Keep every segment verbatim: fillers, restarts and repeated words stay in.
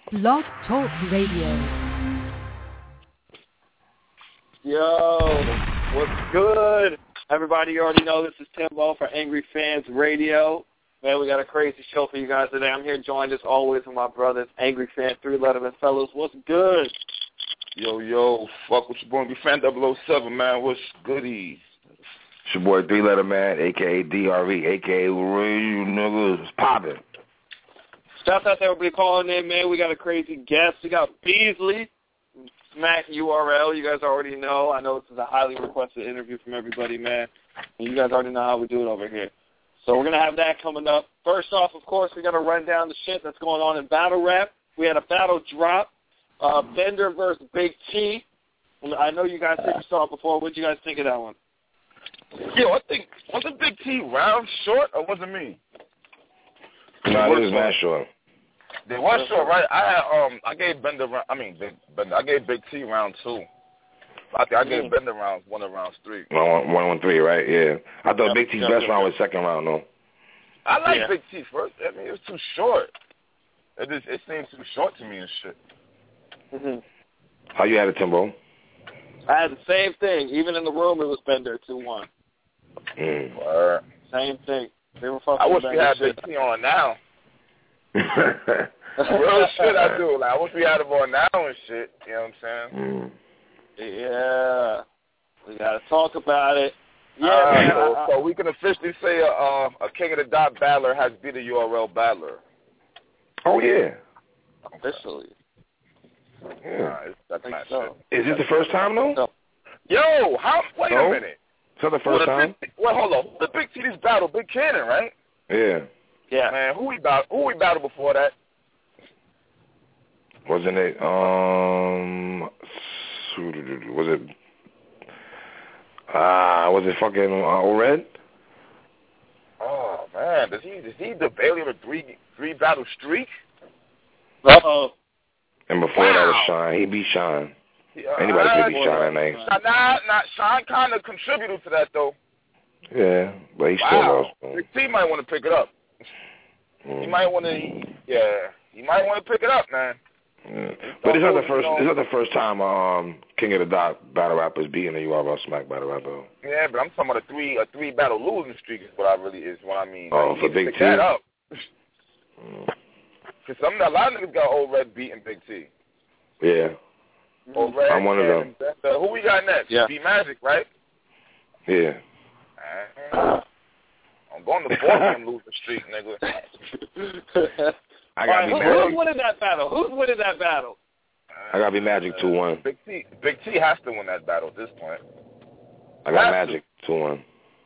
Blog Talk Radio. Yo, what's good? Everybody, you already know this is Timbo for Angry Fans Radio. Man, we got a crazy show for you guys today. I'm here joined as always with my brothers, Angry Fan, Three Letterman fellows. What's good? Yo, yo, fuck with your boy, be Fan double oh seven, man. What's goodies? It's your boy, Three Letter Man, a k a. D R E, a k a. You niggas poppin'. Shout out to everybody calling in, man. We got a crazy guest. We got Beasley, Smack U R L. You guys already know. I know this is a highly requested interview from everybody, man. And you guys already know how we do it over here. So we're going to have that coming up. First off, of course, we're going to run down the shit that's going on in battle rap. We had a battle drop, uh, Bender versus Big T. I know you guys said you saw it before. What did you guys think of that one? Yo, I think, was it Big T round short or was it me? No, it was not short. They was short, right? I had, um, I gave Bender, I mean, Big Bender, I gave Big T round two. I think I gave mm. Bender round one of rounds three. One, one, one, three, right? Yeah. I thought yep, Big T's yep, best yep, round was second round, though. I like yeah. Big T first. I mean, it was too short. It just, it seemed too short to me and shit. Mm-hmm. How you had it, Timbo? I had the same thing. Even in the room, it was Bender two one. Mm. Word. Same thing. They were fucking I wish we had shit. Big T on now. Real shit I do. Like, I wish we had him on now and shit. You know what I'm saying? Mm. Yeah. We got to talk about it. Yeah, uh, man. So, I, I, so we can officially say a, uh, a King of the Dot battler has beat a U R L battler. Oh, yeah. Officially. Yeah. Uh, that's not so. Is this the first time, though? No. Yo, how? Wait no? a minute. Is that the first well, time? Big, well, hold on. The Big T this battle, Big Cannon, right? Yeah. Yeah. Man, who we battle? Who we battled before that? Wasn't it, um, was it, ah, uh, was it fucking uh, O-Red? Oh, man, does he, is he the Bailey of a three, three battle streak? Uh-oh. And before wow. that was Shine. He beat Shine. Yeah, Anybody uh, could beat Shine that night. Nah, nah, Shine kind of contributed to that, though. Yeah, but he wow. still lost. Big T might want to pick it up. Mm. He might want to, yeah, he might want to pick it up, man. Yeah. But it's not the first. It's not the first time um, King of the Dot battle rappers beating the U R L Smack battle rapper. Yeah, but I'm talking about a three a three battle losing streak is what I really is what I mean. Oh, like, for Big pick T. That up. Mm. Cause some a lot of niggas got old Red beating Big T. Yeah. Old Red. I'm one of them. Uh, who we got next? Yeah. B Magic, right? Yeah. Uh, I'm going to four game losing streak, nigga. I gotta right, be who, Magic. Who's winning that battle? Who's winning that battle? I gotta be Magic two one. Big T, Big T has to win that battle at this point. I got Magic two one.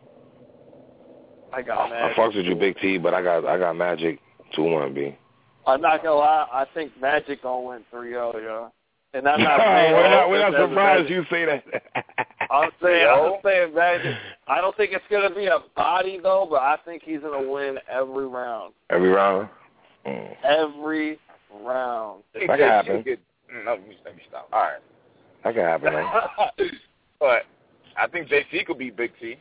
I got Magic. I fucks with you, Big T, but I got I got Magic two one, B. I'm not gonna lie. I think Magic gonna win three oh, yo. And I'm not no, saying we're not, we're not Magic. surprised you say that. I'm saying I'm saying Magic. I don't think it's gonna be a body though, but I think he's gonna win every round. Every round. Mm. Every round. That can happen. Get, no, let me, let me stop. All right. That can happen, man. But I think J C could beat Big T.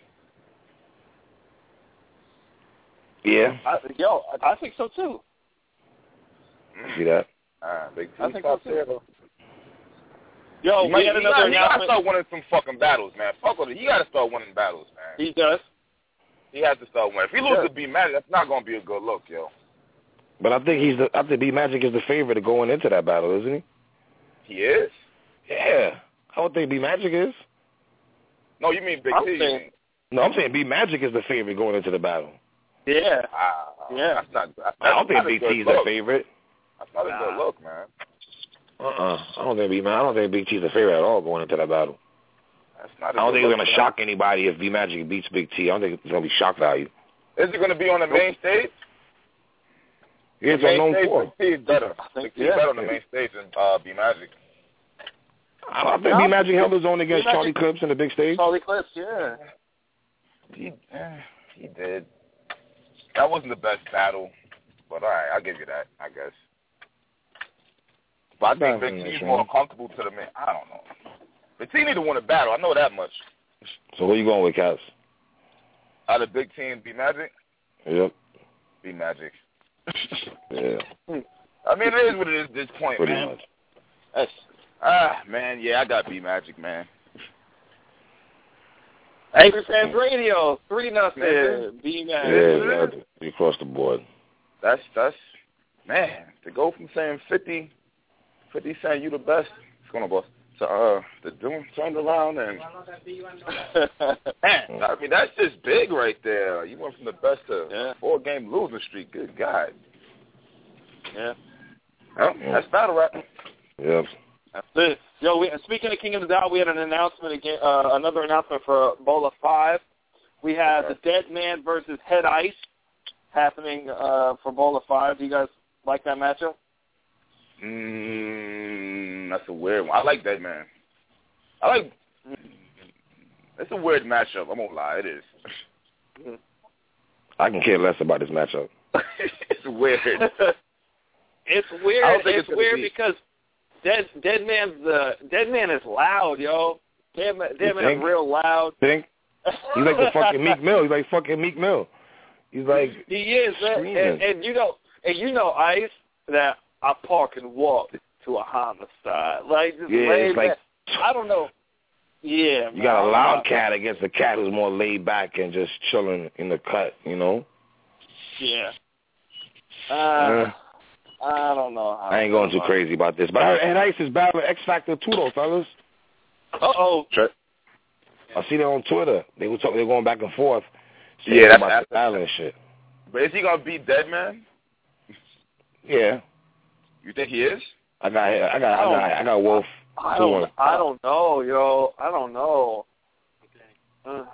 Yeah. I, yo, I think so too. See that? All right, Big T. I think so too. There, yo, he we might, had he another got, he announcement. gotta start winning some fucking battles, man. Fuck with it. He gotta start winning battles, man. He does. He has to start winning. If he loses to B Magic, that's not gonna be a good look, yo. But I think he's the. I think B Magic is the favorite going into that battle, isn't he? He is. Yeah, I don't think B Magic is. No, you mean Big I'm T? saying, no, I'm saying B Magic is the favorite going into the battle. Yeah. Uh, yeah. That's not. That's, I don't that's think Big T's look. the favorite. That's not nah. a good look, man. Uh uh-uh. uh. I don't think B. I don't think Big T's the favorite at all going into that battle. That's not. I don't think look, it's gonna man. shock anybody if B Magic beats Big T. I don't think it's gonna be shock value. Is it gonna be on the main stage? Yeah, it's the main unknown stage, for. Big T is better. I think Big T yeah. is better on the main stage than uh, B Magic. I, I think B Magic held his own against B-Magic, Charlie Clips in the big stage. Charlie Clips, yeah. He, eh, he did. That wasn't the best battle, but all right, I'll give you that, I guess. But I think Big T's more comfortable to the man. I don't know. Big T need to win a battle. I know that much. So where you going with, Caps? Out of Big T and B Magic? Yep. B Magic. Yeah. I mean, it is what it is at this point, Pretty man. much. That's, ah, man, yeah, I got B Magic, man. Angry Fans Radio, three nothing. B Magic. Yeah, yeah, across the board. That's, that's, man, to go from saying fifty, fifty saying you the best, it's going to go to, uh, the doom turned around and, man, I mean, that's just big right there. You went from the best to yeah. four-game losing streak. Good God. Yeah. Well, that's battle rap. Yep. That's it. Yo, we, speaking of King of the Dot, we had an announcement again, uh, another announcement for Bola five. We have the Dead Man versus Head Ice happening uh, for Bola five. Do you guys like that matchup? Mm, that's a weird one. I like Dead Man. I like. It's a weird matchup. I won't lie, it is. I can care less about this matchup. It's weird. It's weird. I don't think it's, it's weird be. because Dead Dead Man's uh, Dead Man is loud, yo. Dead Man, Dead Man is real loud. Think? He's like the fucking Meek Mill. He's like fucking Meek Mill. He's like he is, man. And, and you know, and you know, Ice, that I park and walk to a homicide. Like just yeah, laid it's like back. I don't know. Yeah, you man, got a loud cat against a cat who's more laid back and just chilling in the cut, you know? Yeah. Uh, yeah. I don't know. How I ain't going too crazy about this, but I heard Ed Ice is battling X Factor too, though, fellas. Uh oh. Sure. I see that on Twitter. They were talking. They're going back and forth. Yeah, that's about the battling shit. But is he gonna beat Dead Man? Yeah. You think he is? I got. I got. I got. I got Wolf. I don't. I don't know, yo. I don't know. Uh,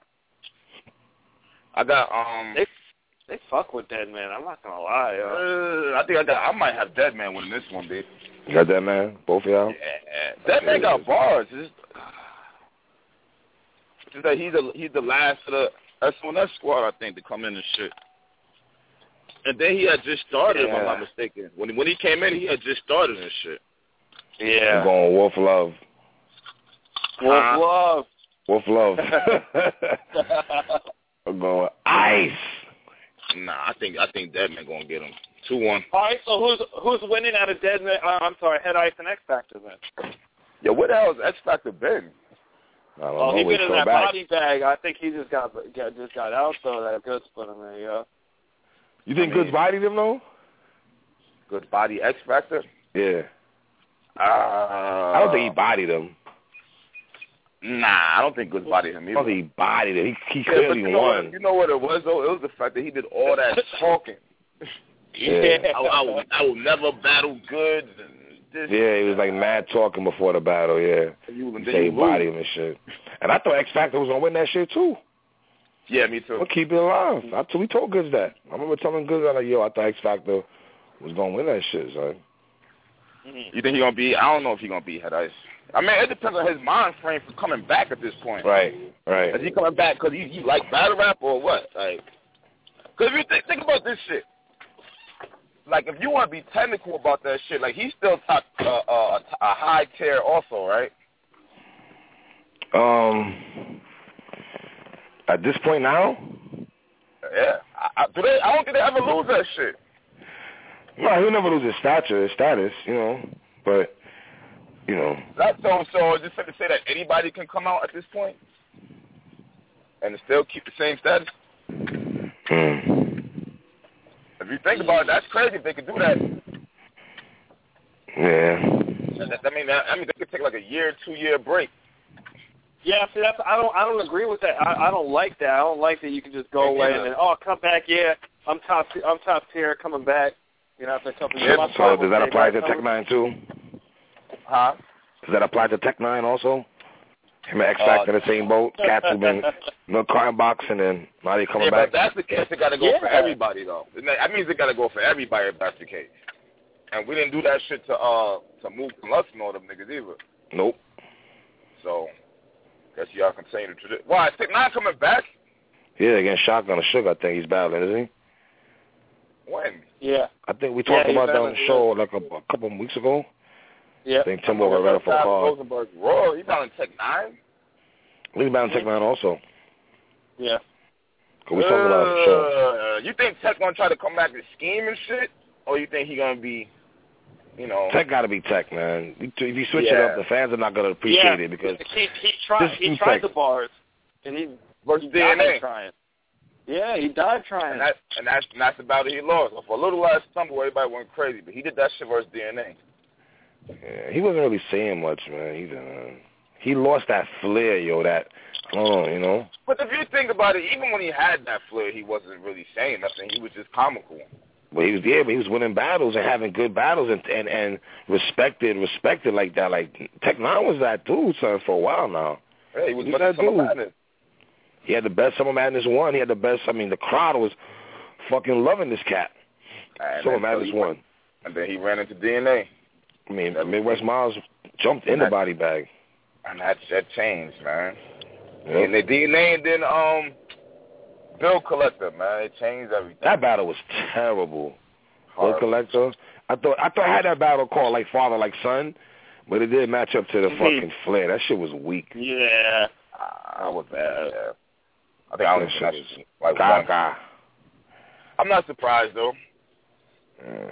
I got. Um. They they fuck with Dead Man. I'm not gonna lie, yo. Uh, I think I got. I might have Dead Man winning this one, dude. You got Dead Man? Both of y'all? Yeah. Dead Man got bars. It's just that he's the he's the last of the S one S squad, I think, to come in and shit. And then he had just started, yeah. if I'm not mistaken. When when he came in, he had just started and shit. Yeah. I'm going Wolf Love. Wolf uh, Love. Wolf Love. I'm going Ice. Nah, I think I think Dead Man gonna get him two one. All right, so who's who's winning out of Dead Man? Uh, I'm sorry, Head Ice and X Factor then. Yo, where the hell has X Factor been? I don't oh, know. he been in that back. body bag. I think he just got, got just got out, so that Goods put him in. Yeah. You think I mean, Goods bodied him though? Goods body X Factor? Yeah. Uh, I don't think he bodied him. Nah, I don't think Goods bodied him either. I don't think he bodied him. He, he yeah, clearly you know won. What, you know what it was though? It was the fact that he did all that talking. Yeah. I, I, will, I will never battle Goods. And this, yeah, he was like mad talking before the battle. Yeah. You, he said he bodied him and shit. And I thought X Factor was gonna win that shit too. Yeah, me too. We'll keep it alive. I t- we told Goods that. I remember telling Goods, I was like, yo, I thought X Factor was gonna win that shit, son. You think he gonna be? I don't know if he gonna be Head Ice. I mean, it depends on his mind frame for coming back at this point. Right, right. Is he coming back because he, he like battle rap or what? Like, because if you think, think about this shit, like if you want to be technical about that shit, like he's still top uh, uh, a high tier also, right? Um, at this point now. Yeah, I, I, do they? I don't think they ever lose that shit. No, he'll never lose his stature, his status, you know. But, you know. That's so, so just to say that anybody can come out at this point and still keep the same status? Mm. If you think about it, that's crazy if they could do that. Yeah. That, that, I mean, that, I mean, they could take like a year, two-year break. Yeah, see, that's, I don't, I don't agree with that. I, I don't like that. I don't like that you can just go yeah, away yeah. and then, oh, come back. Yeah, I'm top, I'm top tier, coming back. You know, after a couple yeah, years. So does that apply to Tech Nine too? Huh? Does that apply to Tech Nine also? Him and X Factor uh, in the same boat. Cats have been no crying boxing and now they coming yeah, back. But if that's the case, it got to go yeah. for everybody though. That means it got to go for everybody if that's the case. And we didn't do that shit to uh to move from us and all them niggas either. Nope. So, guess y'all continue to tradition. Why? Tech Nine coming back? Yeah, against Shotgun or Sugar, I think he's battling, isn't he? When? Yeah. I think we talked yeah, about that on the the show like a, a couple of weeks ago. Yeah. I think Timbo got read up for a call. Rosenberg. Raw, he's battling Tech Nine? He's battling Tech Nine also. Yeah. Cause we talked about it on the show. Uh, you think Tech gonna try to come back and scheme and shit? Or you think he gonna be you know. Tech got to be Tech, man. If you switch yeah. it up, the fans are not going to appreciate yeah. it because he he tried he tried the bars, and he versus he D N A died trying. Yeah, he died trying. And, that, and that's and that's about it. He lost. For a little last stumble, everybody went crazy, but he did that shit versus D N A. Yeah, he wasn't really saying much, man. Either. Man. He lost that flair, yo. That I don't know, you know. But if you think about it, even when he had that flair, he wasn't really saying nothing. He was just comical. But he was yeah, but he was winning battles and having good battles and and, and respected, respected like that. Like Tech Nine was that dude, son, for a while now. Yeah, he was, he was that that dude. Madness. He had the best Summer Madness one. He had the best. I mean, the crowd was fucking loving this cat. And Summer Madness one. Went, and then he ran into D N A. I mean, the Midwest Miles jumped in that, the body bag. And that that changed, man. Yep. And the D N A and then um, Bill Collector, man, it changed everything. That battle was terrible. Horrible. Bill Collector. I thought I thought I had that battle called like father like son, but it did match up to the Mm-hmm. fucking flair. That shit was weak. Yeah, uh, that was bad. Yeah. I think I only That that shit shit like Gaga. one. I'm not surprised though. Yeah.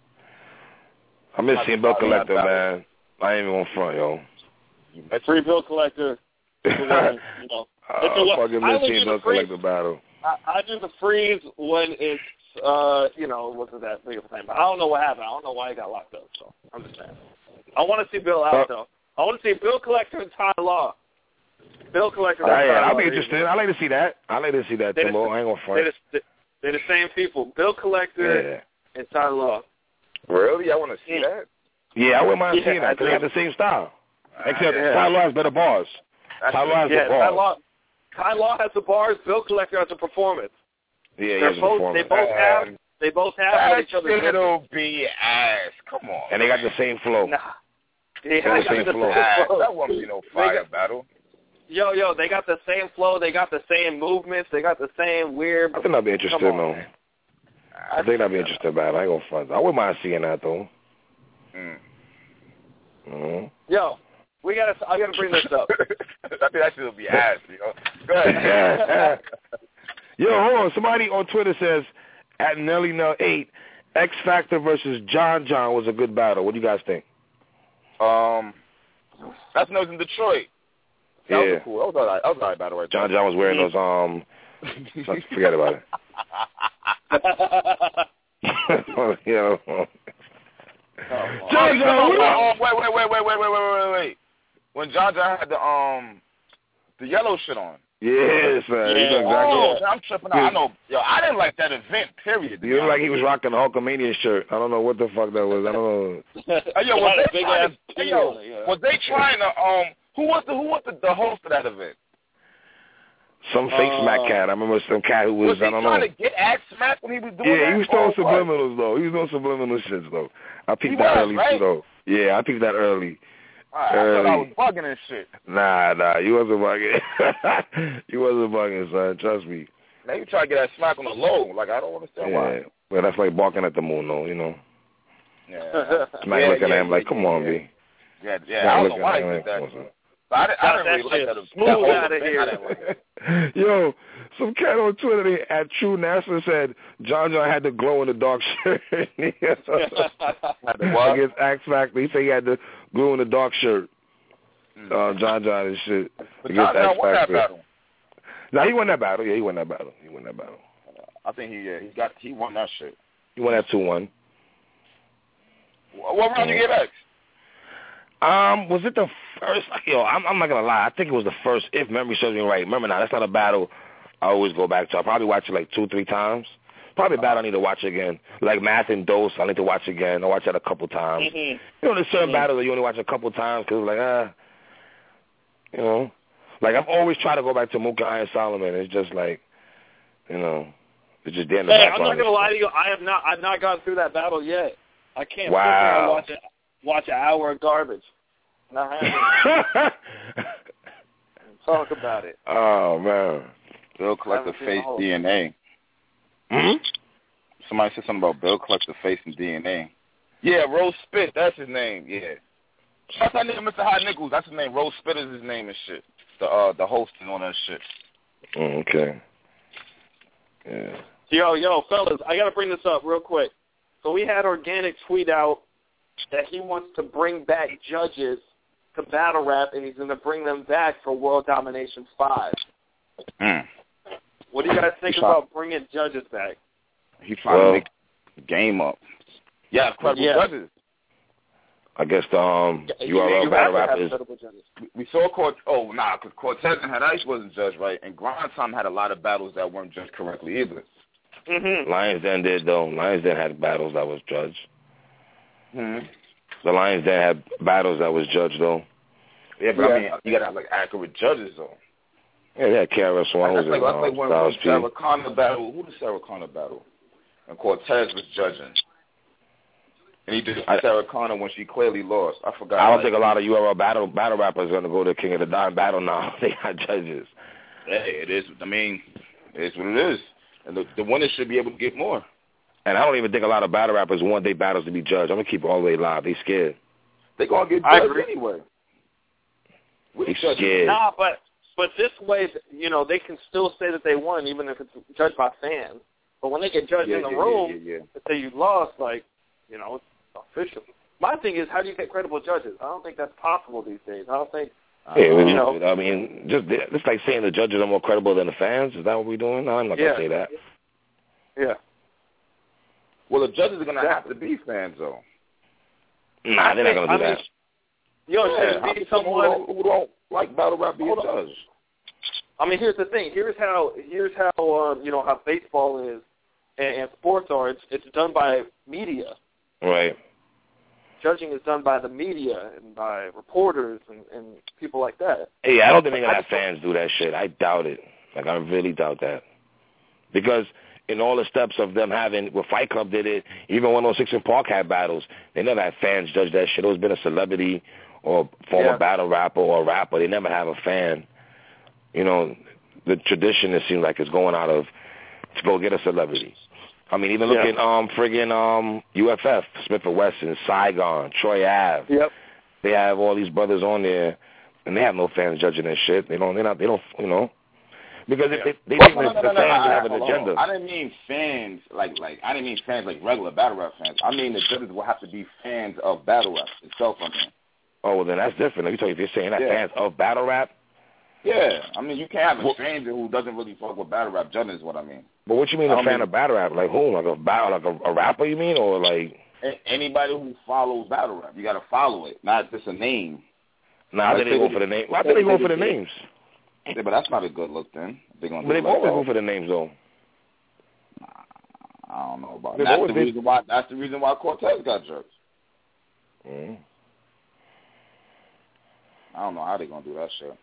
I miss seeing Bill Collector, man. I ain't even on front, yo. free Bill Collector. It's a win, you know. It's a I win. fucking I miss only seeing do Bill the freeze. Collector battle. I, I do the freeze when it's, uh, you know, wasn't that big of a thing. But I don't know what happened. I don't know why he got locked up. So I'm just saying. I want to see Bill out though. I want to see Bill Collector and Ty Law. Bill Collector. Uh, yeah, Ty I'll Law, be interested. I like to see that. I like to see that They're too. the- I ain't gonna They're front. the, they're the same people. Bill Collector Yeah. and Ty Law. Really? I want to see Yeah. that. Yeah, I wouldn't mind Yeah, seeing that I because they have do. the same style. Except yeah. Ty Law has better bars. Ty Law has Yeah, the Ty bars. Law. Ty Law has the bars. Bill Collector has the performance. Yeah, he They're has a both. They performance. both have. And They both have that each other's. shit'll be ass. Come on. And they got the same flow. Nah. Yeah, Got the they same got flow. Ass. flow. That won't be no They fire got- battle. Yo, yo, they got the same flow. They got the same movements. They got the same weird. I think I'd be interested, Come on, though. man. I think I'd be interested about it. I ain't gonna front. I wouldn't mind seeing that, though. Mm. Mm-hmm. Yo, we gotta. I gotta bring this up. I think that shit'll be ass, yo. Go ahead. Yo, hold on. Somebody on Twitter says, at Nelly Nell eight, X Factor versus John John was a good battle. What do you guys think? Um, that's when I was in Detroit. That Yeah. was cool. That was all right. That was all right battle right John there. John was wearing those, um, forget about it. you know. Oh, John John, oh, what up? oh, wait, wait, wait, wait, wait, wait, wait, wait, wait. When John John had the um the yellow shit on. Yes, man. Yeah. You know exactly. Oh, I'm tripping out. I know. Yo, I didn't like that event. Period. You look like he was rocking a Hulkamania shirt. I don't know what the fuck that was. I don't know. Hey, yo, was they big trying ass to, hey, yo, yeah. was they trying to um who was the who was the, the host of that event? Some fake Uh, smack cat. I remember some cat who was, Was he I don't trying know. to get ass smacked when he was doing Yeah, that? he was throwing or what? subliminals, though. He was doing subliminal shits, though. I peeped He that was, early, right? too, though. Yeah, I peeped that early. Alright, I thought I Early. was bugging and shit. Nah, nah, you wasn't bugging. you wasn't bugging, son. Trust me. Now you try to get that smack on the low. Like, I don't understand Yeah, why. well, that's like barking at the moon, though, you know. Yeah. Smack Yeah, looking yeah, at him like, yeah, come yeah, on, yeah. B. Yeah, yeah. Smack I don't know looking why at he him did like, that. come on, son. But I, didn't- I Got didn't that really like shit that. smooth that whole outta event. here. I didn't like it. Yo, some cat on Twitter they, at True NASA said John John had the glow in the dark shirt. what? Against X Factor, he said he had the glow in the dark shirt. Uh, John John and shit. But against John John X won that Factor. battle. Nah, he won that battle. Yeah, he won that battle. He won that battle. I think he yeah, he got he won that shit. He won that two one. What round you give X? Um, was it the first? Yo, I'm, I'm not gonna lie. I think it was the first. If memory serves me right. Remember now, that's not a battle I always go back to. I probably watch it like two, three times. Probably a battle I need to watch again. Like Math and Dose, I need to watch again. I watch that a couple times. Mm-hmm. You know, there's certain Mhm. battles that you only watch a couple times because like ah, you know, like I've always tried to go back to Mook and Iron Solomon. It's just like, you know, it's just there in the Hey, I'm background. not gonna lie to you. I have not. I've not gone through that battle yet. I can't Wow. sit there and watch it. Watch an hour of garbage. Not happening. Talk about it. Oh man. Bill Collector Haven't seen face all of D N A. Hmm? Somebody said something about Bill Collector face and D N A. Yeah, Rose Spit, that's his name. Yeah. Shout out that nigga Mister Hot Nichols, that's his name. Rose Spit is his name and shit. The uh the host and all that shit. Mm, okay. Yeah. Yo, yo, fellas, I gotta bring this up real quick. So we had Organic tweet out that he wants to bring back judges to battle rap, and he's going to bring them back for World Domination five. Mm. What do you guys think about bringing judges back? He trying well, to make the game up. Yeah, credible yeah. judges. I guess the um, yeah, U R L you battle rap is. We saw Cortez. Oh, nah, because Cortez and Head Ice wasn't judged right, and Grind Time had a lot of battles that weren't judged correctly either. Mm-hmm. Lions Den did though. Lions Den had battles that was judged. Mm-hmm. The Lions Den had battles that was judged though. Yeah, but yeah. I mean, you gotta have like accurate judges though. Yeah, yeah, K R S One was like, in, that's um, like when, when Sarah Connor battle. Who did Sarah Connor battle? And Cortez was judging. And he did I, Sarah Connor when she clearly lost. I forgot. I don't like, think a lot of U R L battle battle rappers are going to go to King of the Dime battle now. They got judges. Hey, it is. I mean, it's what it is. And the, the winners should be able to get more. And I don't even think a lot of battle rappers want their battles to be judged. I'm going to keep it all the way live. They scared. They going to get judged anyway. They scared. Nah, but, but this way, you know, they can still say that they won even if it's judged by fans. But when they get judged yeah, in the yeah, room, yeah, yeah, yeah. and say you lost, like, you know, it's official. My thing is, how do you get credible judges? I don't think that's possible these days. I don't think, yeah, uh, you know. know. I mean, just it's like saying the judges are more credible than the fans. Is that what we're doing? No, I'm not yeah. going to say that. Yeah. Well, the judges are going to exactly. have to be fans, though. Nah, I they're think, not going to do I that. Mean, you know, yeah, should be someone who don't, who don't like battle rap being judged. I mean, here's the thing. Here's how. Here's how. Um, you know how baseball is, and, and sports are. It's, it's done by media. Right. Judging is done by the media and by reporters and, and people like that. Hey, I don't think they're going to have fans do that shit. I doubt it. Like, I really doubt that. Because in all the steps of them having, well, Fight Club did it, even when those Six and Park had battles, they never had fans judge that shit. It was been a celebrity or former yeah. battle rapper or a rapper. They never have a fan. You know, the tradition, it seems like, is going out of, to go get a celebrity. I mean, even look yeah. at um, friggin' um, U F F, Smith and Wesson, Saigon, Troy Ave. Yep. They have all these brothers on there, and they have no fans judging their shit. They don't. They're not. They don't. You know, because yeah. if they, they well, think no, the, no, the no, fans no, no, have an no, agenda. I didn't mean fans like like I didn't mean fans like regular battle rap fans. I mean the judges will have to be fans of battle rap itself. I mean. Oh well, then that's different. Let me tell you, if you're saying that yeah. fans of battle rap. Yeah, I mean you can't have a well, stranger who doesn't really fuck with battle rap judging is what I mean. But what you mean a fan mean, of battle rap? Like who? Like a battle, like a, a rapper? You mean, or like anybody who follows battle rap? You got to follow it, not just a name. Nah, I think they go for the name. Well, I think they go for the names. Yeah, but that's not a good look then. They're gonna. But they like always go for the names though. Nah, I don't know about that. That's the been... reason why. That's the reason why Cortez got judged. Mm. I don't know how they're gonna do that shit.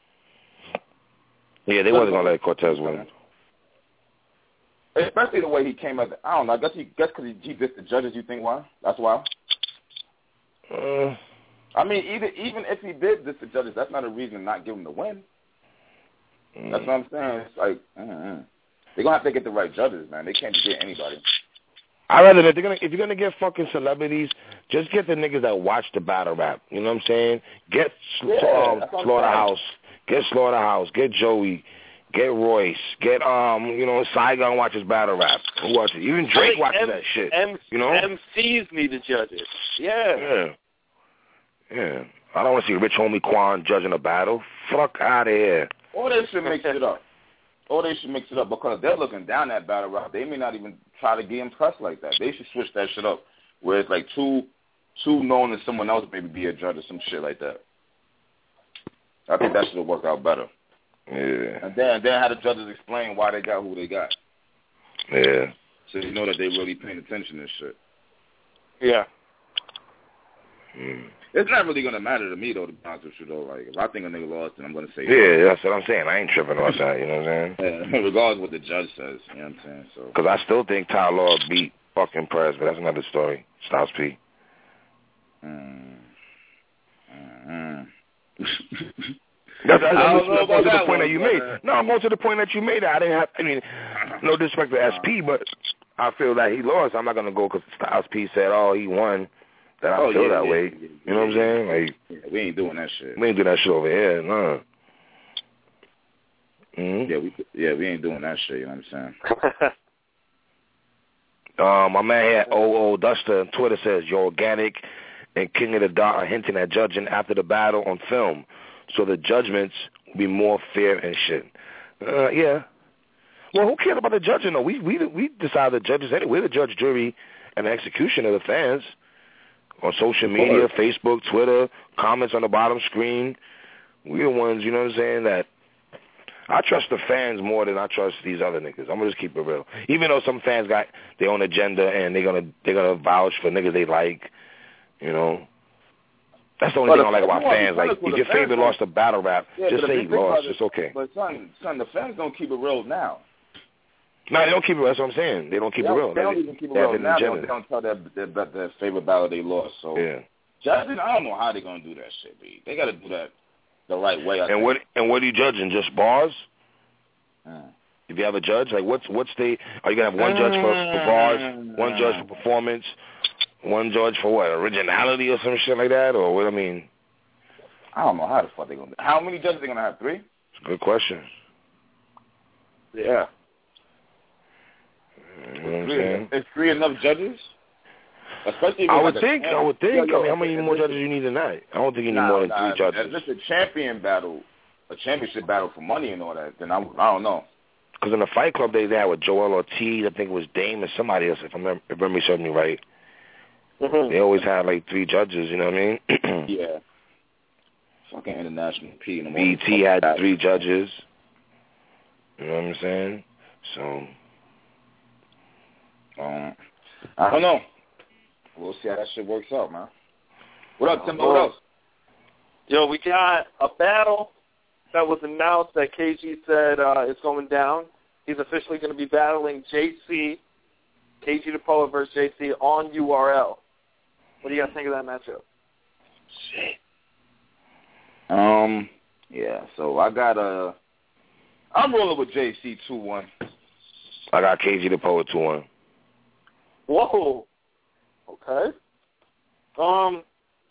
Yeah, they wasn't gonna let Cortez win. Especially the way he came at. The, I don't know. I guess he guess because he, he dissed the judges. You think why? That's why. Uh, I mean, either even if he did diss the judges, that's not a reason to not give him the win. Mm. That's what I'm saying. It's like mm-hmm. they're gonna have to get the right judges, man. They can't just get anybody. I rather if they're gonna if you're gonna get fucking celebrities, just get the niggas that watch the battle rap. You know what I'm saying? Get yeah, um, Slaughterhouse, get Slaughterhouse, get Joey, get Royce, get um, you know, Saigon watches battle rap. Who watches? Even Drake watches M- that shit. M- you know, M Cs need to judge it. Yeah. Yeah. Yeah. I don't want to see Rich Homie Quan judging a battle. Fuck out of here. Or they should mix it up. Or they should mix it up because they're looking down at battle rap. They may not even try to get impressed like that. They should switch that shit up where it's like too too known that someone else maybe be a judge or some shit like that. I think that should work out better. Yeah. And then then have the judges explain why they got who they got. Yeah. So you know that they really paying attention to shit. Yeah. Mm. It's not really gonna matter to me though, to be honest with you though. Like if I think a nigga lost, then I'm gonna say yeah, that's what I'm saying. I ain't tripping on that. You know what I'm saying? Yeah, regardless of what the judge says. You know what I'm saying? So because I still think Ty Law beat fucking Perez, but that's another story. Styles P. Mm. Mm. That's, that's, that's, that's going to the point one, that you made. Uh, no, I'm going to the point that you made. I didn't have. I mean, no disrespect to S P, but I feel that he lost. I'm not going to go because Styles P said, "Oh, he won." That I oh, feel yeah, that yeah, way. Yeah, yeah, you know what I'm saying? Like, yeah, we ain't doing that shit. We ain't doing that shit over here, no. Mm-hmm. Yeah, we yeah we ain't doing that shit. You know what I'm saying? Um, my man here, O O Duster on Twitter says, "You're organic and King of the Dot are hinting at judging after the battle on film, so the judgments will be more fair and shit." Uh, yeah. Well, who cares about the judging, though? We we we decide the judges anyway. We're the judge, jury, and the execution of the fans on social media, Facebook, Twitter, comments on the bottom screen. We're the ones, you know what I'm saying, that I trust the fans more than I trust these other niggas. I'm gonna just keep it real. Even though some fans got their own agenda and they're gonna they're gonna vouch for niggas they like, you know. That's the only but thing I like about you fans. Like, if your favorite lost a battle rap, yeah, just say he lost. It's okay. But son, son, the fans don't keep it real now. No, they don't keep it real. That's what I'm saying. They don't keep they it real. They like, don't even keep it real now. They don't, they don't tell their, their, their favorite battle they lost. So yeah. judging, I don't know how they're gonna do that shit, B. They gotta do that the right way. I and think. what and what are you judging? Just bars? Uh. If you have a judge, like what's what's the? Are you gonna have one judge for, for bars, one judge for performance, one judge for what? Originality or some shit like that, or what? I mean, I don't know how the fuck they gonna. How many judges they gonna have? Three? It's a good question. Yeah. You know what I'm three, saying? is three enough judges? Especially if I it's would like think. a, I would think. Yo, yo, I mean, how many more judges you need than that? I don't think you need nah, more than nah, three judges. If it's a champion battle, a championship battle for money and all that, then I, I don't know. Because in the Fight Club days, they had with Joel Ortiz, I think it was Dame and somebody else, if, I'm, if memory serves me right. Mm-hmm. They always had like three judges, you know what I mean? Yeah. Fucking International P. B E T had three judges. You know what I'm saying? So, um, I don't know. We'll see how that shit works out, man. What up, Timbo? What else? Yo, we got a battle that was announced that K G said uh, is going down. He's officially going to be battling J C, K G the Poet versus J C on U R L. What do you guys think of that matchup? Shit. Um, yeah, so I got a... I'm rolling with J C two one. I got K G the Poet two one. Whoa. Okay. Um,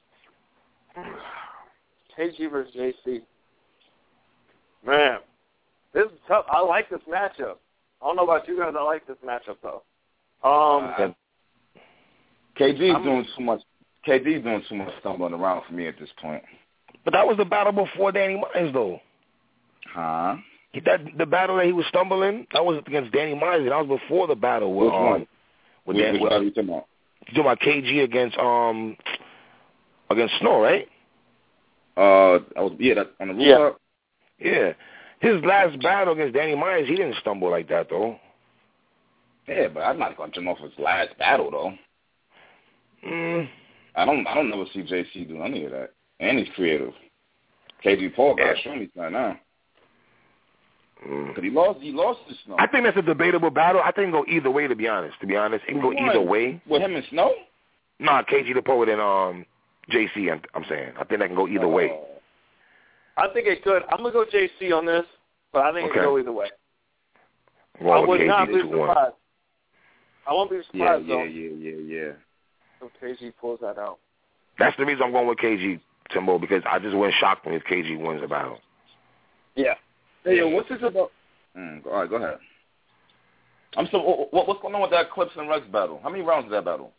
K G versus J C. Man, this is tough. I like this matchup. I don't know about you guys. I like this matchup, though. Um, uh, K G's I'm, doing too much. K G's doing too much stumbling around for me at this point. But that was the battle before Danny Myers, though. Huh? That the battle that he was stumbling, that was against Danny Myers. That was before the battle with which um. One? With which Dan, which with, battle you talking about? You talking about K G against um against Snow, right? Uh, I was yeah that, on the rooftop. Yeah. yeah. His last battle against Danny Myers, he didn't stumble like that, though. Yeah, but I'm not gonna turn off his last battle, though. Mm. I don't. I don't never see J C do any of that, and he's creative. K G Paul got to show me right now. Mm. Cause he lost. He lost to Snow. I think that's a debatable battle. I think it can go either way. To be honest, to be honest, it can go either way. With him and Snow? Nah, K G the Poet and um J C. I'm, I'm saying. I think that can go either uh, way. I think it could. I'm gonna go J C on this, but I think okay. it can go either way. Well, I would K G not be surprised. one. I won't be surprised yeah, though. Yeah, yeah, yeah, yeah. So K G pulls that out. That's the reason I'm going with K G, Timbo, because I just wouldn't shock me if K G wins the battle. Yeah. Hey, yo, what's this about? Mm, all right, go ahead. I'm so. What, what's going on with that Clips and Rex battle? How many rounds is that battle?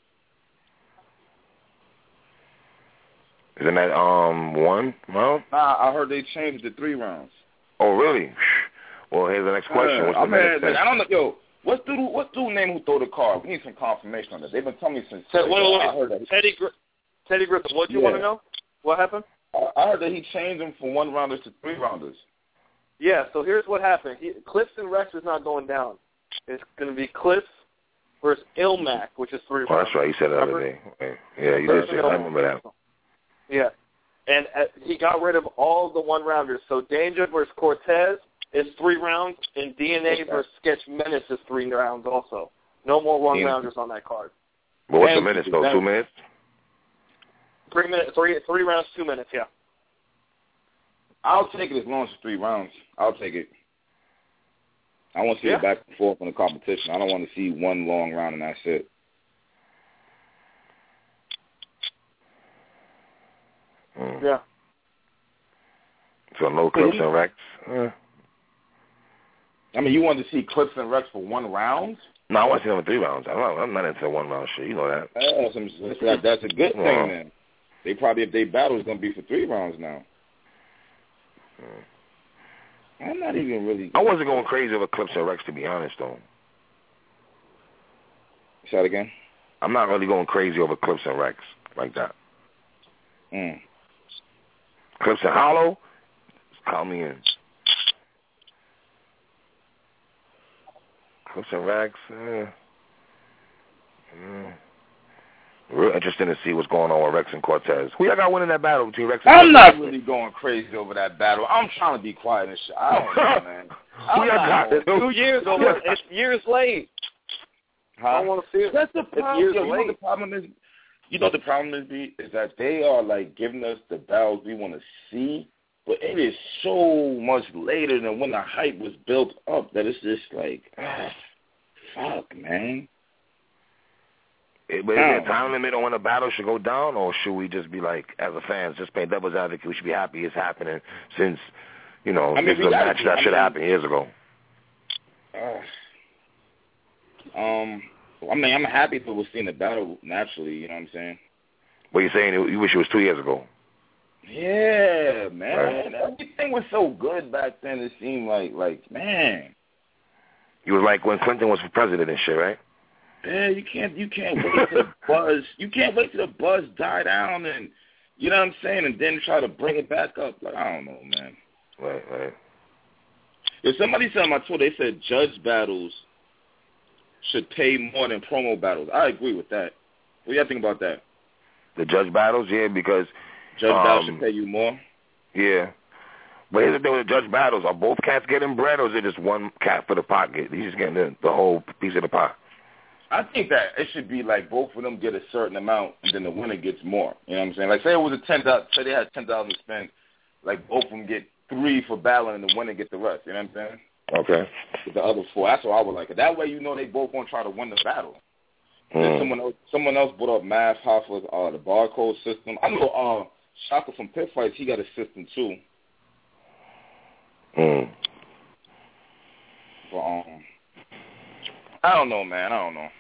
Isn't that um one round? Nah, I heard they changed it to three rounds. Oh, really? Well, here's the next question. What's the I mean, minute like, I don't know. Yo, what's dude? What's dude name who throw the card? We need some confirmation on this. They've been telling me since. Ted, wait, wait, I heard that. Teddy, Gr- Teddy Griffin. What do you yeah. want to know? What happened? I, I heard that he changed them from one rounders to three rounders. Yeah. So here's what happened. He, Clips and Rex is not going down. It's going to be Clips versus Ilmac, which is three oh, rounds. that's right. You said that other day. Yeah, you did say that. I remember that. Yeah. And uh, he got rid of all the one-rounders. So Danger versus Cortez is three rounds, and D N A okay. versus Sketch Menace is three rounds also. No more one-rounders on that card. But what's the minutes, though? Two minutes? Three minutes. Three, three rounds, two minutes, yeah. I'll take it as long as it's three rounds. I'll take it. I want to see yeah. it back and forth in the competition. I don't want to see one long round and that's it. Mm. Yeah. So no Clips and Rex? Uh. I mean, you wanted to see Clips and Rex for one round? No, I want to see them in three rounds. I'm not, I'm not into one round shit. You know that. Oh, some, that's, that's a good thing Yeah. then. They probably, if they battle, it's going to be for three rounds now. I'm not even really... I wasn't going crazy over Clips and Rex, to be honest, though. Say that again? I'm not really going crazy over Clips and Rex like that. Mm. Clips and Hollow, call me in. Clips and Rex, eh. Mm. Real interesting to see what's going on with Rex and Cortez. Who y'all got winning that battle between Rex and I'm Cortez? not really going crazy over that battle. I'm trying to be quiet and shit. I don't know, man. Who y'all got? It's two years over. It's years late. Huh? I don't want to see it. That's the It's problem. years Yo, you know late. the problem is, you know what the problem is, B, is that they are like giving us the battles we want to see, but it is so much later than when the hype was built up that it's just like, ah, fuck, man. But is there a time limit on when a battle should go down, or should we just be like, as a fans, just playing devil's advocate, we should be happy it's happening since, you know, I mean, this is we a gotta match be- that I should mean- happen years ago? Uh, um, I mean, I'm happy that we're seeing the battle naturally, you know what I'm saying? But you're saying you wish it was two years ago? Yeah, man. Right. Everything was so good back then, it seemed like, like, man. You was like when Clinton was for president and shit, right? Yeah, you can't you can't wait till the buzz you can't wait till the buzz die down and you know what I'm saying, and then try to bring it back up. Like, I don't know, man. Right, right. If somebody said on my Twitter, they said judge battles should pay more than promo battles. I agree with that. What do y'all think about that? The judge battles, yeah, because Judge um, battles should pay you more? yeah. But here's the thing with the judge battles: are both cats getting bread, or is it just one cat for the pocket? He's just getting the, the whole piece of the pie. I think that it should be like both of them get a certain amount, and then the winner gets more. You know what I'm saying? Like, say it was a ten thousand, say they had ten thousand to spend, like both of them get three for battling, and the winner get the rest. You know what I'm saying? Okay. With the other four, that's what I would like. That way, you know they both gonna try to win the battle. Mm. Then someone else, someone else brought up Math Hoffa's uh, the barcode system. I know uh, Shaka from Pit Fights, he got a system too. Mm. But um, I don't know, man. I don't know.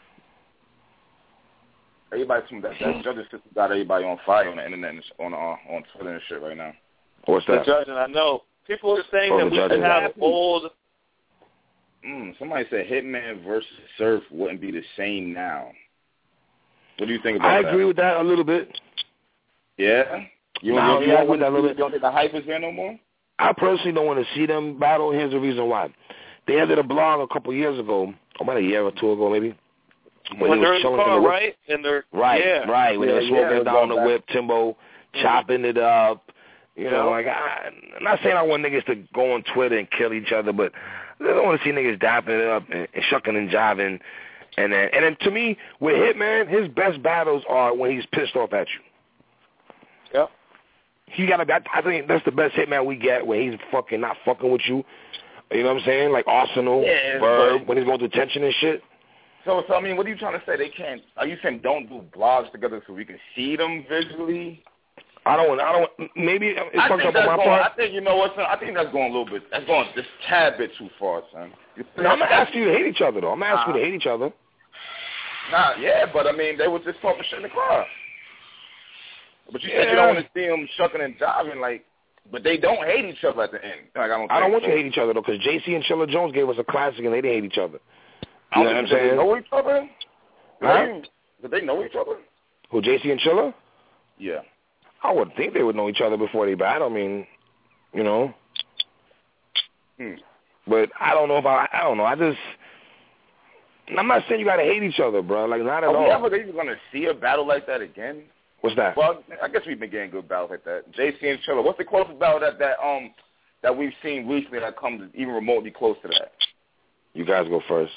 Everybody from that, that judges system got everybody on fire on the internet and sh- on uh, on Twitter and shit right now. What's The that? judge, and I know people are saying Oh, that the we judge should is have happy. old. Mm, somebody said Hitman versus Surf wouldn't be the same now. What do you think about I that? agree with that a little bit. Yeah? You No, don't, yeah, I don't, agree with that a little you bit. don't think the hype is there no more? I personally don't want to see them battle. Here's the reason why. They ended a blog a couple years ago, about a year or two ago maybe. When they they're was in the chilling car, in the right? And they're Right, yeah. right. When Yeah, they were smoking yeah, down the back. whip, Timbo chopping it up. You know, Yeah. like, I, I'm not saying I want niggas to go on Twitter and kill each other, but I don't want to see niggas dapping it up and, and shucking and jiving. And then, and then to me, with Hitman, his best battles are when he's pissed off at you. Yep. He got to, I think that's the best Hitman we get, when he's fucking not fucking with you. You know what I'm saying? Like Arsenal, Yeah, Verb, but- when he's going through tension and shit. So, so I mean, what are you trying to say? They can't. Are you saying don't do blogs together so we can see them visually? I don't want, I don't want, maybe it's I fucked think up on that's my going. part. I think you know what, son? I think that's going a little bit. That's going just a tad bit too far, son. You No, I'm not asking you to hate each other, though. I'm not asking you to hate each other. Nah, yeah, but I mean, they was just talking shit in the car. But you said Yeah. you don't want to see them shucking and jiving, like. But they don't hate each other at the end. Like, I don't. I don't think want so. you to hate each other, though, because J C and Chilla Jones gave us a classic, and they didn't hate each other. I You don't know what I'm think- Did they saying? know each other? Huh? Did they- Did they know each other? Who, J C and Chilla? Yeah. I would think they would know each other before they battle. I mean, you know. Hmm. But I don't know if I, I don't know. I just, I'm not saying you got to hate each other, bro. Like, not at Are all. we ever even going to see a battle like that again? What's that? Well, I guess we've been getting good battles like that. J C and Chilla. What's the closest battle that that um that we've seen recently that comes even remotely close to that? You guys go first.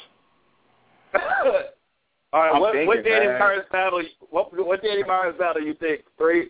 All right, I'm what, thinking, what Danny man. Myers battle? What what Danny Myers battle you think? Three?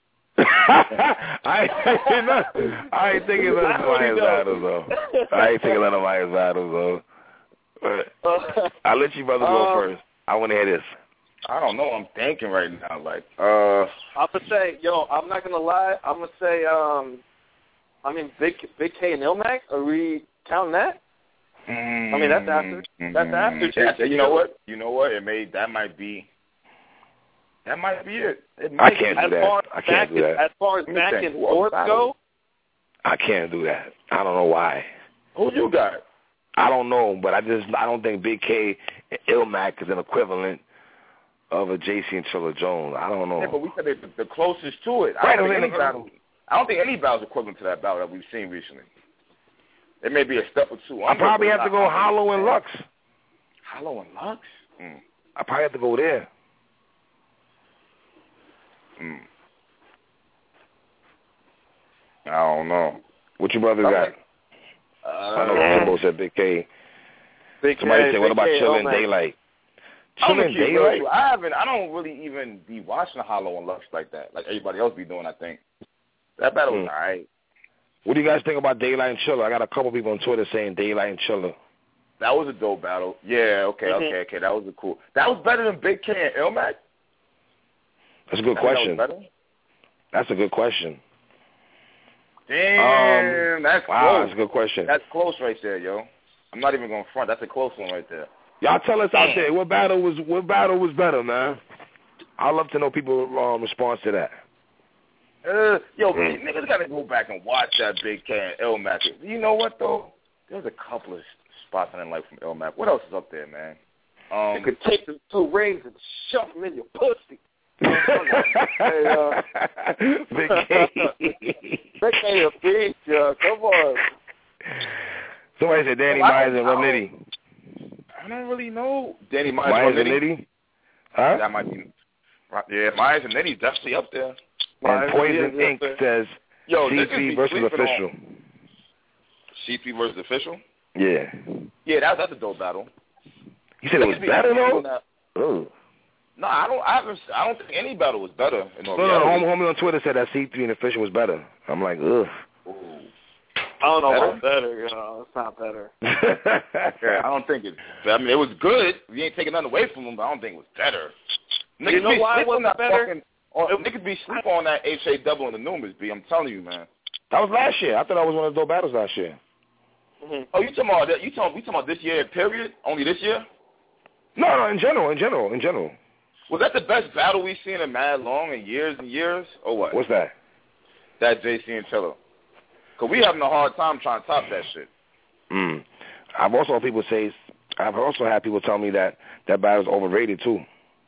I ain't not, I ain't thinking of I the already Myers know. battles though. I ain't thinking of the Myers battles though. But Uh, I'll let you brothers go Um, first. I want to hear this. I don't know. I'm thinking right now. Like, uh, I'm gonna say, yo, I'm not gonna lie. I'm gonna say, um, I mean, Big Big K and Ilmac. Are we counting that? Mm, I mean, that's after. That's after. Yeah, you know what? You know what? It may that might be. That might be it. it I might can't be. do that. I can't do that. As far as back and forth go, I can't do that. I don't know why. Who you got? I don't know, but I just I don't think Big K and Ilmac is an equivalent of a J C and Chilla Jones. I don't know. Yeah, but we said it, the closest to it. Right, I don't think I any battle. I don't think any battle is equivalent to that battle that we've seen recently. It may be a step or two. I probably have to go Hollow and Lux. Hollow and Lux? Mm. I probably have to go there. Mm. I don't know. What your brother got? Uh, I know Timbo said Big K. Big Somebody K, said, what about K, Chilla oh, and Daylight? Chilla and Daylight? I haven't. I don't really even be watching Hollow and Lux like that, like everybody else be doing. I think that battle was mm. all right. What do you guys think about Daylight and Chilla? I got a couple people on Twitter saying Daylight and Chilla. That was a dope battle. Yeah, okay, mm-hmm. okay, okay. That was a cool. That was better than Big K and Ilmac? That's a good I question. That was better? That's a good question. Damn, um, that's wow, close. That's a good question. That's close right there, yo. I'm not even going to front. That's a close one right there. Y'all tell us out there what battle was what battle was better, man. I'd love to know people's um, response to that. Uh, yo, mm. niggas got to go back and watch that Big K and Ilmac. You know what, though? There's a couple of spots I didn't like from Ilmac. What else is up there, man? Um, you could take the two rings and shove them in your pussy. hey, uh, Big K. Big K a bitch, uh, come on. Somebody said Danny well, Myers and Rum Nitty. I don't really know. Danny Myers, Myers and Nitty? Nitty? Huh? That might be. Yeah, Myers and Nitty's definitely up there. And Poison Incorporated says Yo, C three versus Official. On. C three versus Official? Yeah. Yeah, that, that's a dope battle. You said it was better, though? Oh. No, I don't. I haven't. I don't think any battle was better. In no, no, homie, homie on Twitter said that C three and Official was better. I'm like, ugh. Ooh. I don't know about better. You know, it's not better. Yeah, I don't think it's. I mean, it was good. We ain't taking nothing away from them, but I don't think it was better. Niggas you know why it wasn't better? Fucking, or, niggas be sleep on that H A double in the numbers. B. I'm telling you, man. That was last year. I thought that was one of the dope battles last year. Mm-hmm. Oh, you talking about that? You talking? We talking about this year? Period? Only this year? No, no. In general, in general, in general. Was that the best battle we've seen in mad long in years and years, or what? What's that? That J C and Chilla. Because we having a hard time trying to top that shit. Mm. I've also had people say, I've also had people tell me that that battle's overrated, too.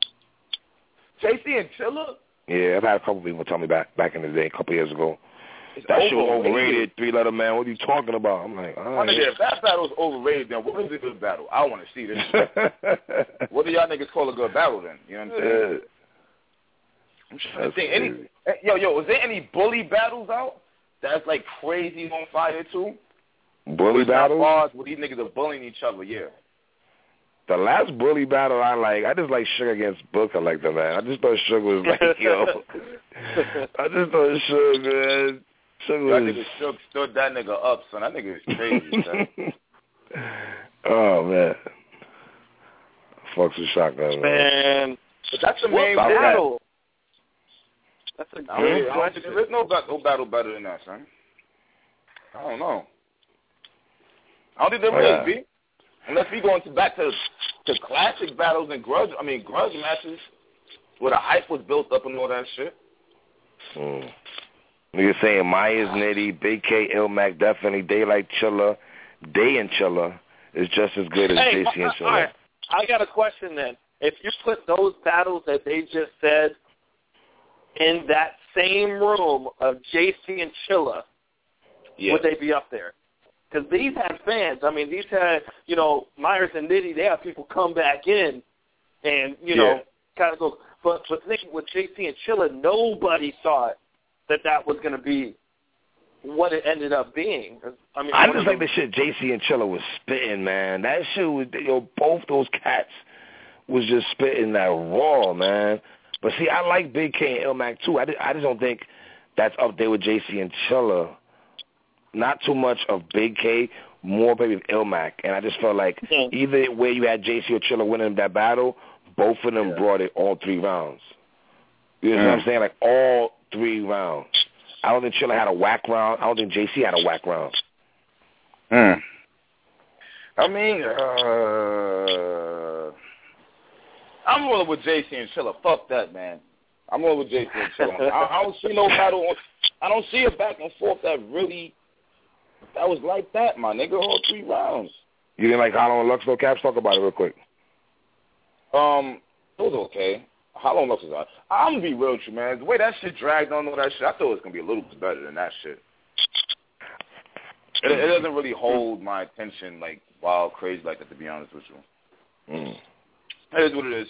J C and Chilla? Yeah, I've had a couple people tell me back back in the day, a couple years ago. It's that overrated. shit was overrated, three-letter man. What are you talking about? I'm like, all right. Nigga, if that battle's overrated, then what is a good battle? I want to see this shit. What do y'all niggas call a good battle, then? You know what I'm saying? I'm trying to think. Any, yo, yo, is there any bully battles out that's, like, crazy on fire, too? Bully battles? Bars where these niggas are bullying each other, yeah. The last bully battle I like, I just like Sugar against Booker like that, man. I just thought Sugar was like, yo. I just thought Sugar, man. Sugar was... That nigga Suge stood that nigga up, son. That nigga is crazy, oh, man. Fucks with Shotgun, man. Man. But that's the main battle. That's a good I question. There's no, no battle better than that, son. I don't know. I don't think there yeah. really be. Unless we go into back to to classic battles and grudge, I mean grudge matches, where the hype was built up and all that shit. Mm. You're saying Myers, Nitty, Big K, Ilmac, definitely Daylight, Chilla, Day and Chilla is just as good as hey, J C and Chilla. All right. I got a question then. If you put those battles that they just said in that same room of J C and Chilla, yeah. would they be up there? Because these had fans. I mean, these had, you know, Myers and Nitty, they have people come back in and, you know, yeah. kind of go. But, but think with J C and Chilla, nobody thought that that was going to be what it ended up being. I mean, I just like the shit J C and Chilla was spitting, man. That shit was, you know, both those cats was just spitting that raw, man. But see, I like Big K and Ilmac too. I, I just don't think that's up there with J C and Chilla. Not too much of Big K, more maybe of Ilmac. And I just felt like mm-hmm. either way you had J C or Chilla winning that battle, both of them yeah. brought it all three rounds. You know mm. what I'm saying? Like all three rounds. I don't think Chilla had a whack round. I don't think J C had a whack round. Mm. I mean, uh, I'm rolling with J C and Chilla. Fuck that, man. I'm rolling with J C and Chilla. I, I don't see no battle. On, I don't see a back and forth that really that was like that, my nigga. All three rounds. You didn't like Hollow and Lux, though, Caps? Talk about it real quick. Um, it was okay. Hollow and Lux was alright. I'm gonna be real with you, man. The way that shit dragged on all that shit, I thought it was gonna be a little bit better than that shit. It, it doesn't really hold my attention like wild crazy like that, to be honest with you. Mm. It is what it is.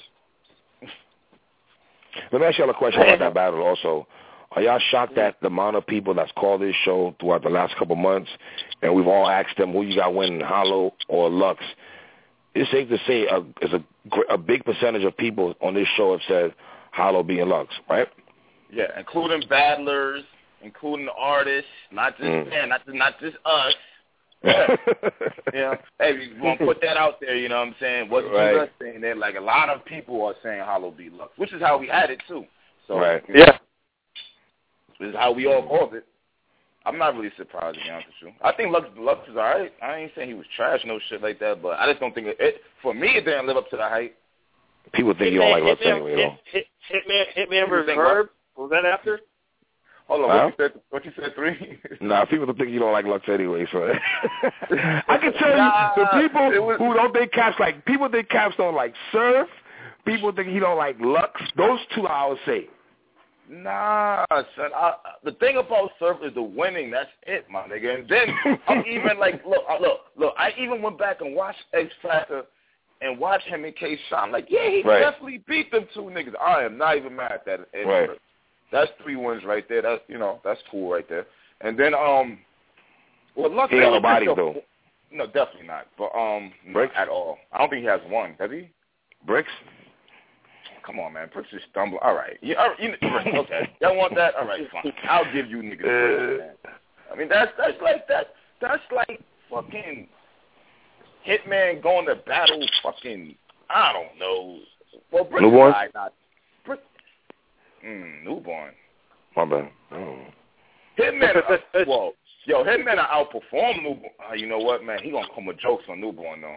Let me ask y'all a question about that battle also. Are y'all shocked at the amount of people that's called this show throughout the last couple months, and we've all asked them who you got winning, Hollow or Lux? It's safe to say a, it's a, a big percentage of people on this show have said Hollow being Lux, right? Yeah, including battlers, including artists, not just Mm. man, not just, not just us. Yeah, hey, we want to put that out there. You know what I'm saying? Wasn't Right. just us saying that. Like a lot of people are saying Hollow beat Lux, which is how we had it too. So Right. you know, Yeah. this is how we all called it. I'm not really surprised, to be honest with you. I think Lux, Lux is all right. I ain't saying he was trash, no shit like that, but I just don't think it, it for me, it didn't live up to the hype. People think you don't like Lux Hitman, anyway, though. hit, hit, Hitman, Hitman versus think Verb. Was that after? Hold on, Huh? what you said? What you said? Three? Nah, people think you don't like Lux anyway, so I can tell Nah, you the people it was- who don't think Caps like people think Caps don't like Surf. People think he don't like Lux. Those two I would say. Nah, son. I, the thing about Surf is the winning. That's it, my nigga. And then I'm even like, look, uh, look, look. I even went back and watched X Factor and watched him and K Shot. I'm like, yeah, he Right. definitely beat them two niggas. I am not even mad at that. And Right. That's three wins right there. That's you know, that's cool right there. And then um, well, Lux He ain't got no ain't bodies, the- though. No, definitely not. But um, not Bricks? at all. I don't think he has one. Does he? Bricks? Come on, man. Bricks is stumbling. All right. You, all right, you, okay. Y'all want that? All right, fine. I'll give you niggas Bricks, man. I mean, that's that's like that. That's like fucking Hitman going to battle fucking. I don't know. Well, Bricks Newborn? is like not. Brick, mm, newborn. My bad. Oh. Hitman. uh, well, yo, Hitman outperform newborn. Uh, you know what, man? He gonna come with jokes on newborn though.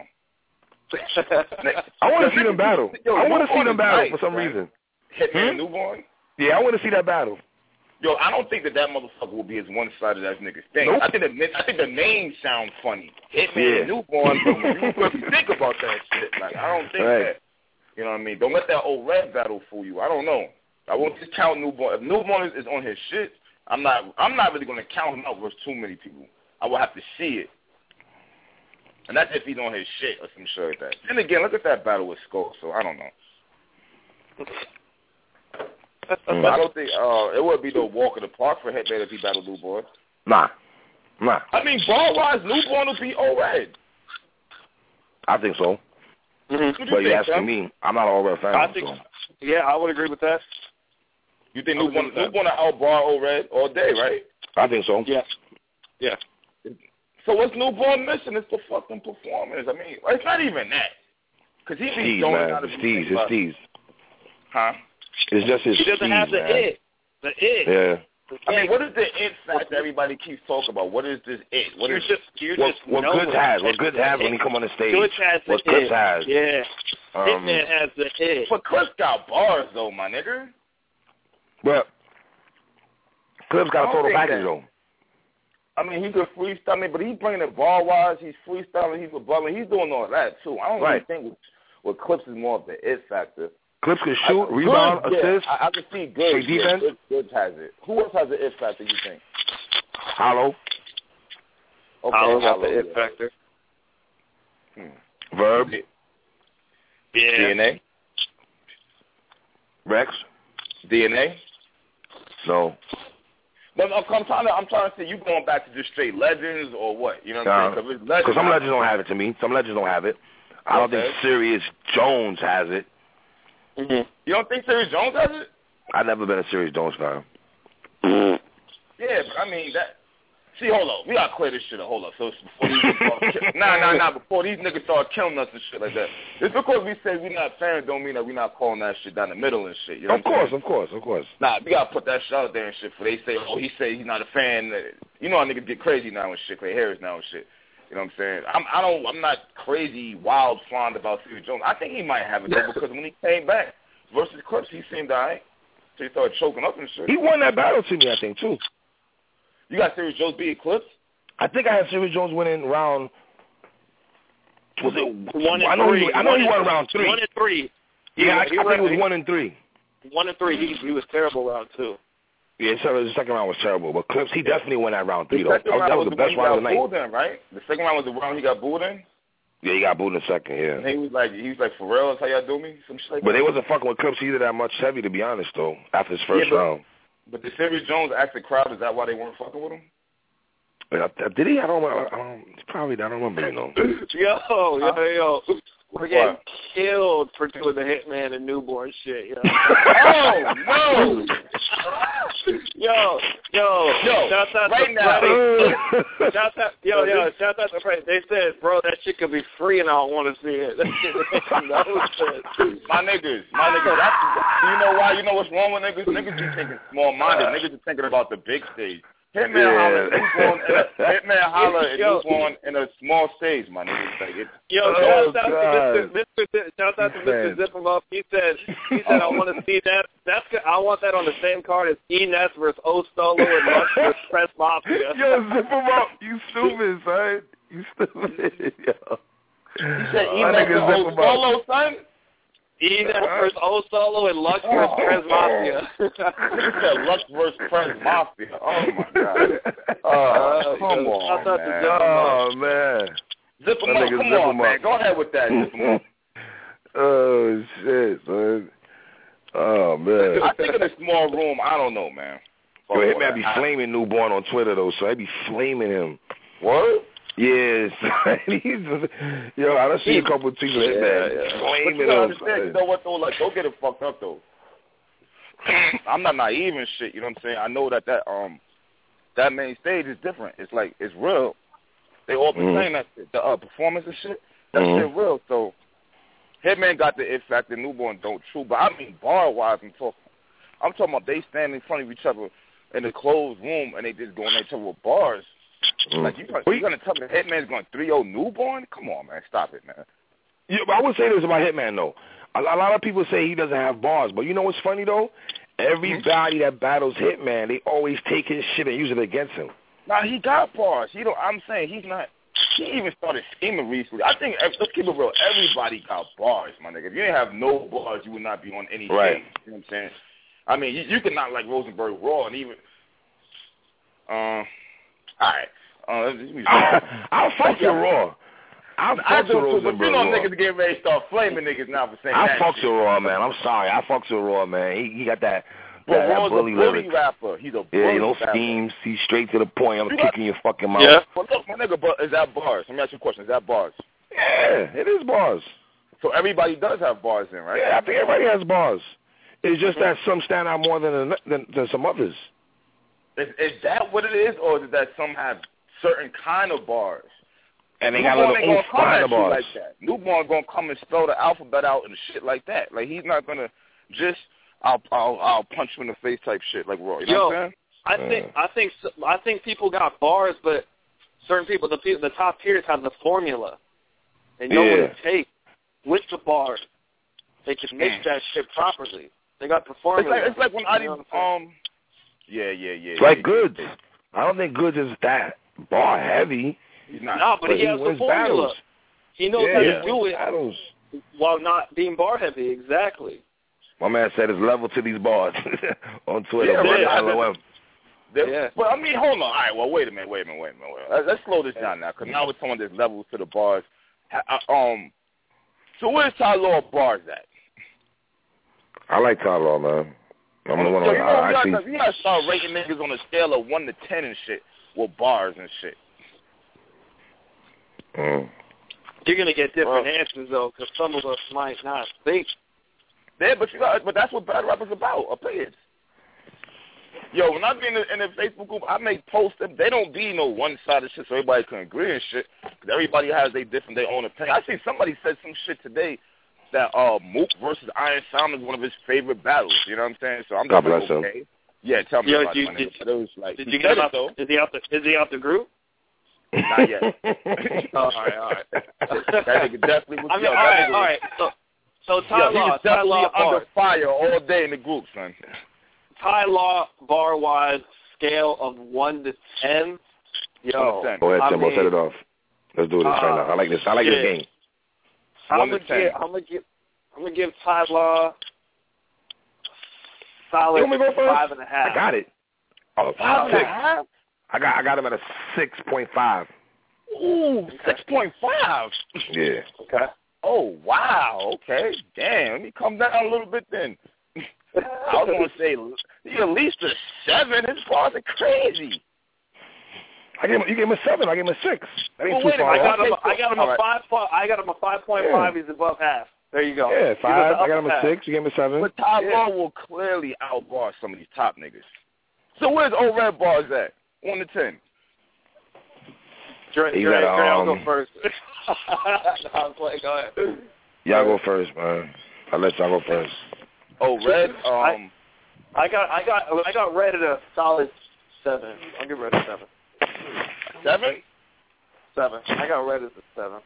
I want to see them battle. Yo, I want to see Newborn them is battle nice, for some man. reason. Hitman Hmm? newborn. Yeah, I want to see that battle. Yo, I don't think that that motherfucker will be as one-sided as niggas think. Nope. I think the I think the name sounds funny. Hitman Yeah. newborn, but when you really think about that shit, like I don't think Right. that. You know what I mean? Don't let that old red battle fool you. I don't know. I won't just count newborn. If newborn is, is on his shit, I'm not. I'm not really gonna count him out versus too many people. I will have to see it. And that's if he's on his shit or some shit like that. Then again, look at that battle with Skull, so I don't know. Mm. I don't think uh, it would be no walk in the park for Hitman if he battled Newborn. Nah. Nah. I mean, ball-wise, Newborn will be O-Red. I think so. Mm-hmm. But you think, asking son? me, I'm not an all-red fan. I think, so. yeah, I would agree with that. You think I would Newborn, agree with that. Newborn will outbar O-Red all day, right? I think so. Yeah. Yeah. So what's Newborn missing? It's the fucking performance. I mean, it's not even that. Because he be Steez, going man. out of It's Steez. It's Steez. Huh? It's just his He doesn't Steez, have the man. it. The it. Yeah. I mean, what is the it fact that everybody keeps talking about? What is this it? What You're is just, you're What, just what knowing Goods has. What that Goods the has when it- he come on the stage. Goods has the What Goods it. has. Yeah. Um, Hitman has the it. But Cliff got bars, though, my nigga. But Cliff's got I a don't total think package, that- though. I mean, he could freestyle me, but he's bringing it ball-wise. He's freestyling. He's bubbling. He's doing all that, too. I don't Right. really think with, with Clips is more of the it factor. Clips can shoot, I, rebound, Goods, yeah, assist, I, I can see good. play Yeah, defense. good, Goods has it. Who else has the it factor, you think? hollow, Okay, Hollow got Hollow, the it yeah. factor. Hmm. Verb, D Yeah. N A? Rex. D N A? No. No, no, I'm trying to. I'm trying to say you going back to just straight legends or what? You know what I'm Nah. saying? Because Because some legends don't have it to me. Some legends don't have it. I don't Okay. think Sirius Jones has it. Mm-hmm. You don't think Sirius Jones has it? I've never been a Sirius Jones fan. Yeah, but I mean that. See, hold up. We gotta clear this shit up. Hold up. So it's before these niggas start kill- nah, nah, nah. Before these niggas start killing us and shit like that. Just because we say we not fans don't mean that we not calling that shit down the middle and shit. You know Of what I'm course, saying? of course, of course. Nah, we gotta put that shit out there and shit. For they say, oh, he say he's not a fan. You know how niggas get crazy now and shit. Clay Harris now and shit. You know what I'm saying? I'm, I don't, I'm not crazy, wild, fond about Stevie Jones. I think he might have it, though, because when he came back versus Clips, he seemed all right. So he started choking up and shit. He won that battle to me, I think, too. You got Serious Jones beat Clips? I think I had Serious Jones winning round. Was it one and I know three? He, I know one he and, won round three. One and three. Yeah, yeah I, I he think was, it was one and three. One and three. He he was terrible round two. Yeah, so the second round was terrible, but Clips, he definitely won that round three, the though. That was, that was the best round of the night. In, right? The second round was the round he got booed in? Yeah, he got booed in the second, yeah. And he was like, he was like, for real, that's how y'all do me? Some shit like but that. they wasn't fucking with Clips either that much heavy, to be honest, though, after his first yeah, but, round. But did Serious Jones ask the crowd, is that why they weren't fucking with him? Did he? I don't know. I don't, probably, I don't remember, you know. yo, huh? yo, yo. We're getting what? killed for doing the Hitman and Newborn shit, yo. oh, no! yo, yo, yo, shout out right to now. Freddie. shout out, yo, yo, shout out to Freddie. They said, bro, that shit could be free and I don't want to see it. That shit makes no sense. My niggas, my niggas, that's, you know why? You know what's wrong with niggas? Niggas be thinking small-minded. Niggas be thinking about the big stage. Hitman yeah. holler, newborn in a, Hitman holler and newborn in a small stage, my nigga. Like it, Yo, oh, shout out to Mister Mister Shout out to Mister Zippermuff. He said, he said, I want to see that. That's good. I want that on the same card as E-Ness versus O Solo and Lux versus Press Mafia. Yo, Zippermuff, you stupid, son. You stupid, yo. You said E-Ness versus O Solo, son? E-Ness versus O Solo and Lux versus Press Mafia. You said Lux versus Press Mafia. Oh my god. Oh, come on, man. Oh man. Zippermuff, come on, man. Go ahead with that, Zippermuff. Oh shit, man. Oh man. I think in a small room, I don't know, man. Yo, Hitman be flaming Newborn on Twitter though, so I be flaming him. What? Yes. He's just, yo, I done seen a couple of tweets of Hitman yeah, yeah. flaming but you him. Understand, you know what though? Like, don't get it fucked up though. I'm not naive and shit. You know what I'm saying? I know that that um that main stage is different. It's like it's real. They all been mm-hmm. saying that the uh, performance and shit. That mm-hmm. shit real. So Hitman got the it factor. Newborn don't true. But I mean bar wise, I'm talking. I'm talking about they stand in front of each other in a closed room and they just going at each other with bars. Mm. Like, you, you're going to tell me the Hitman's going three oh Newborn? Come on, man. Stop it, man. Yeah, but I would say this about Hitman, though. A, a lot of people say he doesn't have bars, but you know what's funny, though? Everybody that battles Hitman, they always take his shit and use it against him. Nah, he got bars. He don't, I'm saying he's not. He even started scheming recently. I think, let's keep it real, everybody got bars, my nigga. If you didn't have no bars, you would not be on any right. stage. You know what I'm saying? I mean, you, you can not like Rosenberg Raw and even, uh, all right. Uh, I'll fuck your Raw. I'll I fuck do your too, but you know niggas getting ready to start flaming niggas now for saying I that. I fuck shit. your Raw, man. I'm sorry. I fuck your Raw, man. He, he got that. But that, Raw's that bully a bully lyric. rapper. He's a bully Yeah, no rapper. schemes. He's straight to the point. I'm you kicking got, your fucking mouth. Yeah. But look, my nigga, but is that bars? Let me ask you a question. Is that bars? Yeah, it is bars. So everybody does have bars then, right? Yeah, I think everybody has bars. It's just that some stand out more than than, than some others. Is, is that what it is, or is it that some have certain kind of bars? And they got a little oomph behind the bars. Like that. Newborn gonna come and spell the alphabet out and shit like that. Like he's not gonna just I'll I'll I'll punch you in the face type shit like Roy. You Yo, know what I'm saying? I think I think I think people got bars, but certain people, the people, the top tiers have the formula. They know yeah. what it takes with the bars. They can mix that shit properly. They got the formula. It's like, it's like when I you know um yeah yeah yeah. It's like yeah, Goods. Yeah. I don't think Goods is that bar heavy. He's not. No, but, but he, he has wins the formula. battles. He knows yeah, how yeah. to do it battles. while not being bar heavy. Exactly. My man said it's level to these bars on Twitter. Yeah, right. L O M. Yeah. But I mean, hold on. All right. Well, wait a minute. Wait a minute. Wait a minute. Wait a minute. Let's slow this down now, because now we're talking there's levels to the bars. Um. So where's Ty Law bars at? I like Ty Law, man. I'm the one so on, you know, I, you actually. Gotta, you gotta start rating niggas on a scale of one to ten and shit with bars and shit. Mm. You're gonna get different well, answers though, because some of us might not think. Yeah, but you got, but that's what battle rap is about, opinions. Yo, when I be in the, in the Facebook group, I make posts. They don't be no one-sided shit, so everybody can agree and shit. Because everybody has their different, their own opinion. I see somebody said some shit today that uh, Mook versus Iron Simon is one of his favorite battles. You know what I'm saying? So I'm God like, bless okay. him. Yeah, tell me Yo, about you, it. Did, it was like, did you get him out? Is he out the? Is he out the group? Not yet. Oh, all right, all right. That nigga definitely was. I mean, yo, all that right, nigga all was, right. So, so Ty yo, he Law, was Ty definitely Law under bar, fire all day in the group, son. Ty Law bar wise scale of one to ten. Yo, one to ten. Go ahead, I Timbo, mean, set it off. Let's do this uh, right now. I like this. I like yeah. this game. I'm One gonna to ten. give. I'm gonna give. I'm gonna give Ty Law solid You want me to go first? five and a half. I got it. Oh, Five and six. a half? I got I got him at a six point five. Ooh, six point five. Yeah. Okay. Oh, wow. Okay. Damn. Let me come down a little bit then. I was going to say you at least a seven. His bars are crazy. I gave him, you gave him a seven. I gave him a six. That ain't Well, too wait a far I minute. off. got him. Okay, I got him all a right. five. po- I got him a five point five. He's above half. There you go. Yeah, He was five. the I got him upper a half. six. You gave him a seven. But Ty Yeah. Law will clearly outbar some of these top niggas. So where's old Red bars at? One to ten. Dre, Dre, He's Dre, at, I'll go um, first. no, I'm playing. Go ahead. Y'all go first, man. I'll let y'all go first. Oh, Red. Um, I, I got, I got, I got Red at a solid seven. I'll give Red a seven. seven. Seven. I got Red as a seven.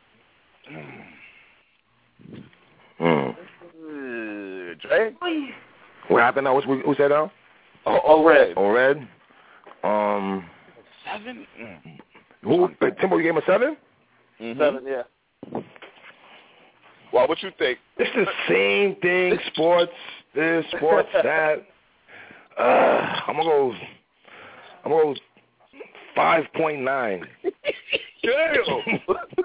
Hmm. Uh, Dre. What happened now? What's, who who said that? Oh, oh, Red. Oh, Red. Um. Seven. Mm. Who? Wait, Timbo, you gave him a seven? Mm-hmm. Seven. Yeah. Well, what you think? It's the same thing. Sports this, sports that. Uh, I'm gonna go. I'm gonna go five point nine. Damn.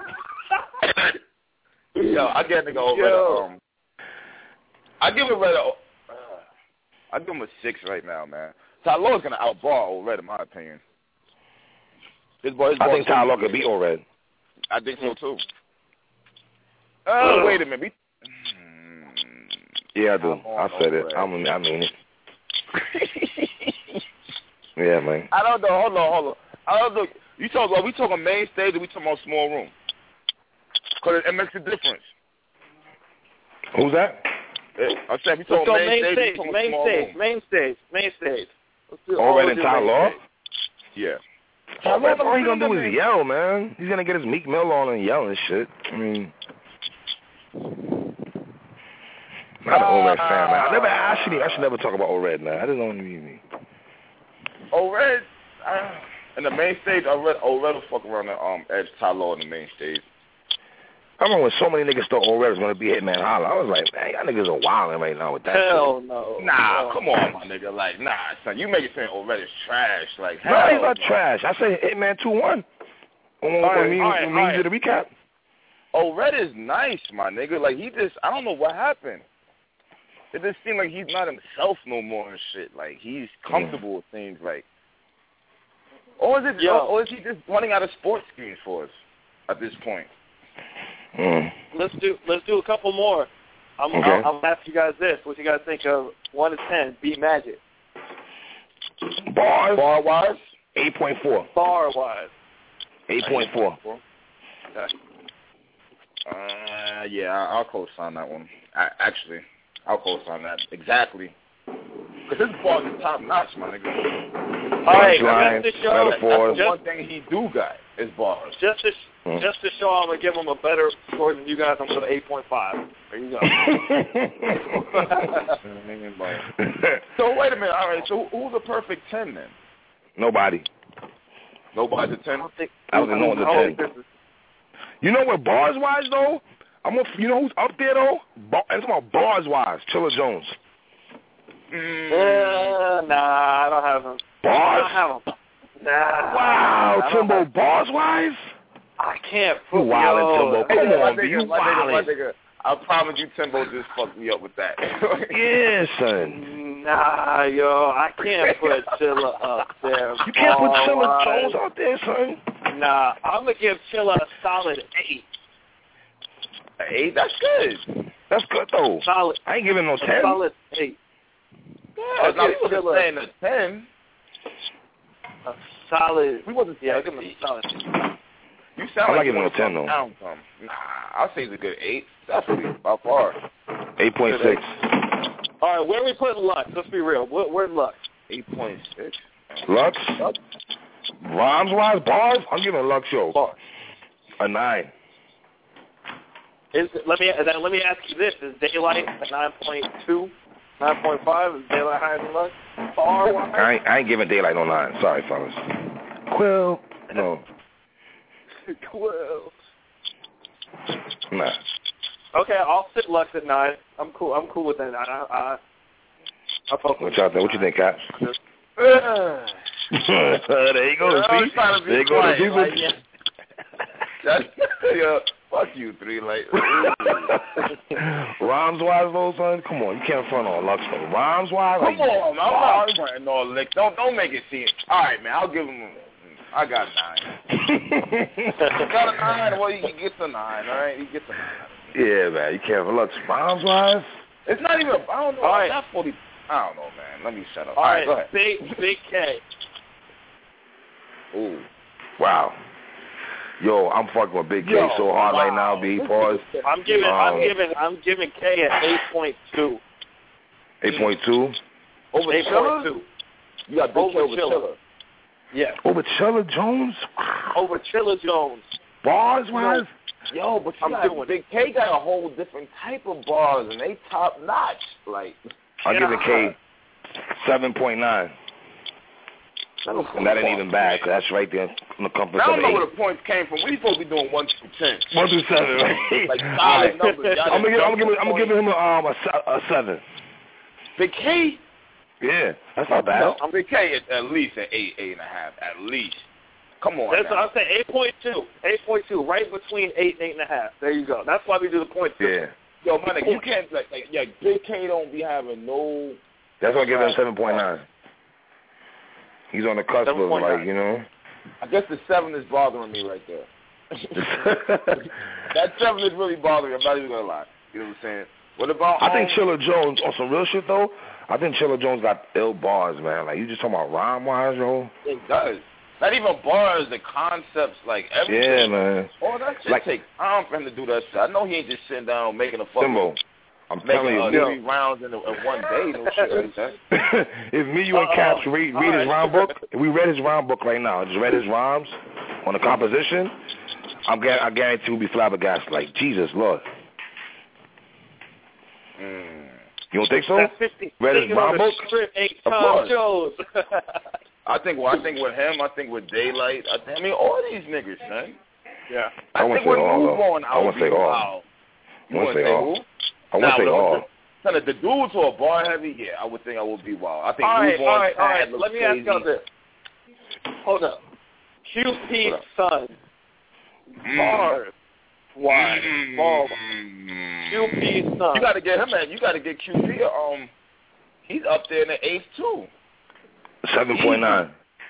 Yo, I get nigga over Yo. um. I give it Red a. Uh, I give him a six right now, man. Ty Law's gonna outbar old Red in my opinion. His boy, his I boy think Ty Law could beat Old Red. I think so too. Uh, wait a minute. We, Yeah, I do. Come on, I said it. Red. I mean, I mean it. Yeah, man. I don't know. Hold on, hold on. I don't know. You talk about we talking main stage or we talking about small room? Cause it, it makes a difference. Who's that? It, I said we Let's talking go main, main stage. stage. We talking Main small stage. room. Main stage. Main stage. Let's do Old Red let's and do Ty main Law? stage. Yeah. Ty Law, all he gonna do man. is yell, man. He's gonna get his Meek Mill on and yell and shit. I mean, not an Old Red fan, man. I never. I should. I should never talk about Old Red, man. I just don't mean. Old Red, uh, in the main stage, I read Old Red will fuck around the um edge Ty Law in the main stage. I remember when so many niggas thought Old Red was gonna be Hitman Holla. I was like, man, y'all niggas are wilding right now with that Hell shit. no. Nah, no. come on, my nigga. Like, nah, son, you make it seem Old Red is trash. Like, hell No, he's not no. trash. I say Hitman two one. When, when, All right, when me, all right, when me all right. did the recap. Old Red is nice, my nigga. Like, he just, I don't know what happened. It just seemed like he's not himself no more and shit. Like, he's comfortable with things like. Or is it, Yo. or, or is he just running out of sports schemes for us at this point? Mm. Let's do let's do a couple more. I'm Okay. I'll, I'll ask you guys this. What you guys think of one to ten? Beat Magic. Bars. Bar wise? eight point four. Bar wise. eight point four. Okay. Uh, yeah, I'll co-sign that one. I, actually, I'll co-sign that. Exactly. Because his bars is top notch, my nigga. All right, Punchlines, just to show, metaphors. That's the just, one thing he do got is bars. just to Mm. just to show I'm gonna give him a better score than you guys. I'm gonna go eight point five. There you go. So wait a minute. All right. So who's a perfect ten then? Nobody. Nobody's a I ten. don't think. I don't know what to I don't think. think this is- You know what bars wise though? I'm a, you know who's up there though? Bar, I'm talking about bars wise. Chilla Jones. Mm. Uh, nah, I don't have him. I Bars? don't have him. Nah. Wow, I don't Timbo, have- bars wise? I can't. You put wildin', yo, Timbo. Hey, Come my on, nigga, B, you my nigga, my wildin'. nigga. I promise you, Timbo just fucked me up with that. Yeah, son. Nah, yo, I can't put Chilla up there. You can't put Chilla Ball-wise. Jones out there, son. Nah, I'm gonna give Chilla a solid eight. Eight, that's good. That's good though. Solid, I ain't giving no a ten. solid eight. Yeah, now, we wasn't Chilla. saying a ten. A solid. We wasn't Yeah, I'll saying give him eight. a solid eight. You I'm sound not like you giving want no to ten, though. down some. Nah, I'll say it's a good eight. Definitely, by far. eight point six. All right, where are we putting Lux? Let's be real. Where, where's Lux? Eight point six. Lux? Rhymes wise, bars. I'm giving Lux Show Bars. a nine. Is let me then let me ask you this: is Daylight a nine point two, nine point five? Is Daylight higher than Lux? Bar wise? I ain't, I ain't giving Daylight no nine. Sorry, fellas. Quill, no. Quill. Nah. Okay, I'll sit Lux at nine. I'm cool. I'm cool with that. I, I, I fuck What y'all think? What you think, Cap? Uh, there you go. I was See? trying to be There you go. quiet, The people. like, yeah. That's, yeah, fuck you, three. Like, rhymes wise, though, son. Come on, you can't front on Lux though. Rhymes wise, come like, on, I'm not running no lick. Don't don't make it seem. All right, man. I'll give him. I got nine. You got a nine. Well, he gets a nine. All right, he gets a nine. Yeah, man, you can't Lux. Rhymes wise, It's not even. I don't know. All right. Not forty. I don't know, man. Let me shut up. All All right, right, go ahead. Big Big K. Ooh. wow. Yo, I'm fucking with Big K Yo, so hard wow. right now, B. Pause. I'm giving. Um, I'm giving. I'm giving K at eight point two. eight point two. Over Eight Chilla? point two. You got Big Over K over Chilla. Chilla. Yeah. Over Chilla Jones? Wow. Over Chilla Jones. Bars wise? Yo, but you I'm got, doing Big K got a whole different type of bars, and they top notch. Like, I'll Yeah. give it K seven point nine. And that ain't even bad, because that's right there in the compass I of don't know eight. where the points came from. We supposed to be doing one through ten. One through seven, right? Like All solid right. numbers. Y'all I'm gonna give, I'm just gonna give, I'm gonna give jumped him a, um, a, se- a seven. Big K? Yeah, that's not bad. No, Big K is at least an eight, eight and a half, at least. Come on, That's now. I'll say eight point two. Eight point two, right between eight and eight and a half. There you go. That's why we do the point system. Yeah, Yo, my nigga, you can't like, like yeah, Big K don't be having no. that's why I give him seven point nine. He's on the cusp of, seven point nine. like, you know. I guess the seven is bothering me right there. That seven is really bothering me. I'm not even gonna lie. You know what I'm saying? What about? I think um, Chilla Jones, on some real shit though, I think Chilla Jones got ill bars, man. Like, you just talking about rhyme wise, yo. It does. Not even bars, the concepts, like everything. Yeah, man. All that shit Like- takes time for him to do that shit. I know he ain't just sitting down making a fucking Simbo, I'm telling making you. uh, three rounds in, a, in one day. No shit like that. If me, you, and Caps read, read his All right. rhyme book, if we read his rhyme book right now, just read his rhymes on the composition, I'm, I guarantee we'll be flabbergasted. Like, Jesus, Lord. Mm. You don't think so? That's fifty. Read his Thinking on rhyme the book? strip eight Of Tom course. Jones. I think. Well, I think with him. I think with Daylight. I, think, I mean, all these niggas, man. yeah. I, I wouldn't think say with all, Move though. On, I wouldn't say all. wow. I You wouldn't wouldn't say say all. who? I wouldn't Nah, say but all. the, kind of the dudes who are bar heavy, yeah, I would think I would be wild. I think All right, Move all On, right, all Tad right. looks Let me crazy. ask y'all this. Hold up. Q P's Hold son. Mm. Bars. Why? Mm. Ball. Q P's son. You got to get him at. You got to get Q P. Um, he's up there in the eighth too. seven point nine.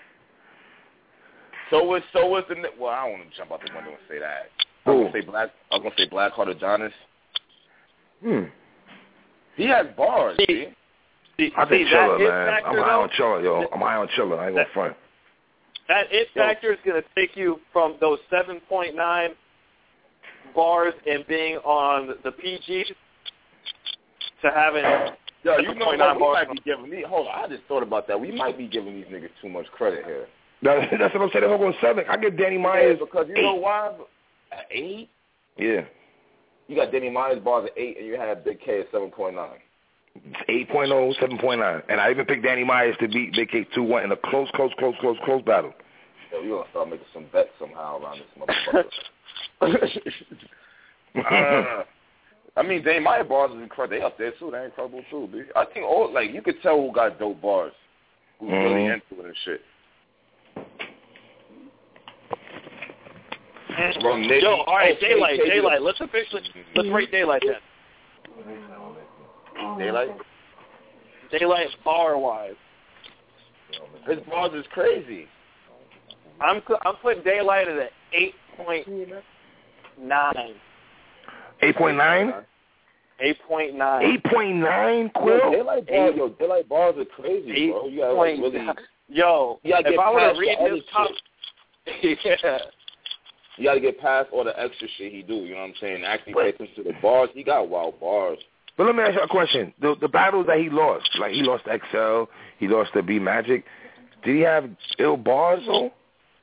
So is so is the. Well, I don't want to jump out the window and say that. I was gonna say Black. I was gonna say Blackheart Adonis. Hmm. He has bars. See, See? see, I think see, that Chilla, it man. factor, I'm high though, on Chilla, yo. I'm high on Chilla. I ain't gonna that- front. That it factor is going to take you from those seven point nine bars and being on the P G to having Yo, you know seven point what? nine We bars. might be giving these. Hold on, I just thought about that. We might be giving these niggas too much credit here. That, that's what I'm saying. I'm going seven. I give Danny Myers Yeah, because you eight. know why? At eight, Yeah. you got Danny Myers bars at eight, and you had Big K at seven point nine. eight point oh, seven point nine. And I even picked Danny Myers to beat Big K two one in a close, close, close, close, close battle. Yo, you gonna start making some bets somehow around this motherfucker. uh, I mean, Danny Myers bars is incredible. They up there too. They incredible too, B. I think all like you could tell who got dope bars, who's Mm-hmm. really into it and shit. From Nitty- Yo, all right, oh, Daylight, K K Daylight. Let's officially let's rate Daylight then. Daylight. Daylight bar wise. His bars is crazy. I'm I'm putting Daylight at an eight point nine. eight point nine? Eight point nine. eight point nine, Yo, Quill? Daylight bars, yo, Daylight bars are crazy, Eight bro. You gotta like, point really, Yo, you gotta if get I were past to read the other his top, yeah, you gotta get past all the extra shit he do. You know what I'm saying? Actually pay attention to the bars. He got wild bars. But let me ask you a question. The the battles that he lost, like he lost to X L, he lost to B Magic, did he have ill bars though?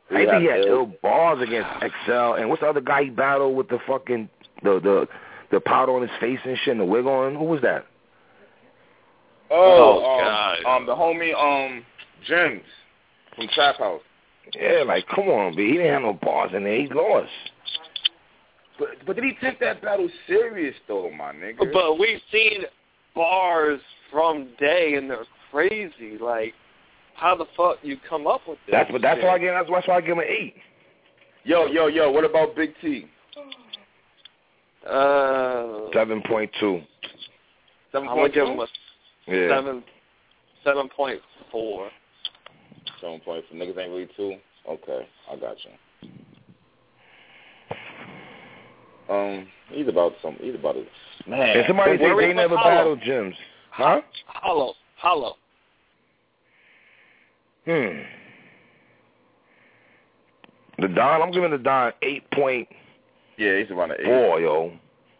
I think he had ill bars against Excel. And what's the other guy he battled with the fucking the the the powder on his face and shit and the wig on? Who was that? Oh, Oh, um, God. um, the homie, um, James from Trap House. Yeah, like come on, B. He didn't have no bars in there. He lost. But but did he take that battle serious though, my nigga? But we've seen bars from Day, and they're crazy. Like, how the fuck you come up with this? That's but that's shit? why I give that's why I give him an eight. Yo, yo, yo, what about Big T? Uh, Seven point two. Seven I'm gonna point give him two. a Yeah. seven, seven point four. Seven point four. Niggas ain't really two. Okay, I got you. Um, he's about some. He's about a man. And somebody Where say we they put never Hollow? battled gyms. Huh? Hollow, hollow. Hmm. The Don, I'm giving the Don eight point Yeah, he's around the eight. four, yo.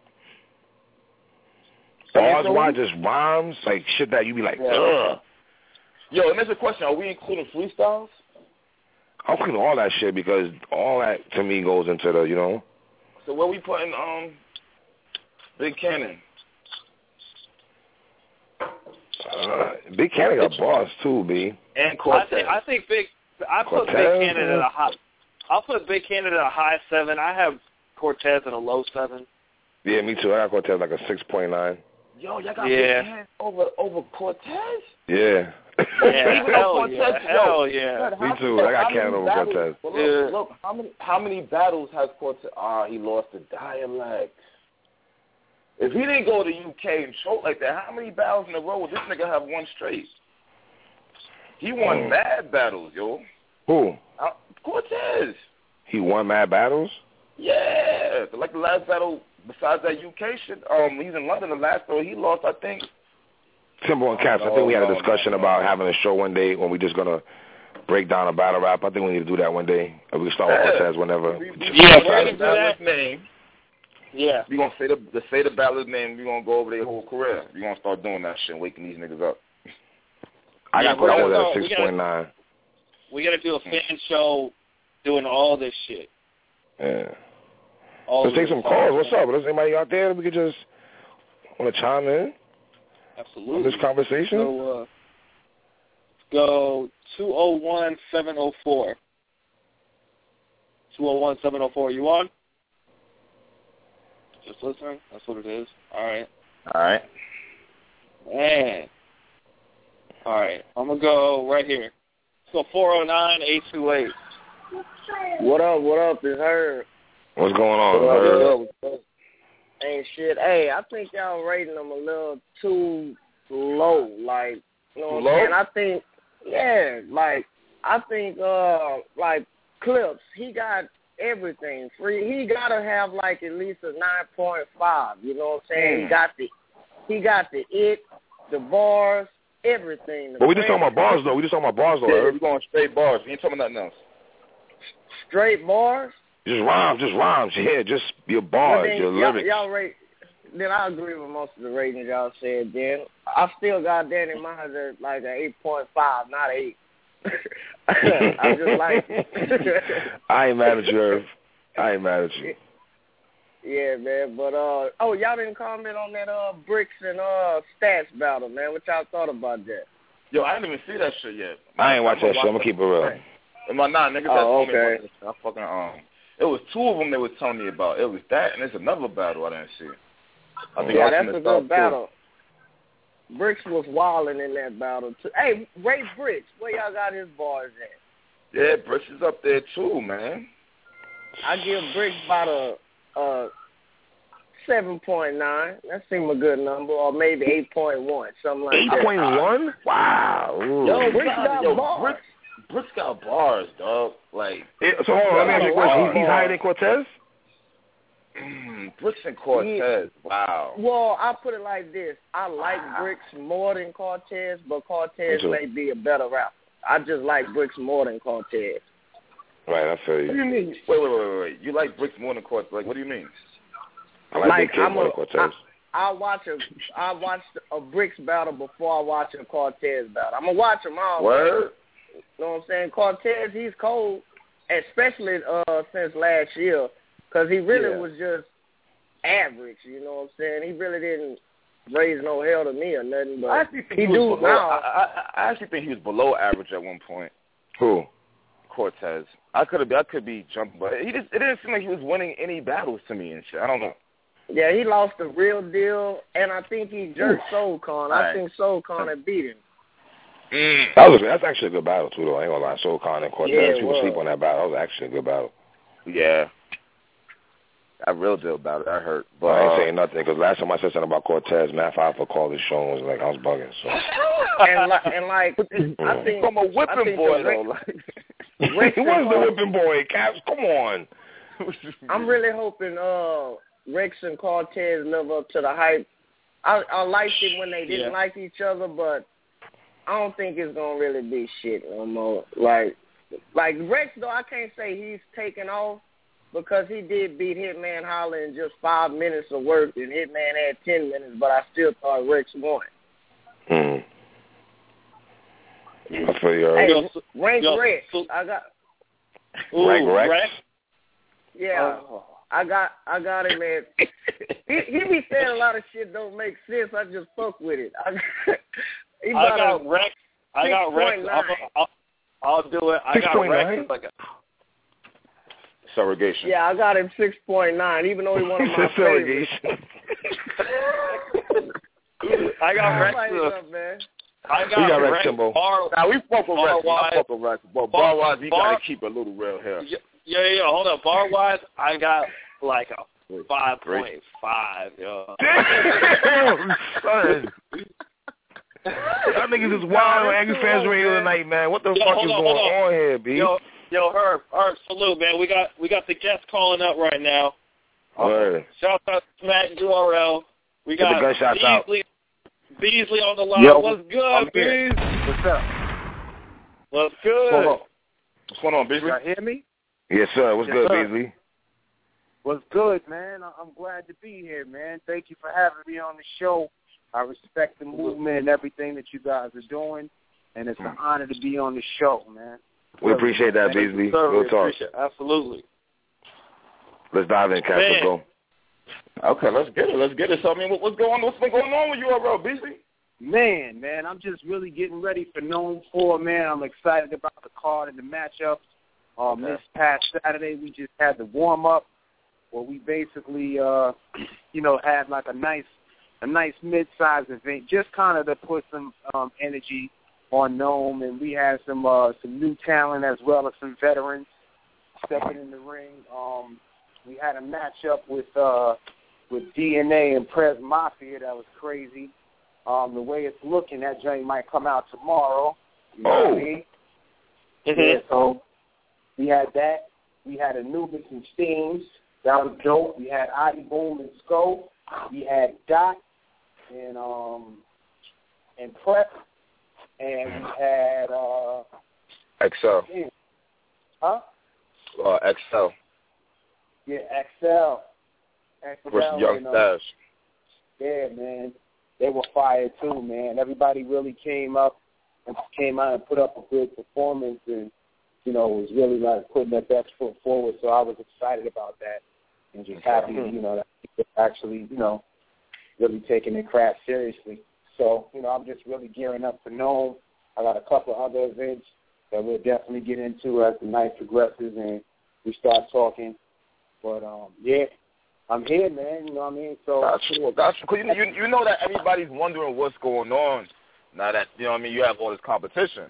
Bars wise, just rhymes, like shit that you be like, Yeah. ugh. Yo, and there's a question. Are we including freestyles? I'm cleaning all that shit because all that to me goes into the, you know. So where we putting um Big Cannon? Uh, Big Cannon got bars too, B. And I Cortez. think I think big. I put Cortez, Big Cannon at yeah. a high. I'll put Big Cannon at a high seven. I have Cortez at a low seven. Yeah, me too. I got Cortez like a six point nine. Yo, y'all got Yeah. Big Cannon over over Cortez? Yeah. Yeah, Even though hell Cortez- yeah, yo, hell yeah. God, Me how- too. yo, I got how many Cannon over battles- Cortez. Well, Yeah. look, look, how many how many battles has Cortez? Ah, he lost the dialect. If he didn't go to U K and choke like that, how many battles in a row would this nigga have won straight? He won Mm. mad battles, yo. Who? Uh, Cortez. He won mad battles? Yeah, like the last battle. Besides that U K shit, um, he's in London. The last battle he lost, I think. Timber and Caps. I think we had a discussion about having a show one day when we're just gonna break down a battle rap. I think we need to do that one day. And we can start with Yeah. Cortez whenever. We, we, Yeah, we we're gonna gonna do battler's that. name. Yeah. We gonna say the, the say the battler's name. We gonna go over their whole career. We gonna start doing that shit, waking these niggas up. I Yeah, got we're Cortez gonna at go- a we six point nine. We got to do a fan show doing all this shit. Yeah. All Let's of take this some calls. What's up? Is anybody out there that we could just want to chime in Absolutely. on this conversation? So, uh, go two oh one, seven oh four. two oh one, seven oh four. You on? Just listening? That's what it is. All right. All right. Man. All right. I'm going to go right here. Let's go four oh nine, eight two eight. What up, what up, it's her. What's going on? What up, Herb? what up, what up? Ain't shit. Hey, I think y'all rating them a little too low. Like, you know what Low? I'm saying? I think, yeah, like, I think, uh, like, Clips, he got everything free. He got to have, like, at least a nine point five. You know what I'm saying? Mm. He got the, he got the it, the bars, everything. The But we just talking credit. about bars, though. We just talking about bars, though. Yeah, Herb. we going straight bars. We ain't talking about nothing else. Straight bars? Just rhymes, just rhymes. Yeah, just your Well, bars, then your y'all, lyrics. y'all rate. Then I agree with most of the ratings y'all said. Then I still got Danny Myers at like an eight point five, not eight. I just like it. I ain't mad at you, Herb. I ain't mad at you. Yeah, man. But uh, oh, y'all didn't comment on that uh bricks and uh stats battle, man. What y'all thought about that? Yo, I didn't even see that shit yet. I ain't watch that shit. I'm watch gonna keep it real. And my nah, niggas Oh, that told me okay. about this. I fucking um, it was two of them they was telling me about. It was that, and there's another battle I didn't see. I think Yeah, I that's seen a the stuff, good battle. Bricks was wilding in that battle too. Hey, Ray Bricks, where y'all got his bars at? Too. Yeah, Bricks is up there too, man. I give Bricks about a, a seven point nine. That seemed a good number, or maybe eight point one, something like Eight that. point one? Wow. Ooh. Yo, Bricks God, got yo, bars. Bricks, Bricks got bars, dog. Like, Yeah, so hold on, let me ask you a question. He's, he's higher than Cortez? mm, Bricks and Cortez. Wow. Well, I'll put it like this. I like Bricks more than Cortez, but Cortez Me too. may be a better rapper. I just like Bricks more than Cortez. Right, I feel What do you. you mean? Wait, wait, wait, wait, wait. You like Bricks more than Cortez? Like, what do you mean? I like, Like, Big Kid I'm more a- than Cortez. I watch a I watch a Bricks battle before I watch a Cortez battle. I'm gonna watch them all. Word? You know what I'm saying? Cortez, he's cold. especially uh, since last year, because he really Yeah. was just average. You know what I'm saying? He really didn't raise no hell to me or nothing. But I actually think he, he, do was below. now. I, I, I actually think he was below average at one point. Who? Cortez. I could have. I could be jumping, but he just. It didn't seem like he was winning any battles to me and shit. I don't know. Yeah, he lost the real deal, and I think he jerked Soul Khan. I Right. think Soul Khan had beat him. Mm. That was a, that's actually a good battle too, though. I ain't gonna lie. Soul Khan and Cortez. Yeah, it People was. sleep on that battle. That was actually a good battle. Yeah. That real deal about it. That hurt. But I ain't uh, saying nothing because last time I said something about Cortez, Matt Alpha called his show and was like, I was bugging. So. and, like, and like, I think from a I whipping think boy the though. Rick- Like, Rick He was the and, uh, whipping boy. Caps, come on. I'm really hoping uh, Rex and Cortez live up to the hype. I, I liked it when they didn't Yeah. like each other, but I don't think it's gonna really be shit no more. Like, like Rex though, I can't say he's taken off because he did beat Hitman Holler in just five minutes of work, and Hitman had ten minutes, but I still thought Rex won. Mm. I feel you. Hey, Yo, so- rank yo, Rex, so- I got. Ooh, Rank Rex? Rex? Yeah, Oh. I got I got him at. He, he be saying a lot of shit don't make sense. I just fuck with it. I, he I got got a Rex. I got Rex. six point I'll, nine. I'll, I'll do it. I got six point nine? Rex. Like a, Surrogation. Yeah, I got him six point nine, even though he one of my favorites. I got Rex. Somebody uh, up, man. I got, You got Rex Rex. Timbo. Bar, Now we fuck with Rex. I Bar-wise- fuck with Rex. But Bar- bar-wise, you bar- gotta keep it a little real here. yeah, yeah, yeah. Hold on. Bar wise, I got like a five point five. Yo. Damn, son. Y'all niggas is wild on Angry Fans Radio tonight, man. What the Yo, fuck hold is on, going hold on. on here, B? Yo, yo, Herb, Herb, salute, man. We got we got the guests calling up right now. Word. Shout out to Matt U R L. We Get the got gunshots out. Beasley, Beasley on the line. Yo, What's I'm good, here. Bees? What's up? What's good? What's going on? What's going on, Beasley? Y'all hear me? Yes, sir. What's Yes, good, sir. Beasley? What's good, man? I- I'm glad to be here, man. Thank you for having me on the show. I respect the movement and everything that you guys are doing, and it's an honor to be on the show, man. We appreciate that, Thank you, Beasley. sir. We'll We talk. appreciate it. Absolutely. Let's dive in, Caps. Man. Let's go. Okay, let's get it. Let's get it. So, I mean, what, what's going on? What's been going on with U R L, Beasley? Man, man, I'm just really getting ready for Known For, man. I'm excited about the card and the matchups. Um, Okay. This past Saturday, we just had the warm-up where we basically, uh, you know, had like a nice a nice mid-sized event, just kind of to put some um, energy on Gnome, and we had some uh, some new talent as well as some veterans stepping in the ring. Um, we had a matchup with uh, with D N A and Prez Mafia that was crazy. Um, the way it's looking, that joint might come out tomorrow. You know Oh. what I mean? Yeah, so we had that. We had Anubis and Steams. That was dope. We had Adi Boom and Scope. We had Dot and um and Prep. And we had uh X L. huh? Uh, X L. Yeah, X L. X L Versus Young and, uh, Stash. Yeah, man. They were fired too, man. Everybody really came up and came out and put up a good performance and, you know, was really like putting their best foot forward. So I was excited about that and just happy, you know, that people actually, you know, really taking their craft seriously. So, you know, I'm just really gearing up for Gnome. I got a couple of other events that we'll definitely get into as the night progresses and we start talking. But, um, yeah, I'm here, man. You know what I mean? So Gotcha. Gotcha. Cause you, you, you know that everybody's wondering what's going on now that, you know what I mean, you have all this competition.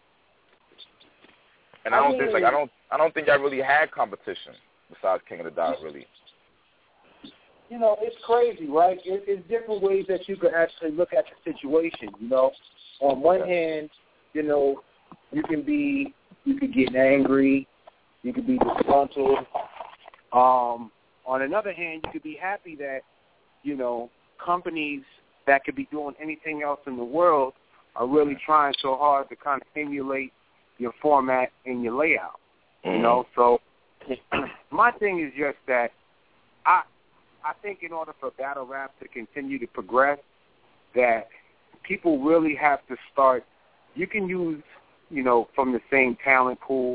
And I I don't mean- think, like, I don't, I don't think I really had competition besides King of the Dot, really. you know, it's crazy, right? It, it's different ways that you could actually look at the situation, you know. On one hand, you know, you can be, you could get angry, you could be disgruntled. Um, on another hand, you could be happy that, you know, companies that could be doing anything else in the world are really trying so hard to kind of emulate your format and your layout, you know. So my thing is just that I I think in order for battle rap to continue to progress, that people really have to start. You can use, you know, from the same talent pool,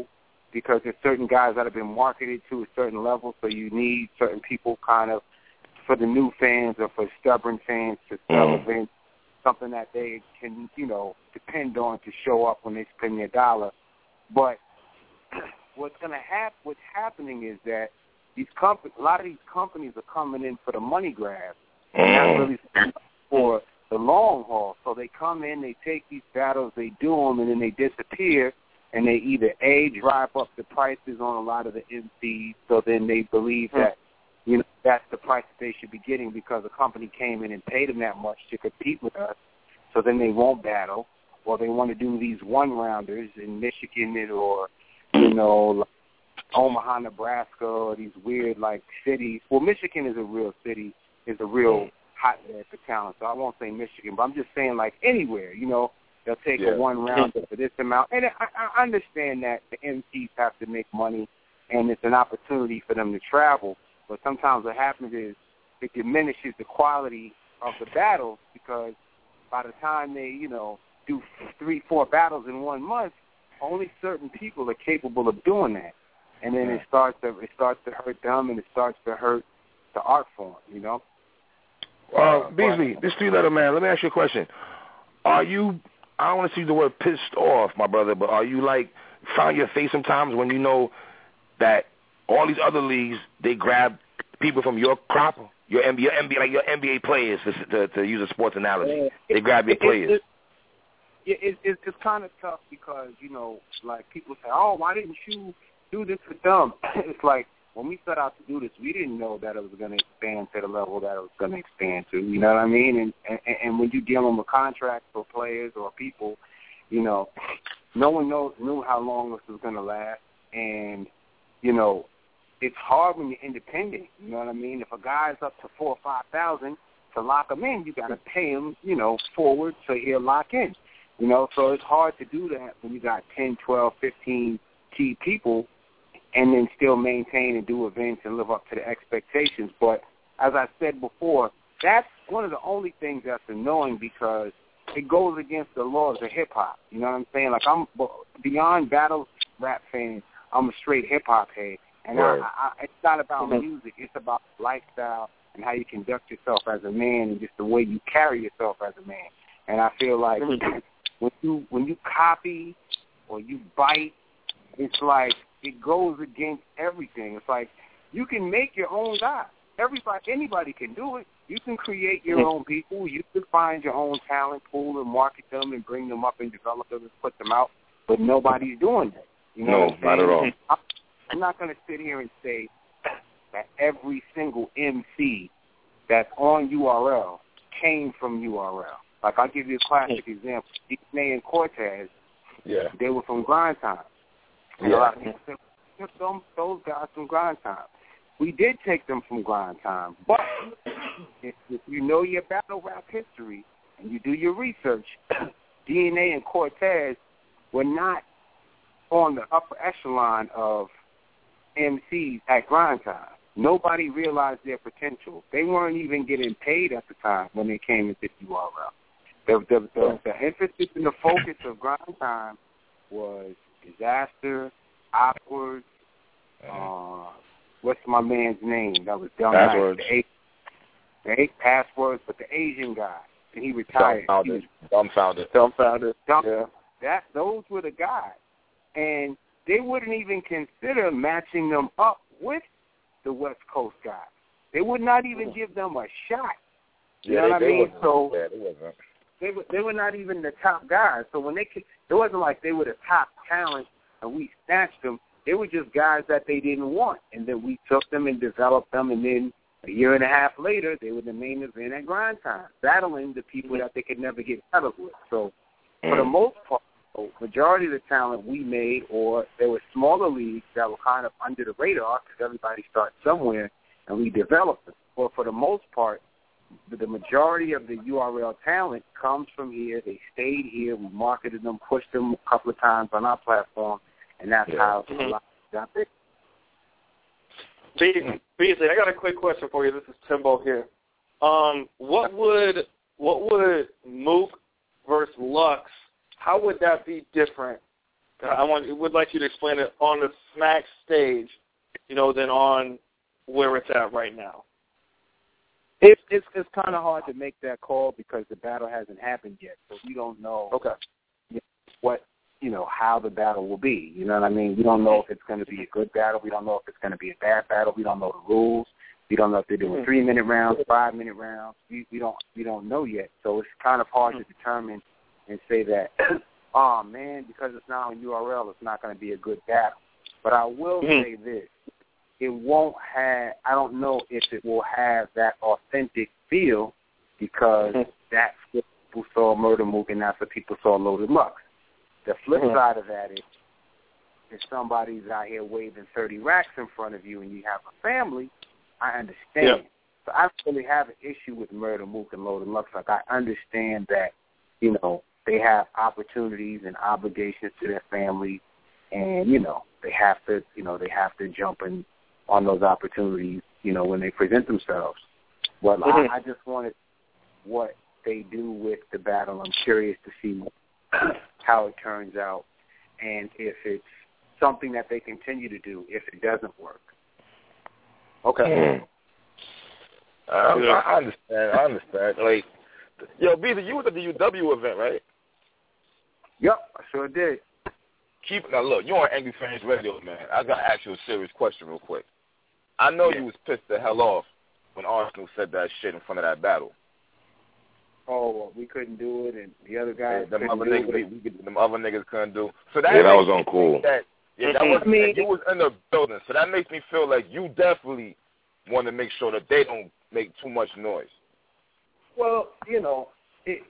because there's certain guys that have been marketed to a certain level, so you need certain people kind of for the new fans or for stubborn fans to sell events, something that they can, you know, depend on to show up when they spend their dollar. But what's going to happen, what's happening is that these comp- a lot of these companies are coming in for the money grab, and not really for the long haul. So they come in, they take these battles, they do them, and then they disappear, and they either, A, drive up the prices on a lot of the M Cs, so then they believe that, you know, that's the price that they should be getting because the company came in and paid them that much to compete with us, so then they won't battle, or they want to do these one-rounders in Michigan or, you know, like Omaha, Nebraska, or these weird, like, cities. Well, Michigan is a real city, is a real hotbed for talent, so I won't say Michigan, but I'm just saying, like, anywhere, you know, they'll take yeah. a one-rounder for this amount. And I, I understand that the M Cs have to make money, and it's an opportunity for them to travel, but sometimes what happens is it diminishes the quality of the battles because by the time they, you know, do three, four battles in one month, only certain people are capable of doing that. And then it starts to it starts to hurt them, and it starts to hurt the art form, you know. Uh, Beasley, this three-letter man. Let me ask you a question. Are you? I don't want to see the word pissed off, my brother, but are you like find your face sometimes when you know that all these other leagues they grab people from your crop, your N B A, N B A like your N B A players, to, to, to use a sports analogy, they grab your it, players. It, it, it, it, it's kind of tough because you know, like people say, "Oh, why didn't you do this for them?" It's like when we set out to do this, we didn't know that it was going to expand to the level that it was going to expand to. You know what I mean? And, and and when you're dealing with contracts for players or people, you know, no one knows knew how long this was going to last, and you know, it's hard when you're independent. You know what I mean? If a guy's up to four or five thousand to lock him in, you got to pay him, you know, forward so he'll lock in. You know, so it's hard to do that when you got ten, twelve, fifteen key people and then still maintain and do events and live up to the expectations. But as I said before, that's one of the only things that's annoying because it goes against the laws of hip-hop. You know what I'm saying? Like, I'm beyond battle rap fan, I'm a straight hip-hop head. And right. I, I, it's not about mm-hmm. music. It's about lifestyle and how you conduct yourself as a man and just the way you carry yourself as a man. And I feel like mm-hmm. when you when you copy or you bite, it's like it goes against everything. It's like you can make your own guy. Everybody, anybody can do it. You can create your own people. You can find your own talent pool and market them and bring them up and develop them and put them out. But nobody's doing that. You know no, not at all. I'm not going to sit here and say that every single M C that's on U R L came from U R L. Like, I'll give you a classic example. D N A and Cortez, yeah. they were from Grind Time. And yeah. a lot of people said, we took them, those guys from Grind Time. We did take them from Grind Time. But if, if you know your battle rap history and you do your research, D N A and Cortez were not on the upper echelon of M Cs at Grind Time. Nobody realized their potential. They weren't even getting paid at the time when they came into U R L. The, the, the, the emphasis and the focus of Grind Time was Disaster, Awkward, uh, what's my man's name? That was Dumb Passwords. Night. The eight passwords, but the Asian guy. And he retired. Dumbfounded. Dumbfounded. Dumbfounded. Dumb, yeah. That, those were the guys. And they wouldn't even consider matching them up with the West Coast guys. They would not even give them a shot. You yeah, know they, what I they mean? wasn't, So yeah, they wasn't. They were, they were not even the top guys. So when they could, it wasn't like they were the top talent and we snatched them. They were just guys that they didn't want. And then we took them and developed them. And then a year and a half later, they were the main event at Grind Time, battling the people that they could never get settled with. So for the most part, the majority of the talent we made, or there were smaller leagues that were kind of under the radar because everybody starts somewhere, and we developed them. But for the most part, the majority of the U R L talent comes from here. They stayed here. We marketed them, pushed them a couple of times on our platform, and that's yeah. how Mm-hmm. a lot got big. Beasley, I got a quick question for you. This is Timbo here. Um, what would what would Mook versus Lux? How would that be different I want would like you to explain it on the Smack stage, you know, than on where it's at right now. It's it's it's kind of hard to make that call because the battle hasn't happened yet, so we don't know. Okay. You know, what you know how the battle will be. You know what I mean? We don't know if it's going to be a good battle. We don't know if it's going to be a bad battle. We don't know the rules. We don't know if they're doing three minute rounds, five minute rounds. We we don't we don't know yet. So it's kind of hard to determine and say that, oh man, because it's not on U R L, it's not going to be a good battle. But I will say this. It won't have, I don't know if it will have that authentic feel because mm-hmm. that's what people saw Murda Mook and that's what people saw Loaded Lux. The flip mm-hmm. side of that is if somebody's out here waving thirty racks in front of you and you have a family, I understand. Yep. So I don't really have an issue with Murda Mook and Loaded Lux. Like I understand that, you know, they have opportunities and obligations to their family and, you know, they have to, you know, they have to jump in on those opportunities, you know, when they present themselves. Well, mm-hmm. I, I just wanted what they do with the battle. I'm curious to see how it turns out and if it's something that they continue to do if it doesn't work. Okay. Mm. I, I understand. I understand. Like, yo, Beezer, you was at the U W event, right? Yep, I sure did. Keep now. Look, you on Angry Fans Radio, man. I gotta ask you a serious question real quick. I know yeah. you was pissed the hell off when Arsenal said that shit in front of that battle. Oh, well, we couldn't do it, and the other guys yeah, them couldn't other do niggas, it. We, we could, them other niggas couldn't do. So that yeah, that was uncool. That, yeah, that was. I mean, you was in the building, so that makes me feel like you definitely want to make sure that they don't make too much noise. Well, you know, it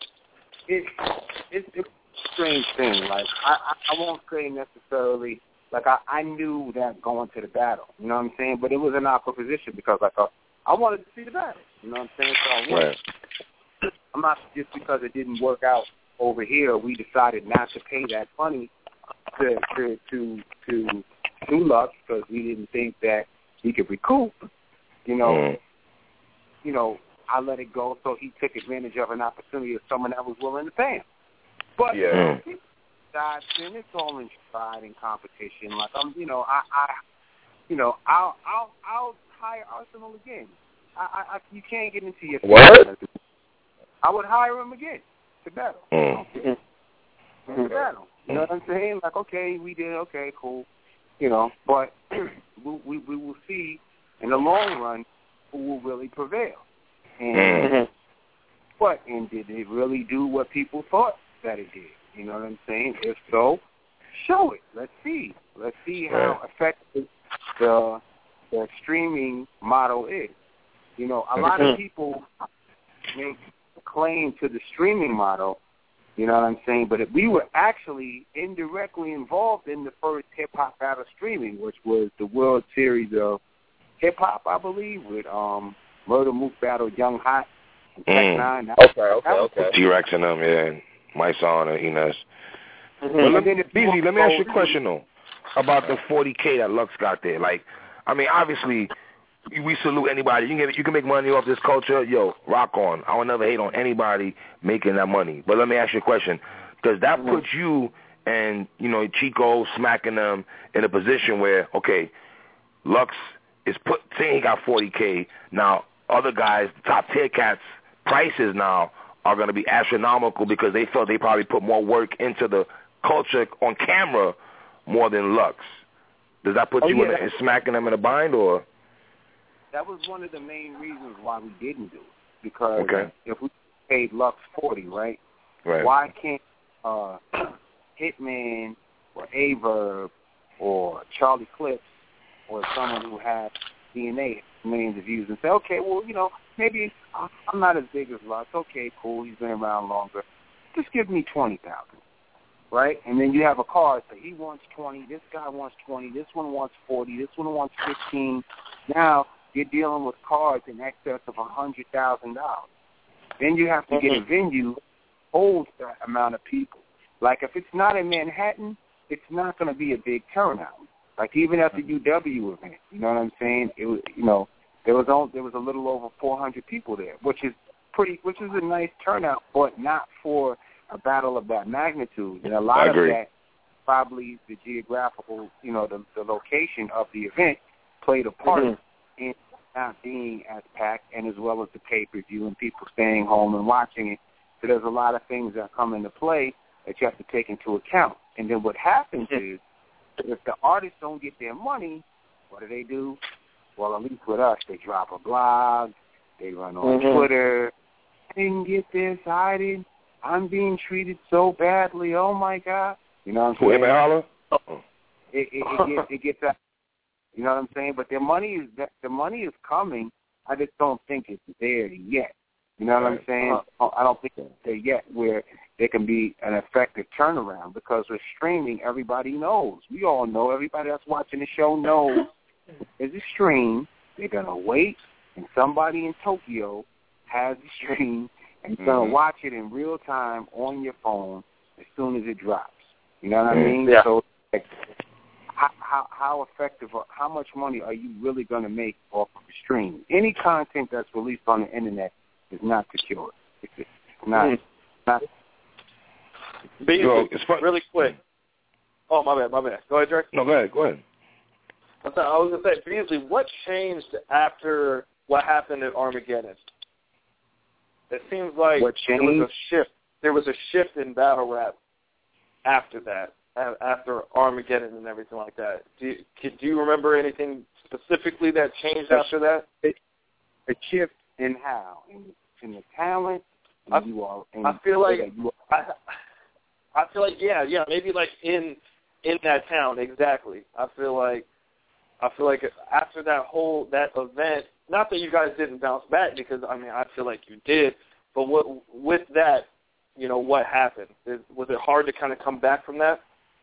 it it's a strange thing. Like I, I, I won't say necessarily. Like, I, I knew that going to the battle, you know what I'm saying? But it was an awkward position because, like, I, I wanted to see the battle, you know what I'm saying? So I went. Right. I'm not just because it didn't work out over here, we decided not to pay that money to to to to, to Lux because we didn't think that he could recoup, you know. Mm. You know, I let it go so he took advantage of an opportunity of someone that was willing to pay him. But, yeah. you know, Guys, and it's all in stride and competition. Like I'm, you know, I, I, you know, I'll, I'll, I'll hire Arsenal again. I, I, I you can't get into your. What? I would hire him again to battle. Mm. To battle. You know what I'm saying? Like, okay, we did. Okay, cool. You know, but we, we, we will see in the long run who will really prevail. And mm. what? And did it really do what people thought that it did? You know what I'm saying? If so, show it. Let's see. Let's see how effective the the streaming model is. You know, a lot of people make a claim to the streaming model, you know what I'm saying? But if we were actually indirectly involved in the first hip-hop battle streaming, which was the World Series of Hip-Hop, I believe, with um, Murda Mook battle Young Hot and Tech Mm. Nine. That, okay, okay, okay. T-Rex and them, yeah. My son and Enes. Mm-hmm. But let me, B Z, let me ask you a question, though, about the forty K that Lux got there. Like, I mean, obviously, we salute anybody. You can, you can make money off this culture. Yo, rock on. I will never hate on anybody making that money. But let me ask you a question. Does that mm-hmm. put you and, you know, Chico smacking them in a position where, okay, Lux is put saying he got forty K. Now, other guys, top tier cats, prices now are going to be astronomical because they felt they probably put more work into the culture on camera more than Lux. Does that put oh, you yeah, in, in smacking them in a bind, or? That was one of the main reasons why we didn't do it. Because okay. if we paid Lux forty, right? Right. Why can't uh, Hitman or Averb or Charlie Clips or someone who has D N A millions of views and say, okay, well, you know, maybe I'm not as big as Lux. Okay, cool. He's been around longer. Just give me twenty thousand, right? And then you have a card that he wants twenty. This guy wants twenty. This one wants forty. This one wants fifteen. Now you're dealing with cards in excess of a hundred thousand dollars. Then you have to mm-hmm. get a venue that holds that amount of people. Like if it's not in Manhattan, it's not going to be a big turnout. Like even at the U W event, you know what I'm saying? It was, you know, there was only, there was a little over four hundred people there, which is pretty, which is a nice turnout, but not for a battle of that magnitude. And a lot of that probably the geographical, you know, the, the location of the event played a part mm-hmm. in not being as packed, and as well as the pay-per-view and people staying home and watching it. So there's a lot of things that come into play that you have to take into account. And then what happens is, if the artists don't get their money, what do they do? Well, at least with us, they drop a blog, they run on mm-hmm. Twitter. I didn't get this, I didn't. I'm being treated so badly. Oh my God! You know what I'm saying? Holler? It, it, it gets it gets out. You know what I'm saying? But their money is the money is coming. I just don't think it's there yet. You know what right. I'm saying? Uh-huh. I don't think it's there yet where there can be an effective turnaround, because with streaming, everybody knows. We all know. Everybody that's watching the show knows. There's a stream. They're gonna wait, and somebody in Tokyo has the stream. And you're going to watch it in real time on your phone as soon as it drops. You know what I mean? Yeah. So like, how, how, how effective or how much money are you really going to make off of a stream? Any content that's released on the Internet is not secure. It's, it's not. Mm. not Beasley, Yo, it's really quick. Oh, my bad, my bad. Go ahead, Drake. No, go ahead, go ahead. I was going to say, Beasley, what changed after what happened at Armageddon? It seems like there was a shift. There was a shift in battle rap after that, after Armageddon and everything like that. Do you, do you remember anything specifically that changed after that? A shift in how? In, in the talent? I, you are, in, I feel like you I, I feel like yeah, yeah, maybe like in in that town exactly. I feel like I feel like after that whole that event. Not that you guys didn't bounce back, because, I mean, I feel like you did. But what, with that, you know, what happened? Is, was it hard to kind of come back from that?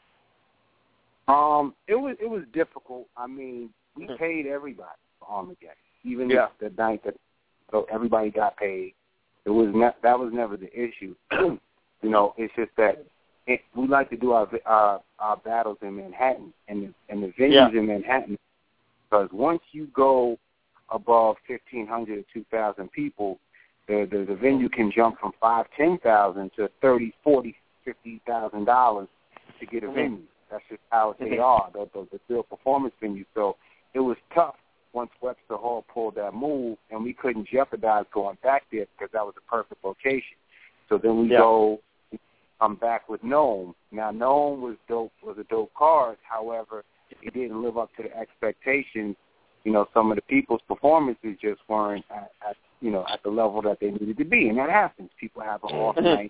Um, it was it was difficult. I mean, we mm-hmm. paid everybody for Armageddon, even yeah. the night that so everybody got paid. It was not, that was never the issue. You know, it's just that it, we like to do our our, our battles in Manhattan and the, and the venues yeah. in Manhattan, because once you go above fifteen hundred or two thousand people, the, the the venue can jump from five, ten thousand to thirty, forty, fifty thousand dollars to get a mm-hmm. venue. That's just how they are. The, the the real performance venue. So it was tough once Webster Hall pulled that move, and we couldn't jeopardize going back there because that was a perfect location. So then we yeah. go come back with Nome. Now Nome was dope, was a dope card. However, it didn't live up to the expectations. You know, some of the people's performances just weren't at, at you know, at the level that they needed to be, and that happens. People have an off night.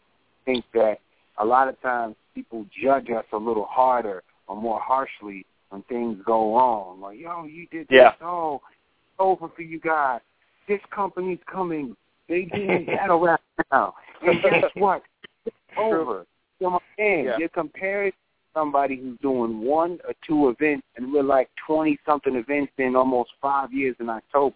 I think that a lot of times people judge us a little harder or more harshly when things go wrong. Like, yo, you did yeah. this. Oh, it's over for you guys. This company's coming. They doing battle rap now. And guess what? It's over. You know what I'm saying? Yeah. You're comparing somebody who's doing one or two events, and we're like twenty-something events in almost five years in October.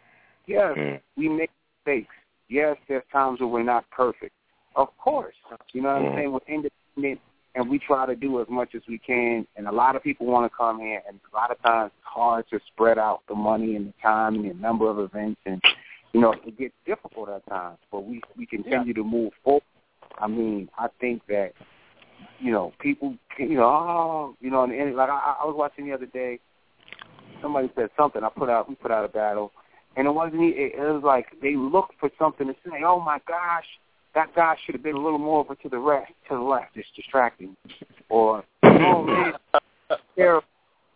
Yes, mm. we make mistakes. Yes, there's times where we're not perfect. Of course. You know what mm. I'm saying? We're independent, and we try to do as much as we can, and a lot of people want to come here, and a lot of times it's hard to spread out the money and the time and the number of events, and, you know, it gets difficult at times, but we, we continue yeah. to move forward. I mean, I think that, you know, people, you know, oh, you know, on the end, like I, I was watching the other day, somebody said something, I put out, we put out a battle, and it wasn't, it, it was like they looked for something to say, oh my gosh, that guy should have been a little more over to the left, to the left, it's distracting. Or, oh man, terrible.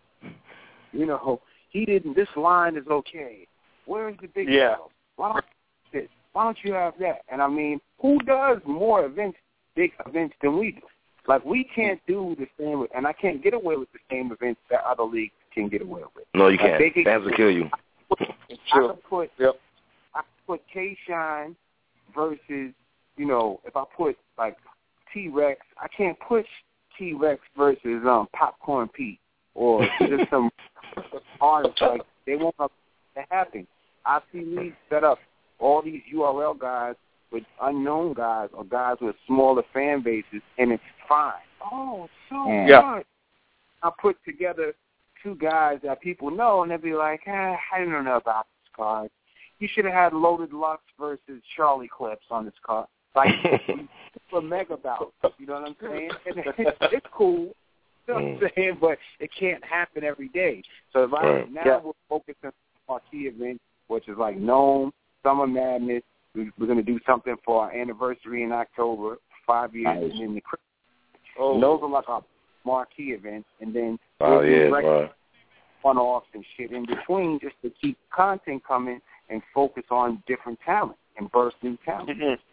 You know, he didn't, this line is okay. Where's the big yeah. battle? Why don't, this? Why don't you have that? And I mean, who does more events, big events than we do? Like, we can't do the same, and I can't get away with the same events that other leagues can get away with. No, you like can't. Can, Fans will kill you. It's true. I could put, yep. I could put K-Shine versus, you know, if I put, like, T-Rex, I can't push T-Rex versus um, Popcorn Pete or just some artists. Like, they won't have to happen. I see leagues set up all these U R L guys with unknown guys or guys with smaller fan bases, and it's fine. Oh, so yeah. good. I put together two guys that people know, and they'll be like, eh, I don't know about this card. You should have had Loaded Lux versus Charlie Clips on this card. Like, for mega bouts, you know what I'm saying? And it's, it's cool, you know what I'm saying? But it can't happen every day. So if I, right. now yeah. we're focusing on our key events, which is like Gnome, Summer Madness. We, we're going to do something for our anniversary in October, five years, nice. And then the Christmas. Oh. And those are like our marquee events. And then oh, we'll yeah, right. one-offs and shit in between just to keep content coming and focus on different talent and burst new talent.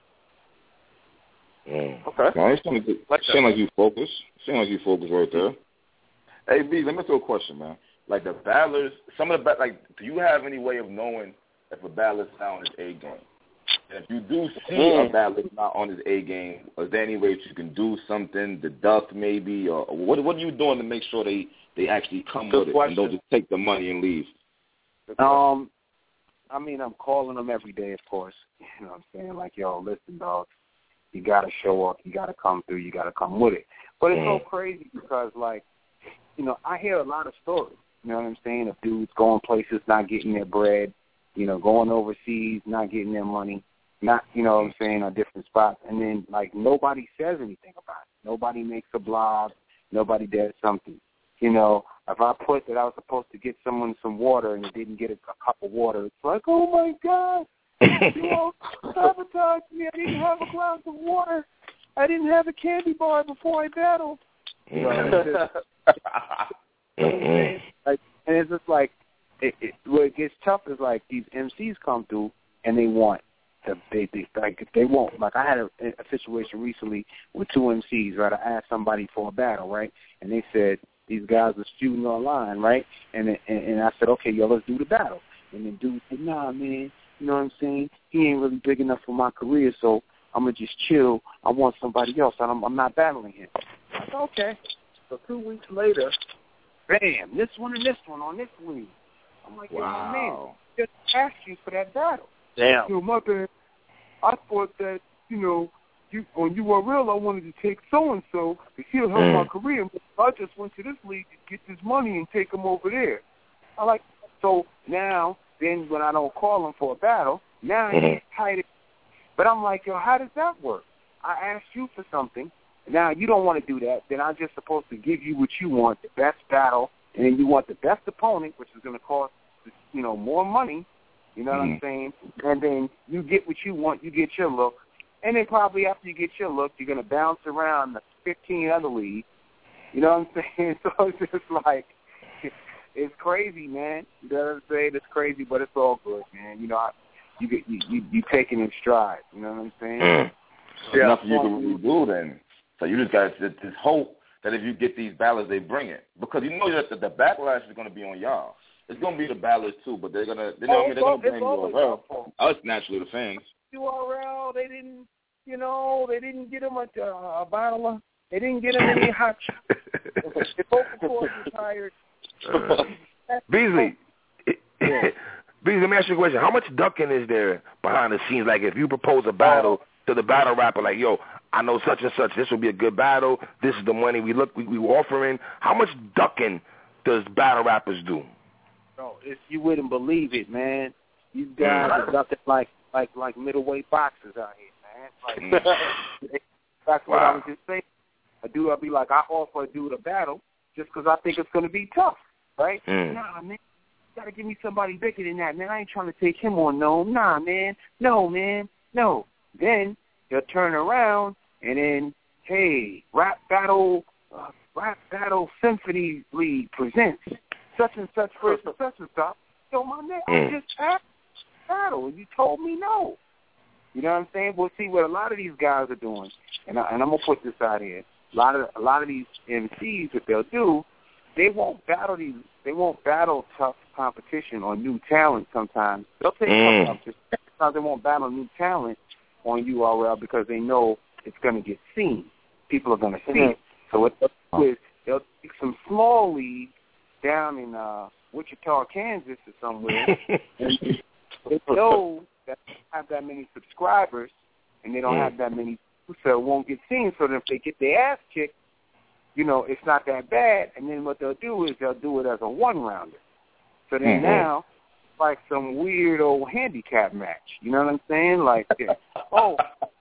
Mm-hmm. Mm. Okay. Now, it seems like, like, seem like you focus. Seem like you focus right there. Hey, B, let me throw a question, man. Like the battlers, some of the ba- like, do you have any way of knowing if a battler's not on his A game? And if you do see mm. a battler's not on his A game, is there any way that you can do something, deduct maybe, or what? What are you doing to make sure they, they actually come Good with question. it and don't just take the money and leave? Um, I mean, I'm calling them every day, of course. You know what I'm saying? Like, yo, listen, dog, you got to show up. You got to come through. You got to come with it. But it's mm. so crazy because, like, you know, I hear a lot of stories, you know what I'm saying, of dudes going places, not getting their bread, you know, going overseas, not getting their money, not, you know what I'm saying, on different spots. And then, like, nobody says anything about it. Nobody makes a blog. Nobody does something. You know, if I put that I was supposed to get someone some water and didn't get a, a cup of water, it's like, oh, my God, you all sabotaged me. I didn't have a glass of water. I didn't have a candy bar before I battled. You know, it's just, you know what I'm saying? Like, and it's just like, it, it, where it gets tough is like these M Cs come through and they want to, they, they like they won't. Like I had a, a situation recently with two M Cs, right? I asked somebody for a battle, right? And they said these guys was feuding online, right? And, and and I said, okay, yo, let's do the battle. And then dude said, nah, man, you know what I'm saying? He ain't really big enough for my career, so I'm gonna just chill. I want somebody else. I'm, I'm not battling him. I said, okay. So two weeks later, bam, this one and this one on this league. I'm like, wow, yo, man, just asked you for that battle. Damn. You know, my bad. I thought that, you know, you, on U R L I wanted to take so-and-so because he'll help mm. my career. I just went to this league to get this money and take him over there. I like, so now, then when I don't call him for a battle, now mm-hmm. he's tight. But I'm like, yo, how does that work? I asked you for something. Now, you don't want to do that. Then I'm just supposed to give you what you want, the best battle, and then you want the best opponent, which is going to cost, you know, more money. You know what mm-hmm. I'm saying? And then you get what you want. You get your look. And then probably after you get your look, you're going to bounce around the fifteen other leagues. You know what I'm saying? So it's just like, it's crazy, man. You know what I'm saying? It's crazy, but it's all good, man. You know, I, you get you, you, you take it in stride. You know what I'm saying? Mm. There's yeah. nothing you can really do then. So you just got to just hope that if you get these ballots, they bring it, because you know that the, the backlash is going to be on y'all. It's going to be the ballots too, but they're gonna they know oh, they're gonna blame U R L. Us naturally the fans. U R L, they didn't, you know, they didn't get him a, uh, a bottle of, they didn't get him any hot. The vocal cord retired. Uh, Beasley, yeah. Beasley, let me ask you a question. How much ducking is there behind the scenes? Like if you propose a battle to the battle rapper, like, yo, I know such and such, this will be a good battle, this is the money we look we, we offering. How much ducking does battle rappers do? Bro, if you wouldn't believe it, man. You guys are ducking like like like middleweight boxers out here, man. Like that's what wow. I was just saying. A dude, I'll be like, I offer a dude a battle just because I think it's going to be tough, right? Mm. Nah, man, you got to give me somebody bigger than that, man. I ain't trying to take him on, no. Nah, man. No, man. No. Then he'll turn around and then, hey, Rap Battle, uh, Rap Battle Symphony League presents such and such versus such and such. Yo, my man, mm. I just asked battle, and you told me no. You know what I'm saying? We'll see what a lot of these guys are doing, and, I, and I'm gonna put this out here. A lot of a lot of these M Cs, what they'll do, they won't battle these. They won't battle tough competition on new talent. Sometimes they'll take mm. tough competition. Sometimes they won't battle new talent on U R L because they know it's gonna get seen. People are gonna see mm-hmm. it. So what they'll do is they'll take some small leagues down in uh, Wichita, Kansas, or somewhere. And they know that they don't have that many subscribers, and they don't mm. have that many, so it won't get seen. So that if they get their ass kicked, you know, it's not that bad. And then what they'll do is they'll do it as a one-rounder. So then mm-hmm. now, like some weird old handicap match. You know what I'm saying? Like, oh,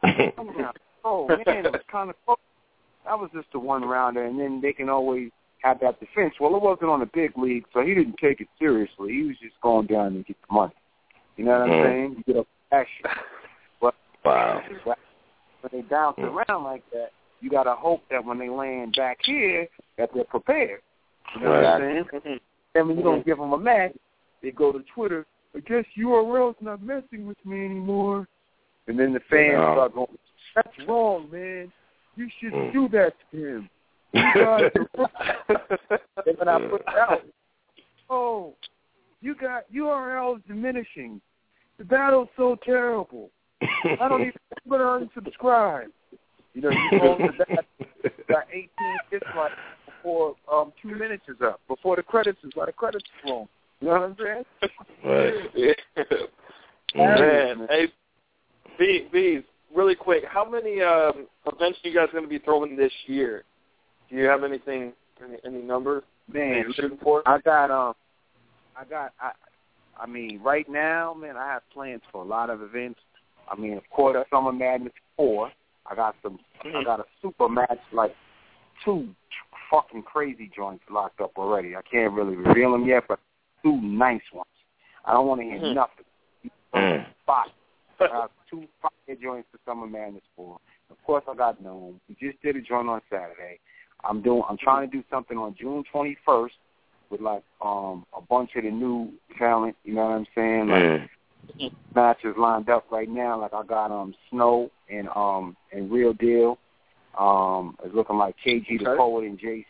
Oh, man, it was kind of close. That was just the one rounder, and then they can always have that defense. Well, it wasn't on the big league, so he didn't take it seriously. He was just going down and get the money. You know what mm. I'm saying? You get up that shit. But wow. when they bounce mm. around like that, you got to hope that when they land back here, that they're prepared. You know right. what I'm saying? And when you don't give them a match, they go to Twitter, I guess U R L's not messing with me anymore. And then the fans yeah. start going, that's wrong, man. You should mm. do that to him. You guys are and when I put it out, oh, you got U R L is diminishing. The battle's so terrible. I don't even want to unsubscribe. You know, you go to that, got eighteen dislikes before um, two minutes is up, before the credits is like the credits is wrong. You know what I'm saying? Right. Yeah. Man, hey, B, Bees, really quick, how many um, events are you guys going to be throwing this year? Do you have anything, any, any numbers? Man, you're shooting for? I got, um, I got, I, I mean, right now, man, I have plans for a lot of events. I mean, of course, Summer Madness four. I got some, mm-hmm. I got a super match, like two fucking crazy joints locked up already. I can't really reveal them yet, but two nice ones. I don't want to hear mm-hmm. nothing. Mm-hmm. Five. I got two fire joints for Summer Madness four. Of course, I got Gnome. We just did a joint on Saturday. I'm doing. I'm trying to do something on June twenty-first with like um a bunch of the new talent. You know what I'm saying? Like mm. matches lined up right now. Like I got um Snow and um and Real Deal. Um, it's looking like K G okay. the Poet and Jason.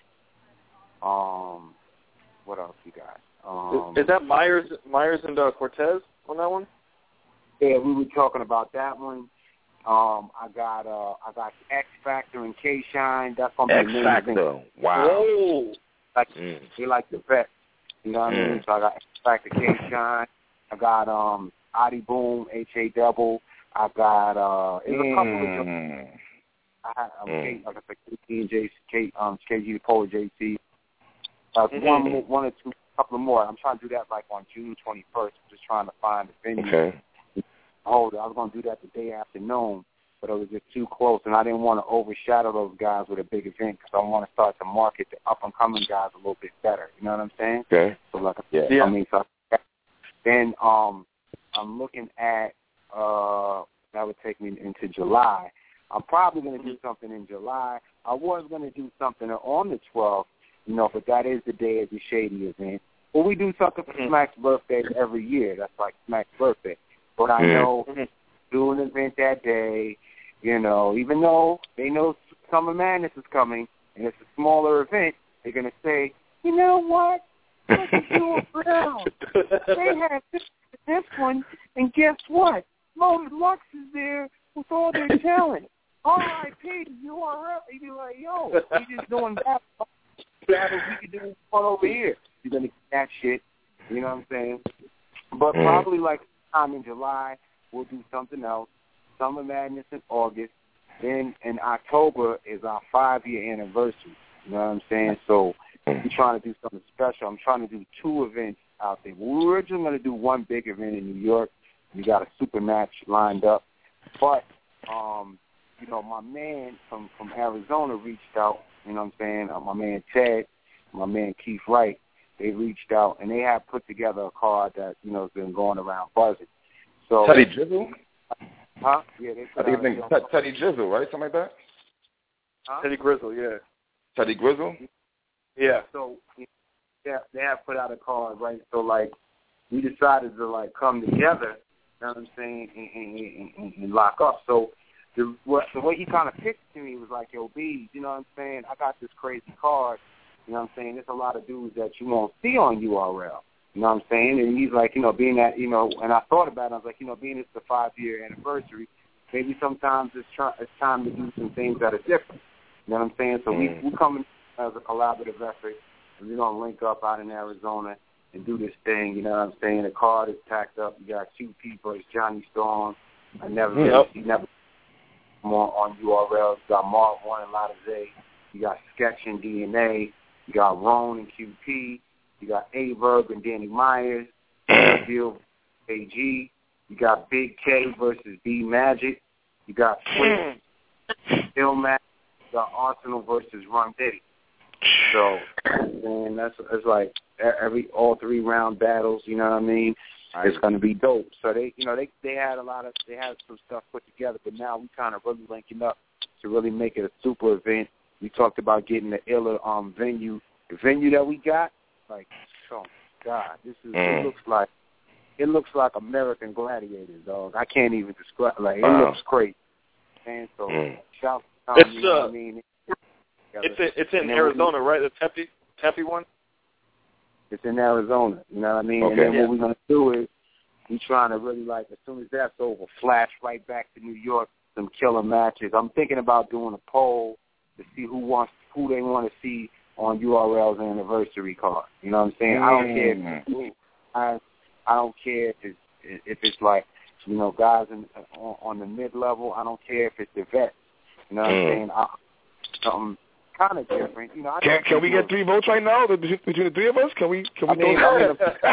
Um, what else we got? Um, is, is that Myers Myers and uh, Cortez on that one? Yeah, we were talking about that one. Um, I got uh, I got X Factor and K Shine. That's gonna be X Factor. Wow. Whoa. Like mm. they like the best. You know what mm. I mean? So I got X Factor, K Shine. I got um Adi Boom, H A Double. I got uh there's a couple mm. of them. I had um, mm. K, like I said, K T and J C, um K G the Poet, J C. Uh, mm-hmm. One one or two, couple more. I'm trying to do that like on June twenty-first. I'm just trying to find the venue. Okay. Hold it. I was going to do that the day after Noon, but it was just too close, and I didn't want to overshadow those guys with a big event because I want to start to market the up-and-coming guys a little bit better. You know what I'm saying? Okay. So like, yeah. I mean, so then um, I'm looking at uh, that would take me into July. I'm probably going to do something in July. I was going to do something on the twelfth, you know, but that is the day of the Shady event. Well, we do something for Smack's birthday every year. That's like Smack's birthday. But I know mm-hmm. do an event that day, you know, even though they know Summer Madness is coming and it's a smaller event, they're going to say, you know what? Look at you around. They have this, this one, and guess what? Moment Lux is there with all their talent. R I P U R L. You'd be like, yo, we just doing that. Battles we can do fun over here. You're going to get that shit. You know what I'm saying? But mm-hmm. probably like time in July, we'll do something else. Summer Madness in August. Then in October is our five-year anniversary. You know what I'm saying? So we're trying to do something special. I'm trying to do two events out there. We were just going to do one big event in New York. We got a super match lined up. But, um, you know, my man from, from Arizona reached out. You know what I'm saying? Uh, my man Ted, my man Keith Wright. They reached out, and they have put together a card that, you know, has been going around buzzing. So, Teddy Drizzle? Huh? Yeah, they put I think his name is Teddy Drizzle, right? Something like that? Huh? Teddy Grizzle, yeah. Teddy Grizzle? Yeah. So, yeah, they have put out a card, right? So, like, we decided to, like, come together, you know what I'm saying, and, and, and, and lock up. So, the, what, the way he kind of pitched to me was like, yo, B, you know what I'm saying? I got this crazy card. You know what I'm saying? There's a lot of dudes that you won't see on U R L. You know what I'm saying? And he's like, you know, being that, you know, and I thought about it. I was like, you know, being it's the five-year anniversary, maybe sometimes it's, try, it's time to do some things that are different. You know what I'm saying? So mm. we we coming as a collaborative effort, and we're going to link up out in Arizona and do this thing. You know what I'm saying? The card is packed up. You got Q P versus Johnny Storm. I never, yep. he never come on, on U R L. You got Mark One and Lotta Zay. You got Sketch and D N A. You got Ron and Q P. You got A-Verb and Danny Myers. Deal A G. You got Big K versus B Magic. You got Swift, Steel Mac, you got Arsenal versus Ron Diddy. So, and that's it's like every all three round battles. You know what I mean? Right. It's going to be dope. So they, you know, they they had a lot of they had some stuff put together, but now we kind of really linking up to really make it a super event. We talked about getting the iller um venue, the venue that we got. Like, oh God, this is mm. it looks like it looks like American Gladiators, dog. I can't even describe. Like, it wow. looks great. And so, mm. shout out, it's, you know uh, what I mean? It's in, it's in Arizona, right? The Tempe, Tempe one? It's in Arizona, you know what I mean? Okay. And then yeah. what we're going to do is we're trying to really, like, as soon as that's over, flash right back to New York, some killer matches. I'm thinking about doing a poll to see who wants, who they want to see on U R L's anniversary card. You know what I'm saying? Mm. I don't care if it's, I, I don't care if it's, if it's like, you know, guys in, on, on the mid-level. I don't care if it's the vets. You know what mm. I'm saying? I, something kind of different. You know, I can can we get three votes right now between the three of us? Can we? Can we? I mean, I mean,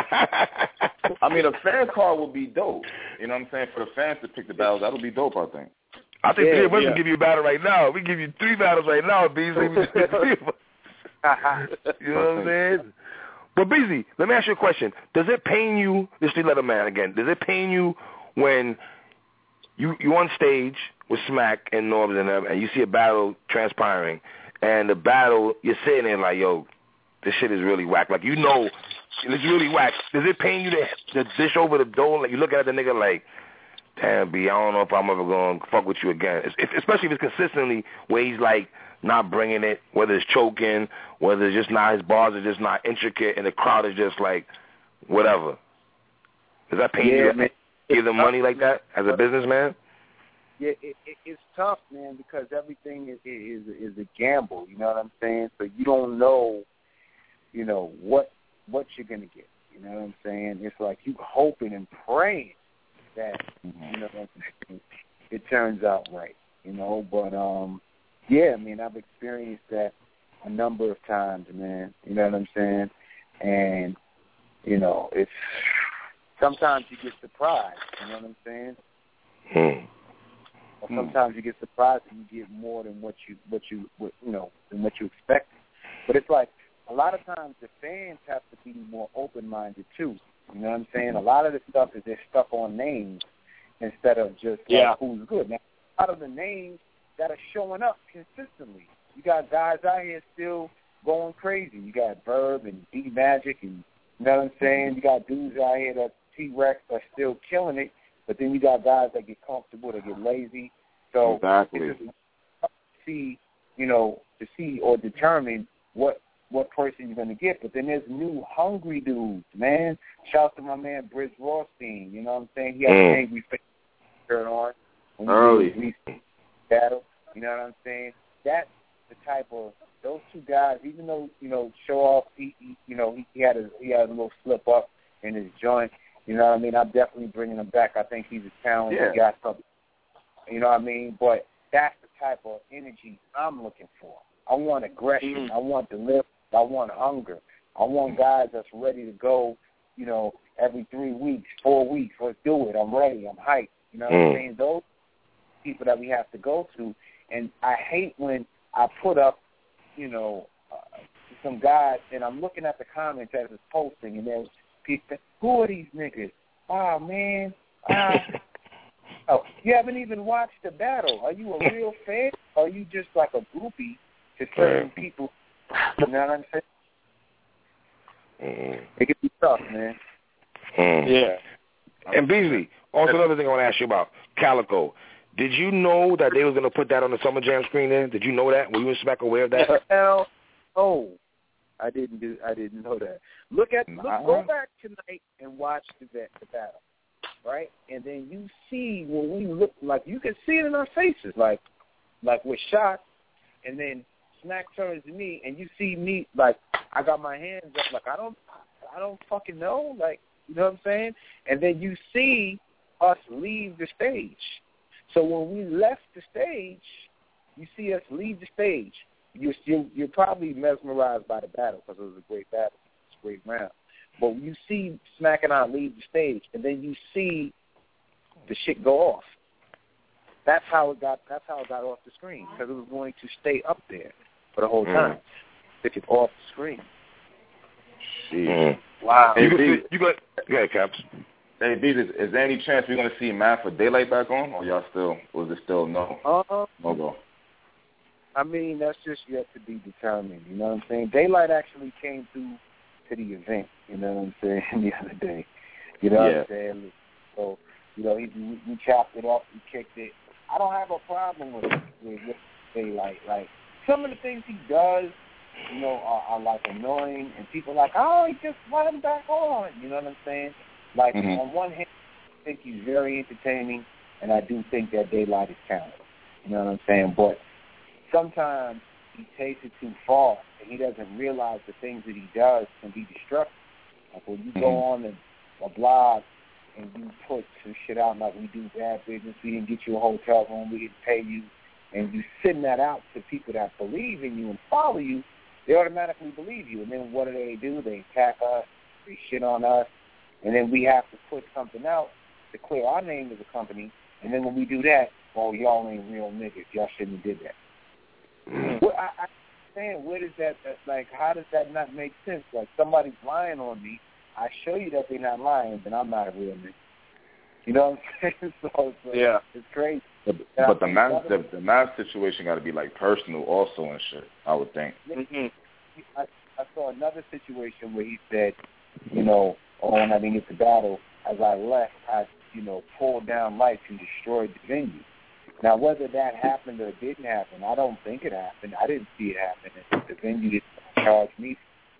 a, I mean, a fan card would be dope. You know what I'm saying? For the fans to pick the battles, that'll be dope. I think. I think yeah, three of us yeah. can give you a battle right now. We give you three battles right now, Beasley. We just pick three of us. You know what I'm saying? But Beasley, let me ask you a question. Does it pain you? This is Letter Man again. Does it pain you when you you on stage with Smack and Norbs and them, and you see a battle transpiring? And the battle, you're sitting there like, yo, this shit is really whack. Like, you know, it's really whack. Does it pain you to, to dish over the door? Like, you look at the nigga like, damn, B, I don't know if I'm ever going to fuck with you again. It's, it's, especially if it's consistently where he's, like, not bringing it, whether it's choking, whether it's just not, his bars are just not intricate, and the crowd is just like, whatever. Does that pain yeah, you to man. give them money like that as a businessman? Yeah, it, it, it's tough, man, because everything is, is is a gamble. You know what I'm saying? So you don't know, you know what what you're gonna get. You know what I'm saying? It's like you hoping and praying that you know what I'm saying, it turns out right. You know, but um, yeah, I mean, I've experienced that a number of times, man. You know what I'm saying? And you know, it's sometimes you get surprised. You know what I'm saying? Hmm. Or sometimes you get surprised and you get more than what you what you what, you know than what you expected. But it's like a lot of times the fans have to be more open minded too. You know what I'm saying? A lot of the stuff is they're stuck on names instead of just like yeah. who's good. Now a lot of the names that are showing up consistently. You got guys out here still going crazy. You got Verb and D Magic and you know what I'm saying? You got dudes out here that T Rex are still killing it. But then you got guys that get comfortable, that get lazy. So exactly. it's just to see, you know, to see or determine what what person you're going to get. But then there's new hungry dudes, man. Shout out to my man, Briz Rothstein. You know what I'm saying? He had mm. an angry face shirt on. When Early. We battle. You know what I'm saying? That's the type of, those two guys, even though, you know, Show Off, he, he, you know, he, he, had a, he had a little slip up in his joint. You know what I mean? I'm definitely bringing him back. I think he's a talented yeah. guy. Something, you know what I mean? But that's the type of energy I'm looking for. I want aggression. Mm-hmm. I want delivery. I want hunger. I want guys that's ready to go, you know, every three weeks, four weeks. Let's do it. I'm ready. I'm hyped. You know what mm. I'm saying? Those people that we have to go to. And I hate when I put up, you know, uh, some guys, and I'm looking at the comments as it's posting, and there's people, who are these niggas? Oh, man. Uh, oh, you haven't even watched the battle. Are you a real fan? Or are you just like a groupie to certain people? You know what I'm saying? Mm. It can be tough, man. Mm. Yeah. And Beasley, also another thing I want to ask you about, Calico. Did you know that they was going to put that on the Summer Jam screen there? Did you know that? Were you and Smack aware of that? Hell, oh. I didn't do. I didn't know that. Look at. Look, go back tonight and watch the, the battle, right? And then you see when we look, like you can see it in our faces, like, like we're shocked. And then Smack turns to me, and you see me, like I got my hands up, like I don't, I don't fucking know, like you know what I'm saying. And then you see us leave the stage. So when we left the stage, you see us leave the stage. You're still, you're probably mesmerized by the battle because it was a great battle. It's a great round. But you see Smack and I leave the stage, and then you see the shit go off. that's how it got. That's how it got off the screen because it was going to stay up there for the whole time. Mm. Stick it off the screen. Mm. Wow. Hey, you, B, see, you got go ahead, Caps. Hey, B, is, is there any chance we're gonna see Man for Daylight back on, or y'all still, or is it still no? Uh, no go. I mean, that's just yet to be determined. You know what I'm saying? Daylight actually came through to the event. You know what I'm saying? The other day. You know yeah. what I'm saying? So, you know, he, we, we chopped it off, we kicked it. I don't have a problem with it, with, with Daylight. Like, some of the things he does, you know, are, are like annoying, and people are like, oh, he just let him back on. You know what I'm saying? Like, mm-hmm. on one hand, I think he's very entertaining, and I do think that Daylight is talented. You know what I'm saying? But sometimes he takes it too far, and he doesn't realize the things that he does can be destructive. Like when you mm-hmm. go on a, a blog and you put some shit out like we do bad business, we didn't get you a hotel room, we didn't pay you, and you send that out to people that believe in you and follow you, they automatically believe you. And then what do they do? They attack us, they shit on us, and then we have to put something out to clear our name as a company. And then when we do that, oh, y'all ain't real niggas. Y'all shouldn't have did that. Mm-hmm. Well, I, I understand, where does that, that, like, how does that not make sense? Like, somebody's lying on me. I show you that they're not lying, then I'm not a real nigga. You know what I'm saying? So it's, like, yeah. it's crazy. But, but the math, the, the math situation got to be, like, personal also and shit, I would think. Mm-hmm. I, I saw another situation where he said, you know, oh, when I didn't get the battle, as I left, I, you know, pulled down lights and destroyed the venue. Now, whether that happened or didn't happen, I don't think it happened. I didn't see it happen. And the venue didn't charge me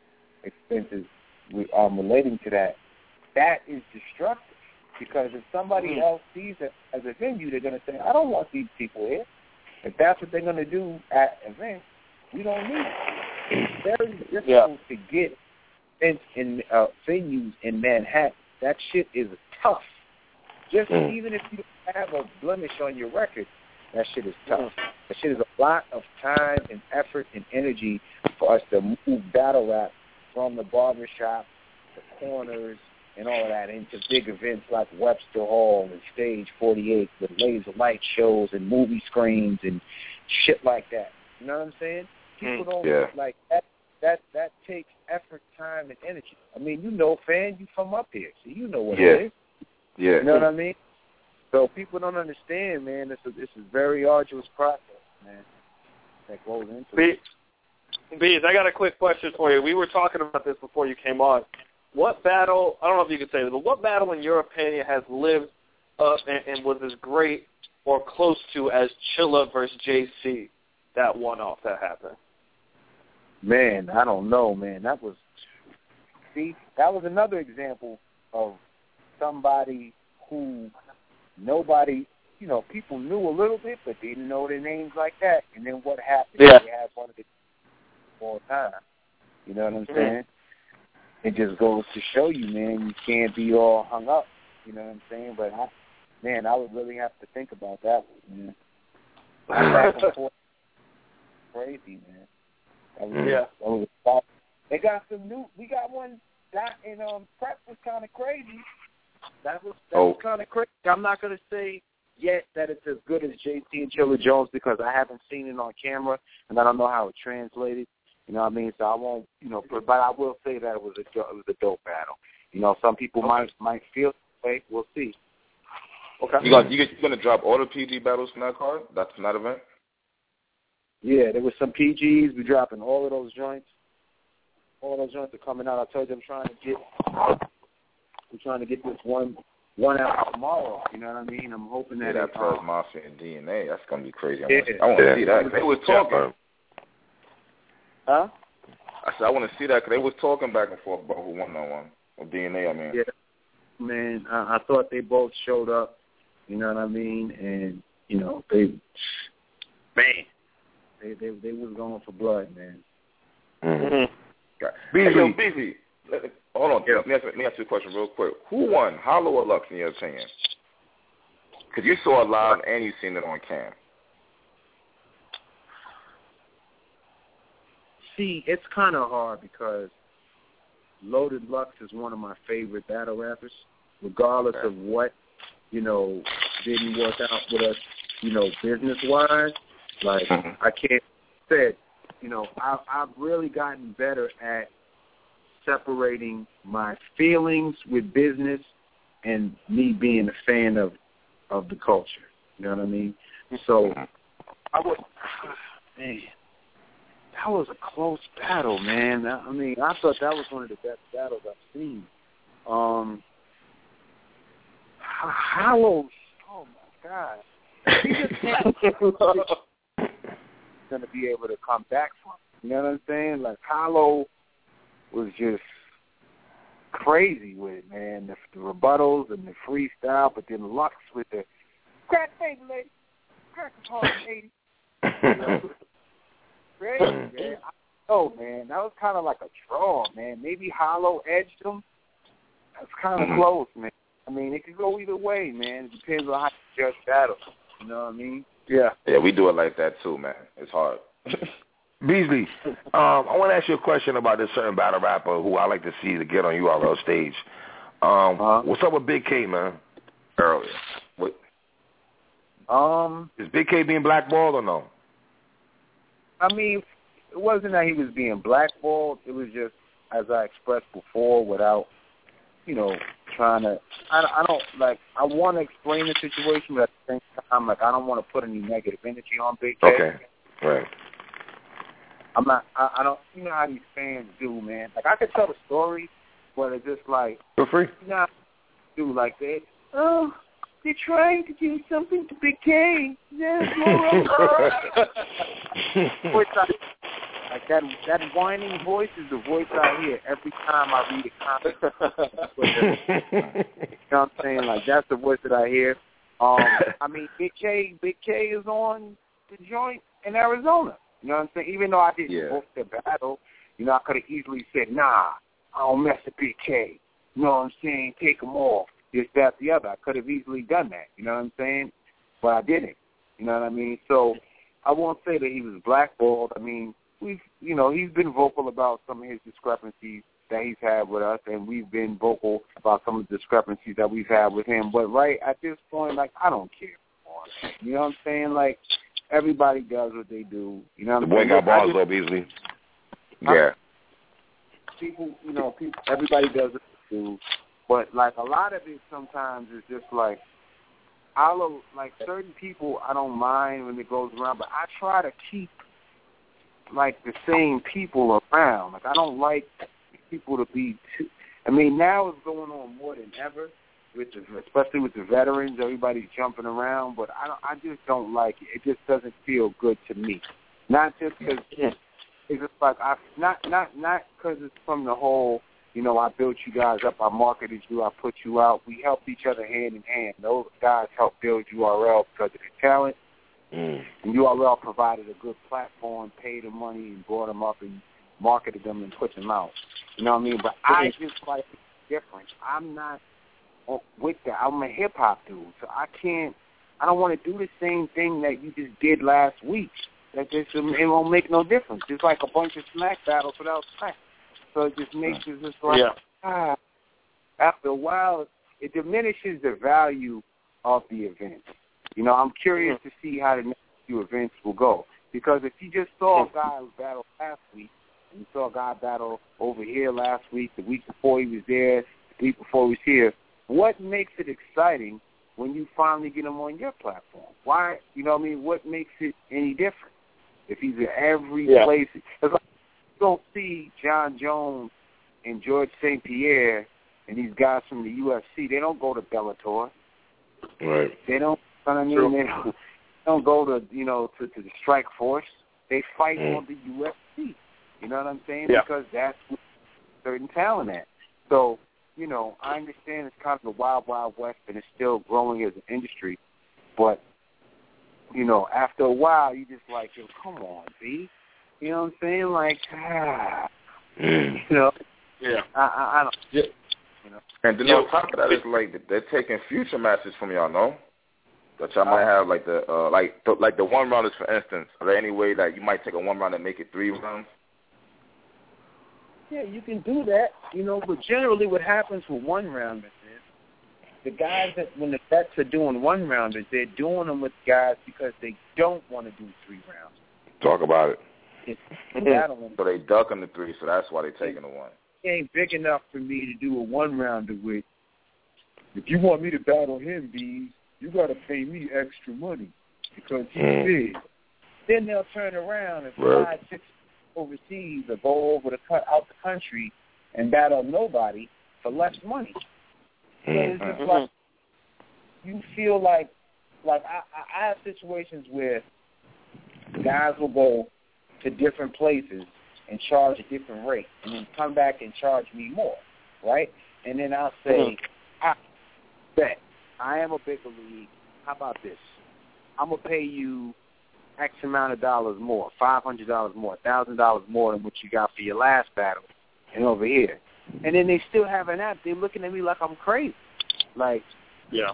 expenses um, relating to that. That is destructive because if somebody mm-hmm. else sees it as a venue, they're going to say, I don't want these people here. If that's what they're going to do at events, we don't need it. It's very difficult yeah. to get events in uh, venues in Manhattan. That shit is tough. Just mm. even if you don't have a blemish on your record, that shit is tough. That shit is a lot of time and effort and energy for us to move battle rap from the barbershop, the corners, and all of that into big events like Webster Hall and Stage forty-eight with laser light shows and movie screens and shit like that. You know what I'm saying? People don't yeah. like that. That that takes effort, time, and energy. I mean, you know, fan, you from up here, so you know what yeah. it is. Yeah. You know what I mean? So people don't understand, man. It's a, it's a very arduous process, man, that goes into Bees, it. Bees, I got a quick question for you. We were talking about this before you came on. What battle, I don't know if you could say this, but what battle, in your opinion, has lived up and, and was as great or close to as Chilla versus J C, that one-off that happened? Man, I don't know, man. That was, see, that was another example of somebody who nobody, you know, people knew a little bit, but they didn't know their names like that. And then what happened? Yeah. They had one of the all the time. You know what I'm mm-hmm. saying? It just goes to show you, man, you can't be all hung up. You know what I'm saying? But, I, man, I would really have to think about that one, man. Crazy, man. That was, yeah. That was a, they got some new, we got one that in um, prep was kind of crazy. That was that oh. was kind of crazy. I'm not going to say yet that it's as good as J C and Chilla Jones because I haven't seen it on camera and I don't know how it translated. You know what I mean? So I won't, you know, but, but I will say that it was a it was a dope battle. You know, some people okay. might might feel that way. We'll see. Okay. You gonna you you gonna drop all the P G battles from that card? That's from that event? Yeah, there was some P Gs. We're dropping all of those joints. All those joints are coming out. I told you I'm trying to get we're trying to get this one one out tomorrow. You know what I mean? I'm hoping that yeah, it, that Pulse um, Mafia and D N A. That's gonna be crazy. I yeah. want to yeah. see that. They was talking. Huh? I said I want to see that because they was talking back and forth about who won that one. Or D N A, I mean. Yeah, man. I, I thought they both showed up. You know what I mean? And you know they, man, they they they was going for blood, man. Mm-hmm. Hey, yo, B Z, hold on. Yeah. Let, me ask, let me ask you a question real quick. Who won, Hollow or Lux, in your opinion? Because you saw it live and you seen it on cam. See, it's kind of hard because Loaded Lux is one of my favorite battle rappers, regardless okay. of what, you know, didn't work out with us you know, business-wise. Like, mm-hmm. I can't say, you know, I, I've really gotten better at separating my feelings with business and me being a fan of, of the culture. You know what I mean? So, I would, man, that was a close battle, man. I mean, I thought that was one of the best battles I've seen. Um, Hollow, oh my God, he just can't going to be able to come back from. You know what I'm saying? Like Hollow was just crazy with it, man. The, the rebuttals and the freestyle, but then Lux with the crack baby lady, crack a hard lady. You know? Crazy, man. I know, man. That was kind of like a draw, man. Maybe Hollow edged him. That's kind of mm-hmm. close, man. I mean, it could go either way, man. It depends on how you judge battles. You know what I mean? Yeah. Yeah, we do it like that too, man. It's hard. Beasley, um, I want to ask you a question about this certain battle rapper who I like to see to get on U R L stage. Um, uh-huh. What's up with Big K, man? Earlier. What? Um, Is Big K being blackballed or no? I mean, it wasn't that he was being blackballed. It was just, as I expressed before, without, you know, trying to, I, I don't, like, I want to explain the situation, but at the same time, like, I don't want to put any negative energy on Big K. Okay, right. I'm not, I, I don't, you know how these fans do, man. Like, I could tell the story, but it's just like, feel free. You know, do like that. Oh, they're trying to do something to Big K. There's no Like that, that whining voice is the voice I hear every time I read a comic. You know what I'm saying? Like, that's the voice that I hear. Um, I mean, Big K, Big K is on the joint in Arizona. You know what I'm saying? Even though I didn't yeah. book the battle, you know, I could have easily said, nah, I don't mess with Big K. You know what I'm saying? Take him off. This, that, the other. I could have easily done that. You know what I'm saying? But I didn't. You know what I mean? So I won't say that he was blackballed. I mean, we've, you know, he's been vocal about some of his discrepancies that he's had with us, and we've been vocal about some of the discrepancies that we've had with him. But right at this point, like, I don't care. You know what I'm saying? Like, everybody does what they do. You know what I'm saying? The boy got balls though, Beasley. Yeah. People, you know, people, everybody does what they do. But, like, a lot of it sometimes is just like, I'll, like, certain people I don't mind when it goes around, but I try to keep, like, the same people around. Like, I don't like people to be too, I mean, now it's going on more than ever, with the, especially with the veterans. Everybody's jumping around, but I, don't, I just don't like it. It just doesn't feel good to me. Not just because it's just like, I, not not not because it's from the whole, you know, I built you guys up, I marketed you, I put you out. We helped each other hand in hand. Those guys helped build U R L because of their talent. Mm. And U R L provided a good platform, paid them money, and brought them up and marketed them and put them out. You know what I mean? But I just like it different. I'm not with that. I'm a hip-hop dude, so I can't, I don't want to do the same thing that you just did last week. That just, it won't make no difference. It's like a bunch of smack battles without smack. So it just makes it just like, yeah. ah, after a while, it diminishes the value of the event. You know, I'm curious to see how the next few events will go. Because if you just saw a guy battle last week, and you saw a guy battle over here last week, the week before he was there, the week before he was here, what makes it exciting when you finally get him on your platform? Why, you know what I mean, what makes it any different? If he's in every yeah. place. It's like you don't see John Jones and George Saint Pierre and these guys from the U F C. They don't go to Bellator. Right. They don't, you know what I mean? True. They don't, they don't go to, you know, to, to the Strike Force. They fight mm. on the U F C. You know what I'm saying? Yeah. Because that's where certain talent at. So, you know, I understand it's kind of the wild, wild west, and it's still growing as an industry. But, you know, after a while, you just like, yo, come on, B. You know what I'm saying? Like, ah. Mm. You know? Yeah. I, I, I don't. Yeah. You know? And then on top of that, it's like they're taking future matches from y'all, no? That y'all might have like the uh, like the, like the one rounders, for instance. Are there any way that you might take a one round and make it three rounds? Yeah, you can do that, you know, but generally what happens with one rounders is the guys that when the vets are doing one rounders, they're doing them with guys because they don't want to do three rounds. Talk about it. It's battling. So they ducking the three, so that's why they're taking the one. He ain't big enough for me to do a one rounder with. If you want me to battle him, Bees, you got to pay me extra money because he's Mm. big. Then they'll turn around and Right. fly six overseas or go over the co- out the country and battle nobody for less money. So it's just like you feel like, like I, I I have situations where guys will go to different places and charge a different rate, and then come back and charge me more, right? And then I'll say, Mm-hmm. I Bet I am a bigger league. How about this? I'm gonna pay you X amount of dollars more, five hundred dollars more, thousand dollars more than what you got for your last battle, and over here. And then they still have an app. They're looking at me like I'm crazy. Like, Yeah.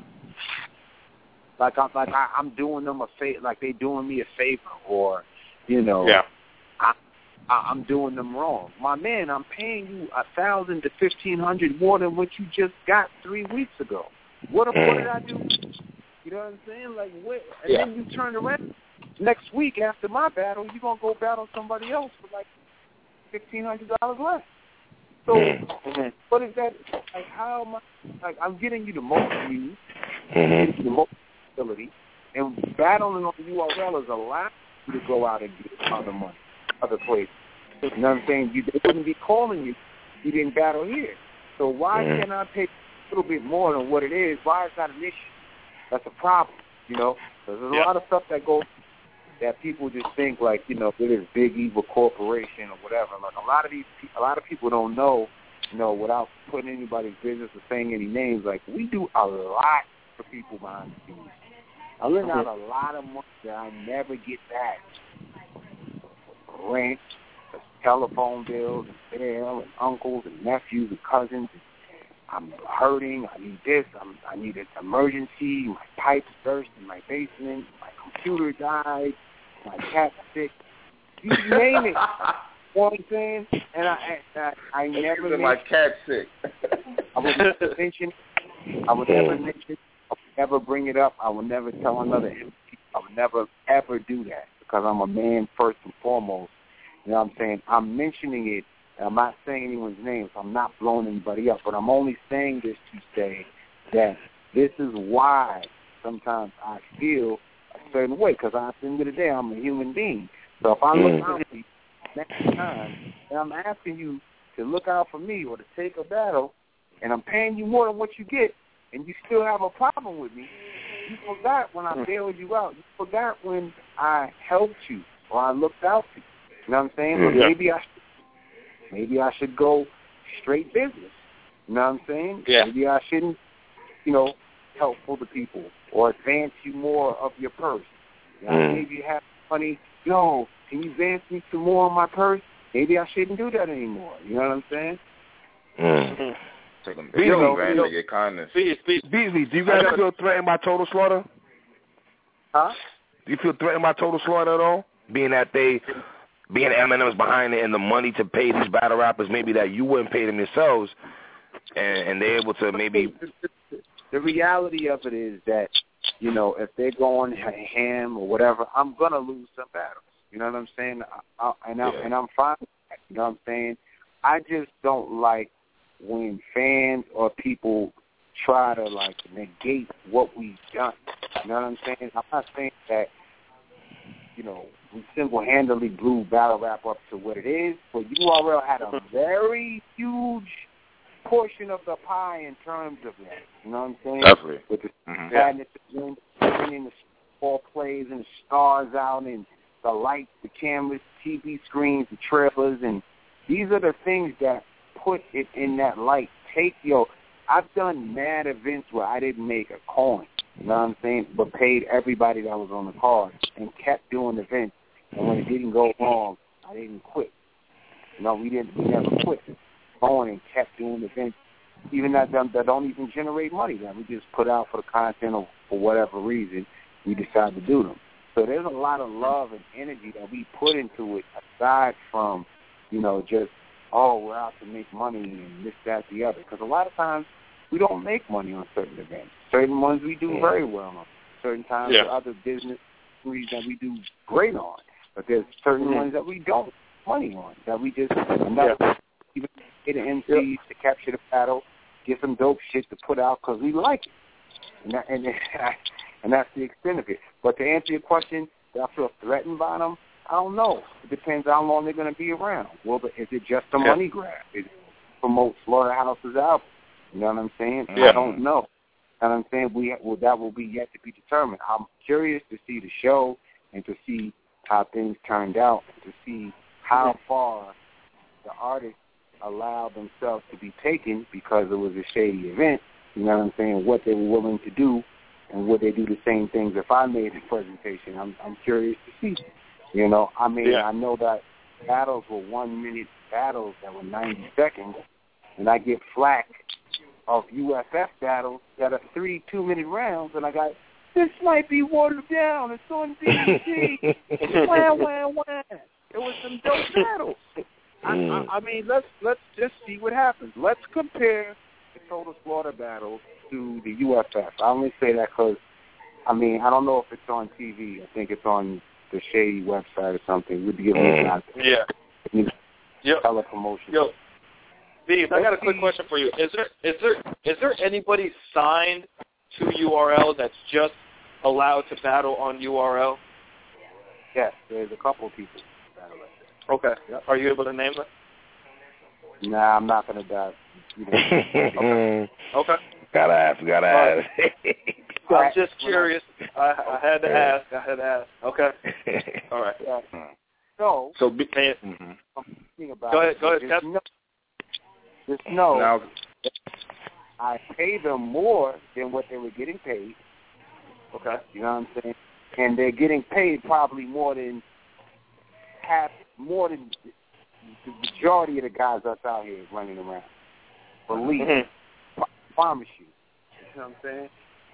like I'm like I, I'm doing them a favor, like they doing me a favor, or you know, Yeah. I, I, I'm doing them wrong. My man, I'm paying you a thousand to fifteen hundred more than what you just got three weeks ago. What, what did I do? You know what I'm saying? Like, what? And Yeah. then you turn around next week after my battle, you're gonna go battle somebody else for like fifteen hundred dollars less. So, Mm-hmm. what is that? Like, how am I? Like, I'm getting you the most views, Mm-hmm. the most ability, and battling on the U R L is allowing you to go out and get other money, other places. You know what I'm saying? You, they wouldn't be calling you. You didn't battle here. So why Mhm. can't I pay a little bit more than what it is? Why is that an issue? That's a problem, you know? 'Cause there's a Yeah. lot of stuff that goes that people just think like, you know, it is big evil corporation or whatever. Like a lot of these, pe- a lot of people don't know, you know, without putting anybody's business or saying any names. Like we do a lot for people behind the scenes. I lend out a lot of money that I never get back. Rent, telephone bills, and bail, and uncles and nephews and cousins. I'm hurting. I need this. I'm, I need an emergency. My pipes burst in my basement. My computer died. My cat's sick. You name it. You know what I'm saying? And I, I, I never mention. My cat sick. I would never mention. I would never mention. I would never bring it up. I would never tell another M C. I would never ever do that because I'm a man first and foremost. You know what I'm saying? I'm mentioning it. I'm not saying anyone's name, so I'm not blowing anybody up. But I'm only saying this to say that this is why sometimes I feel a certain way, because at the end of the day, I'm a human being. So if I look out for you next time, and I'm asking you to look out for me or to take a battle, and I'm paying you more than what you get, and you still have a problem with me, you forgot when I bailed you out. You forgot when I helped you or I looked out for you. You know what I'm saying? But Yeah. maybe I should, maybe I should go straight business. You know what I'm saying? Yeah. Maybe I shouldn't, you know, helpful to people or advance you more of your purse. You know, Mm. I gave you half money. Yo, can you advance me some more on my purse? Maybe I shouldn't do that anymore. You know what I'm saying? Mm. Take them Beasley, fifteen grand you know- to get kindness. Please, please. Beasley, do you guys feel threatened by Total Slaughter? Huh? Do you feel threatened by Total Slaughter at all? Being that they, being M and M's behind it and the money to pay these battle rappers, maybe that you wouldn't pay them yourselves, and, and they're able to maybe. The reality of it is that, you know, if they're going ham or whatever, I'm gonna lose some battles. You know what I'm saying? I, I, and, I, Yeah. and I'm fine with that. You know what I'm saying? I just don't like when fans or people try to like negate what we've done. You know what I'm saying? I'm not saying that, you know, we single-handedly blew battle rap up to what it is, but U R L had a very huge portion of the pie in terms of that. You know what I'm saying? Definitely. With the Mhm. sadness of bringing the ball plays and the stars out and the lights, the cameras, T V screens, the trailers, and these are the things that put it in that light. Take, yo, I've done mad events where I didn't make a coin, you know what I'm saying, but paid everybody that was on the card and kept doing events. And when it didn't go wrong, I didn't quit. No, we didn't. We never quit. Going and kept doing events, even that don't, that don't even generate money. That we just put out for the content or for whatever reason we decide to do them. So there's a lot of love and energy that we put into it, aside from, you know, just, oh, we're out to make money and this, that, the other. Because a lot of times we don't make money on certain events. Certain ones we do very well on. Certain times yeah. there are other business that we do great on. But there's certain mm-hmm. ones that we don't money on, that we just never yeah. even get an M Cs yep. to capture the battle, get some dope shit to put out because we like it. And, that, and, and that's the extent of it. But to answer your question, do I feel threatened by them? I don't know. It depends how long they're going to be around. Well, is it just a money grab? Is it promote Slaughterhouse's album? You know what I'm saying? Yeah. I don't know. You know what I'm saying? We well, that will be yet to be determined. I'm curious to see the show and to see how things turned out, and to see how far the artists allowed themselves to be taken because it was a shady event. You know what I'm saying? What they were willing to do, and would they do the same things if I made a presentation? I'm I'm curious to see. You know, I mean, yeah. I know that battles were one-minute battles that were ninety seconds, and I get flack of U F F battles that are three two-minute rounds, and I got, this might be watered down. It's on B B C. Wah, wah, wah. It was some dope battles. I, I, I mean, let's let's just see what happens. Let's compare the Total Slaughter battles to the U F F. I only say that because, I mean, I don't know if it's on T V. I think it's on the Shady website or something. We'd be giving it out there. Yeah. You know, yep. Telepromotion. Yo, Bees, I got a quick question for you. Is there is there is there anybody signed to U R L that's just allowed to battle on U R L? Yes, there's a couple of people battle like that. Okay. Yep. Are you able to name them? Nah, I'm not going to dive. Okay. Okay. Gotta ask, gotta ask. I'm just curious. I, I had to ask. I had to ask. Okay. All right. Yeah. So, so be, mm-hmm. about go ahead. Go ahead. Just know, just know now, I pay them more than what they were getting paid. Okay. You know what I'm saying? And they're getting paid probably more than half, more than the majority of the guys that's out here running around. Believe mm-hmm. me. I promise you. You know what I'm saying?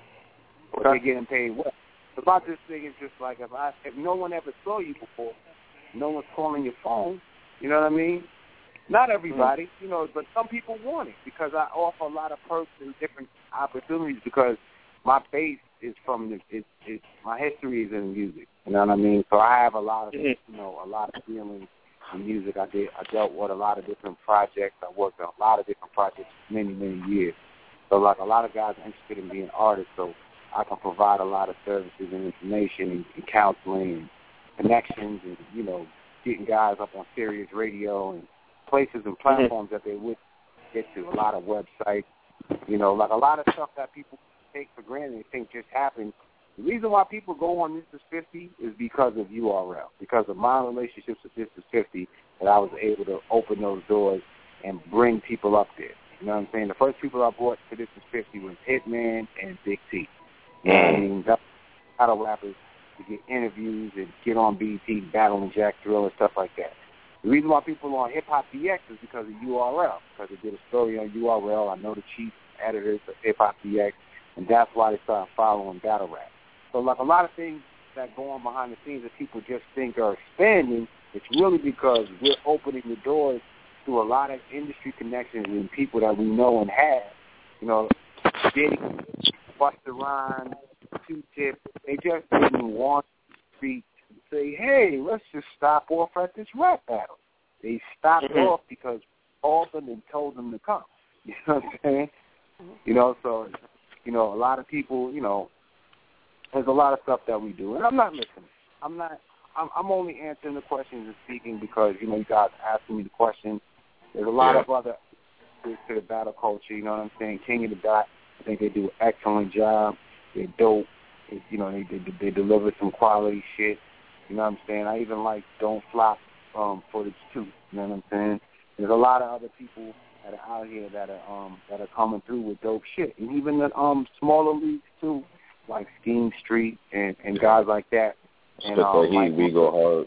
But they're getting paid well. About this thing is just like if I if no one ever saw you before, no one's calling your phone, you know what I mean? Not everybody, mm-hmm. you know, but some people want it because I offer a lot of perks and different opportunities because my base is from the is, is my history is in music. You know what I mean? So I have a lot of you know, a lot of feelings in music. I did I dealt with a lot of different projects. I worked on a lot of different projects for many, many years. So like a lot of guys are interested in being artists, so I can provide a lot of services and information and, and counseling and connections and, you know, getting guys up on Sirius Radio and places and platforms mm-hmm. that they would get to, a lot of websites, you know, like a lot of stuff that people take for granted and think just happened. The reason why people go on This Is fifty is because of U R L, because of my relationships with This Is fifty, that I was able to open those doors and bring people up there. You know what I'm saying? The first people I brought to This Is fifty was Hitman and Big T. You know what I mean? That's battle rappers to get interviews and get on B E T, battling Jack Drill and stuff like that. The reason why people are on Hip Hop D X is because of U R L, because they did a story on U R L. I know the chief editors of Hip Hop D X, and that's why they started following battle rap. So, like a lot of things that go on behind the scenes that people just think are expanding, it's really because we're opening the doors to a lot of industry connections and people that we know and have. You know, Diddy, Busta Rhymes, Q-Tip, they just didn't want the street to say, hey, let's just stop off at this rap battle. They stopped mm-hmm. off because all of them told them to come. You know what I'm saying? You know, so, you know, a lot of people, you know, there's a lot of stuff that we do. And I'm not listening. I'm not, I'm, I'm only answering the questions and speaking because, you know, you guys are asking me the questions. There's a lot yeah. of other to the battle culture, you know what I'm saying? King of the Dot, I think they do an excellent job. They're dope. They, you know, they, they they deliver some quality shit. You know what I'm saying? I even like Don't Flop um, footage too. You know what I'm saying? There's a lot of other people that are out here that are um that are coming through with dope shit, and even the um smaller leagues too, like Scheme Street and, and guys like that. And um, he, Mike, we go hard.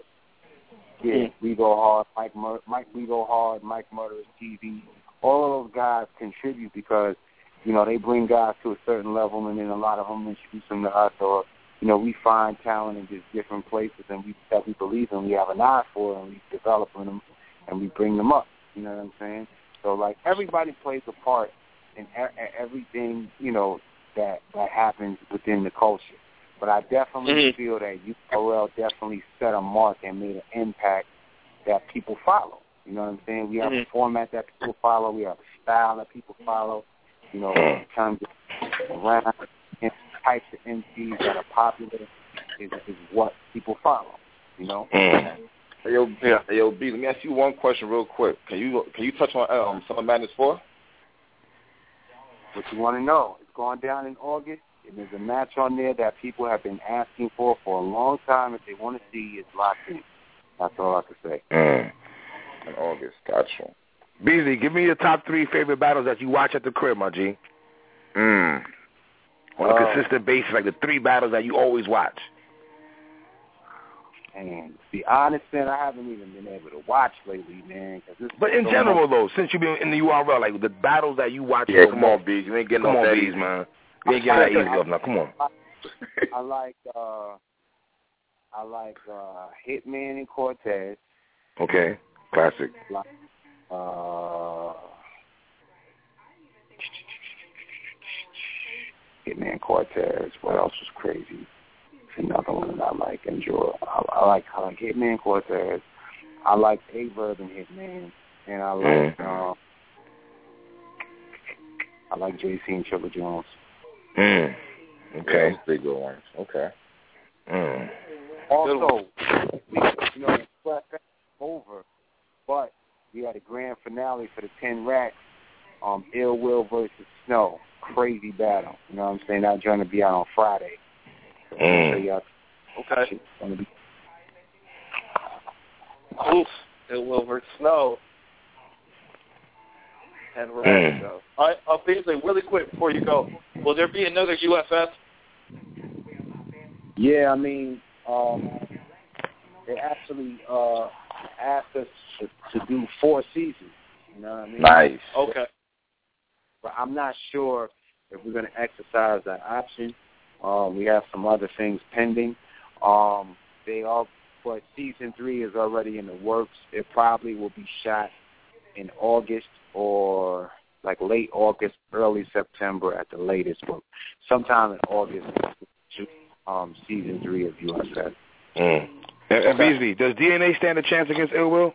Yeah, we go hard. Mike, Mur- Mike, we go hard. Mike Murderers T V. All of those guys contribute because, you know, they bring guys to a certain level, and then a lot of them introduce them to us, or, you know, we find talent in just different places and we that we believe in, we have an eye for, and we develop them, and we bring them up. You know what I'm saying? So, like, everybody plays a part and e- everything, you know, that that happens within the culture. But I definitely mm-hmm. feel that U R L definitely set a mark and made an impact that people follow. You know what I'm saying? We have mm-hmm. a format that people follow. We have a style that people follow. You know, in terms of around types of M Cs that are popular is, is what people follow. You know. Mm. Hey, yo, yeah. hey, yo, B, let me ask you one question real quick. Can you can you touch on um, Summer Madness four? What you want to know? It's going down in August, and there's a match on there that people have been asking for for a long time. If they want to see, it's locked in. That's all I can say. Mm. In August, gotcha. Beasley, give me your top three favorite battles that you watch at the crib, my G. Mm. On a uh, consistent basis, like the three battles that you always watch. And to be honest, man, I haven't even been able to watch lately, man. Cause this but in so general, much. though, since you've been in the U R L, like the battles that you watch. Yeah, come on, Bees. You ain't getting come on on, that Bees, easy. man. You ain't getting that easy up now. Come on. I, I like uh, I like uh, Hitman and Cortez. Okay, classic. Like, uh, Hitman Cortez. What else was crazy? Another one that I like. Enjoy. I, I like I like Hitman Cortez. I like A-Verb and Hitman, and I like mm. uh, I like J C and Chilla Jones. Mm. Okay, yeah, big good ones. Okay. Mm. Also, we, you know, the Fest over, but we had a grand finale for the ten racks. Um, Ill Will versus Snow, crazy battle. You know what I'm saying? That joint to be out on Friday. Mm. Okay. Be- Oof. It will versus Snow. And we're mm. so. All right, uh, Beasley, really quick before you go, will there be another U F S? Yeah, I mean, um, they actually uh, asked us to, to do four seasons. You know what I mean? Nice. Okay. But I'm not sure if we're going to exercise that option. Um, we have some other things pending. Um, they all, but season three is already in the works. It probably will be shot in August or like late August, early September at the latest. But sometime in August, um, season three of U S S. Mm. And, and Beasley, does D N A stand a chance against Ill Will?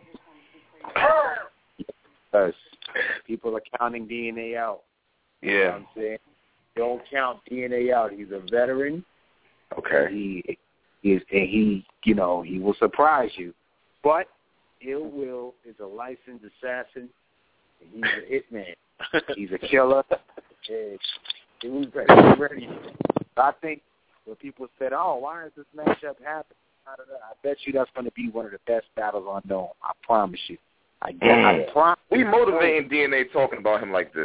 Because people are counting D N A out. Yeah. You know what I'm saying? Don't count D N A out. He's a veteran. Okay. He is, and he, you know, he will surprise you. But Ill Will is a licensed assassin. And he's a hitman. He's a killer. And he was ready. He was ready. I think when people said, "Oh, why is this matchup happening?" I bet you that's going to be one of the best battles I know. I promise you. I, mm. I promise. We motivating D N A talking about him like this.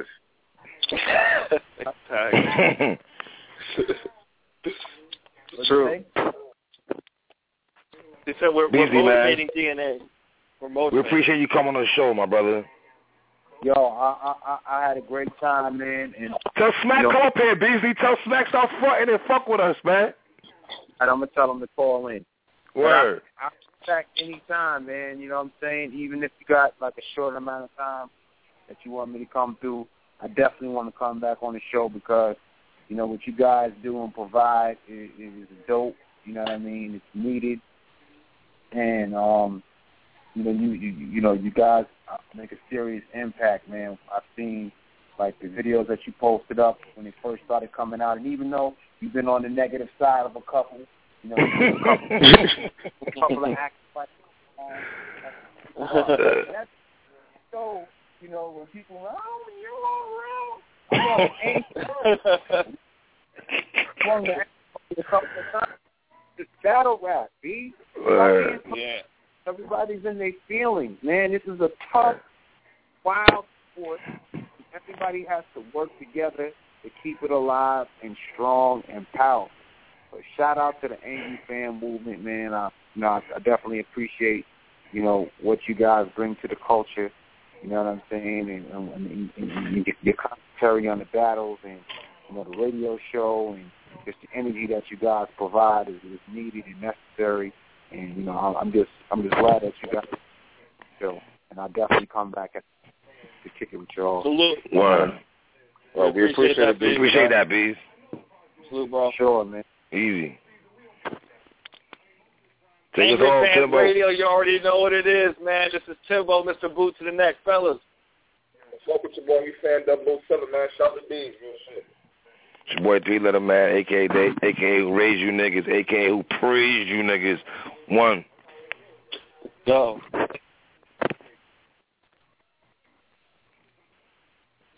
True. They said we're, we're Beasley, motivating man. D N A. We're We motivating. appreciate you coming on the show, my brother. Yo, I I I had a great time, man. And tell Smack, you know, come up here, Beasley. Tell Smack stop fronting and fuck with us, man. And I'm gonna tell him to call in. Word. I, I'll check anytime, man. You know what I'm saying? Even if you got like a short amount of time that you want me to come through, I definitely want to come back on the show because, you know, what you guys do and provide is, is dope. You know what I mean? It's needed. And, um, you know, you, you, you know, you guys make a serious impact, man. I've seen, like, the videos that you posted up when they first started coming out. And even though you've been on the negative side of a couple, you know, a couple, a couple of acts like uh, that's so, you know, when people are, oh, you're all around, I'm on the a couple of times. It's battle rap, B. Word. Yeah. Everybody's in their feelings, man. This is a tough, wild sport. Everybody has to work together to keep it alive and strong and powerful. So shout out to the Angry Fan movement, man. I, you know, I, I definitely appreciate, you know, what you guys bring to the culture. You know what I'm saying? And, and, and, and your commentary on the battles and, you know, the radio show and just the energy that you guys provide is, is needed and necessary. And, you know, I'm just I'm just glad that you got the show. And I'll definitely come back at, to kick it with y'all. Salute. Word. Well, we appreciate, appreciate it, Bees. Appreciate that, Bees. Salute, bro. Sure, man. Easy. Take Angry us home, Fans Timbo. Radio, you already know what it is, man. This is Timbo, Mister Boot to the neck, fellas. Fuck with your boy, we fan double oh seven, man. Shout to Bees, real shit. It's your boy Three Letter Man, a k a. Dave, a k a who raised you niggas, a k a who praised you niggas. One. Go.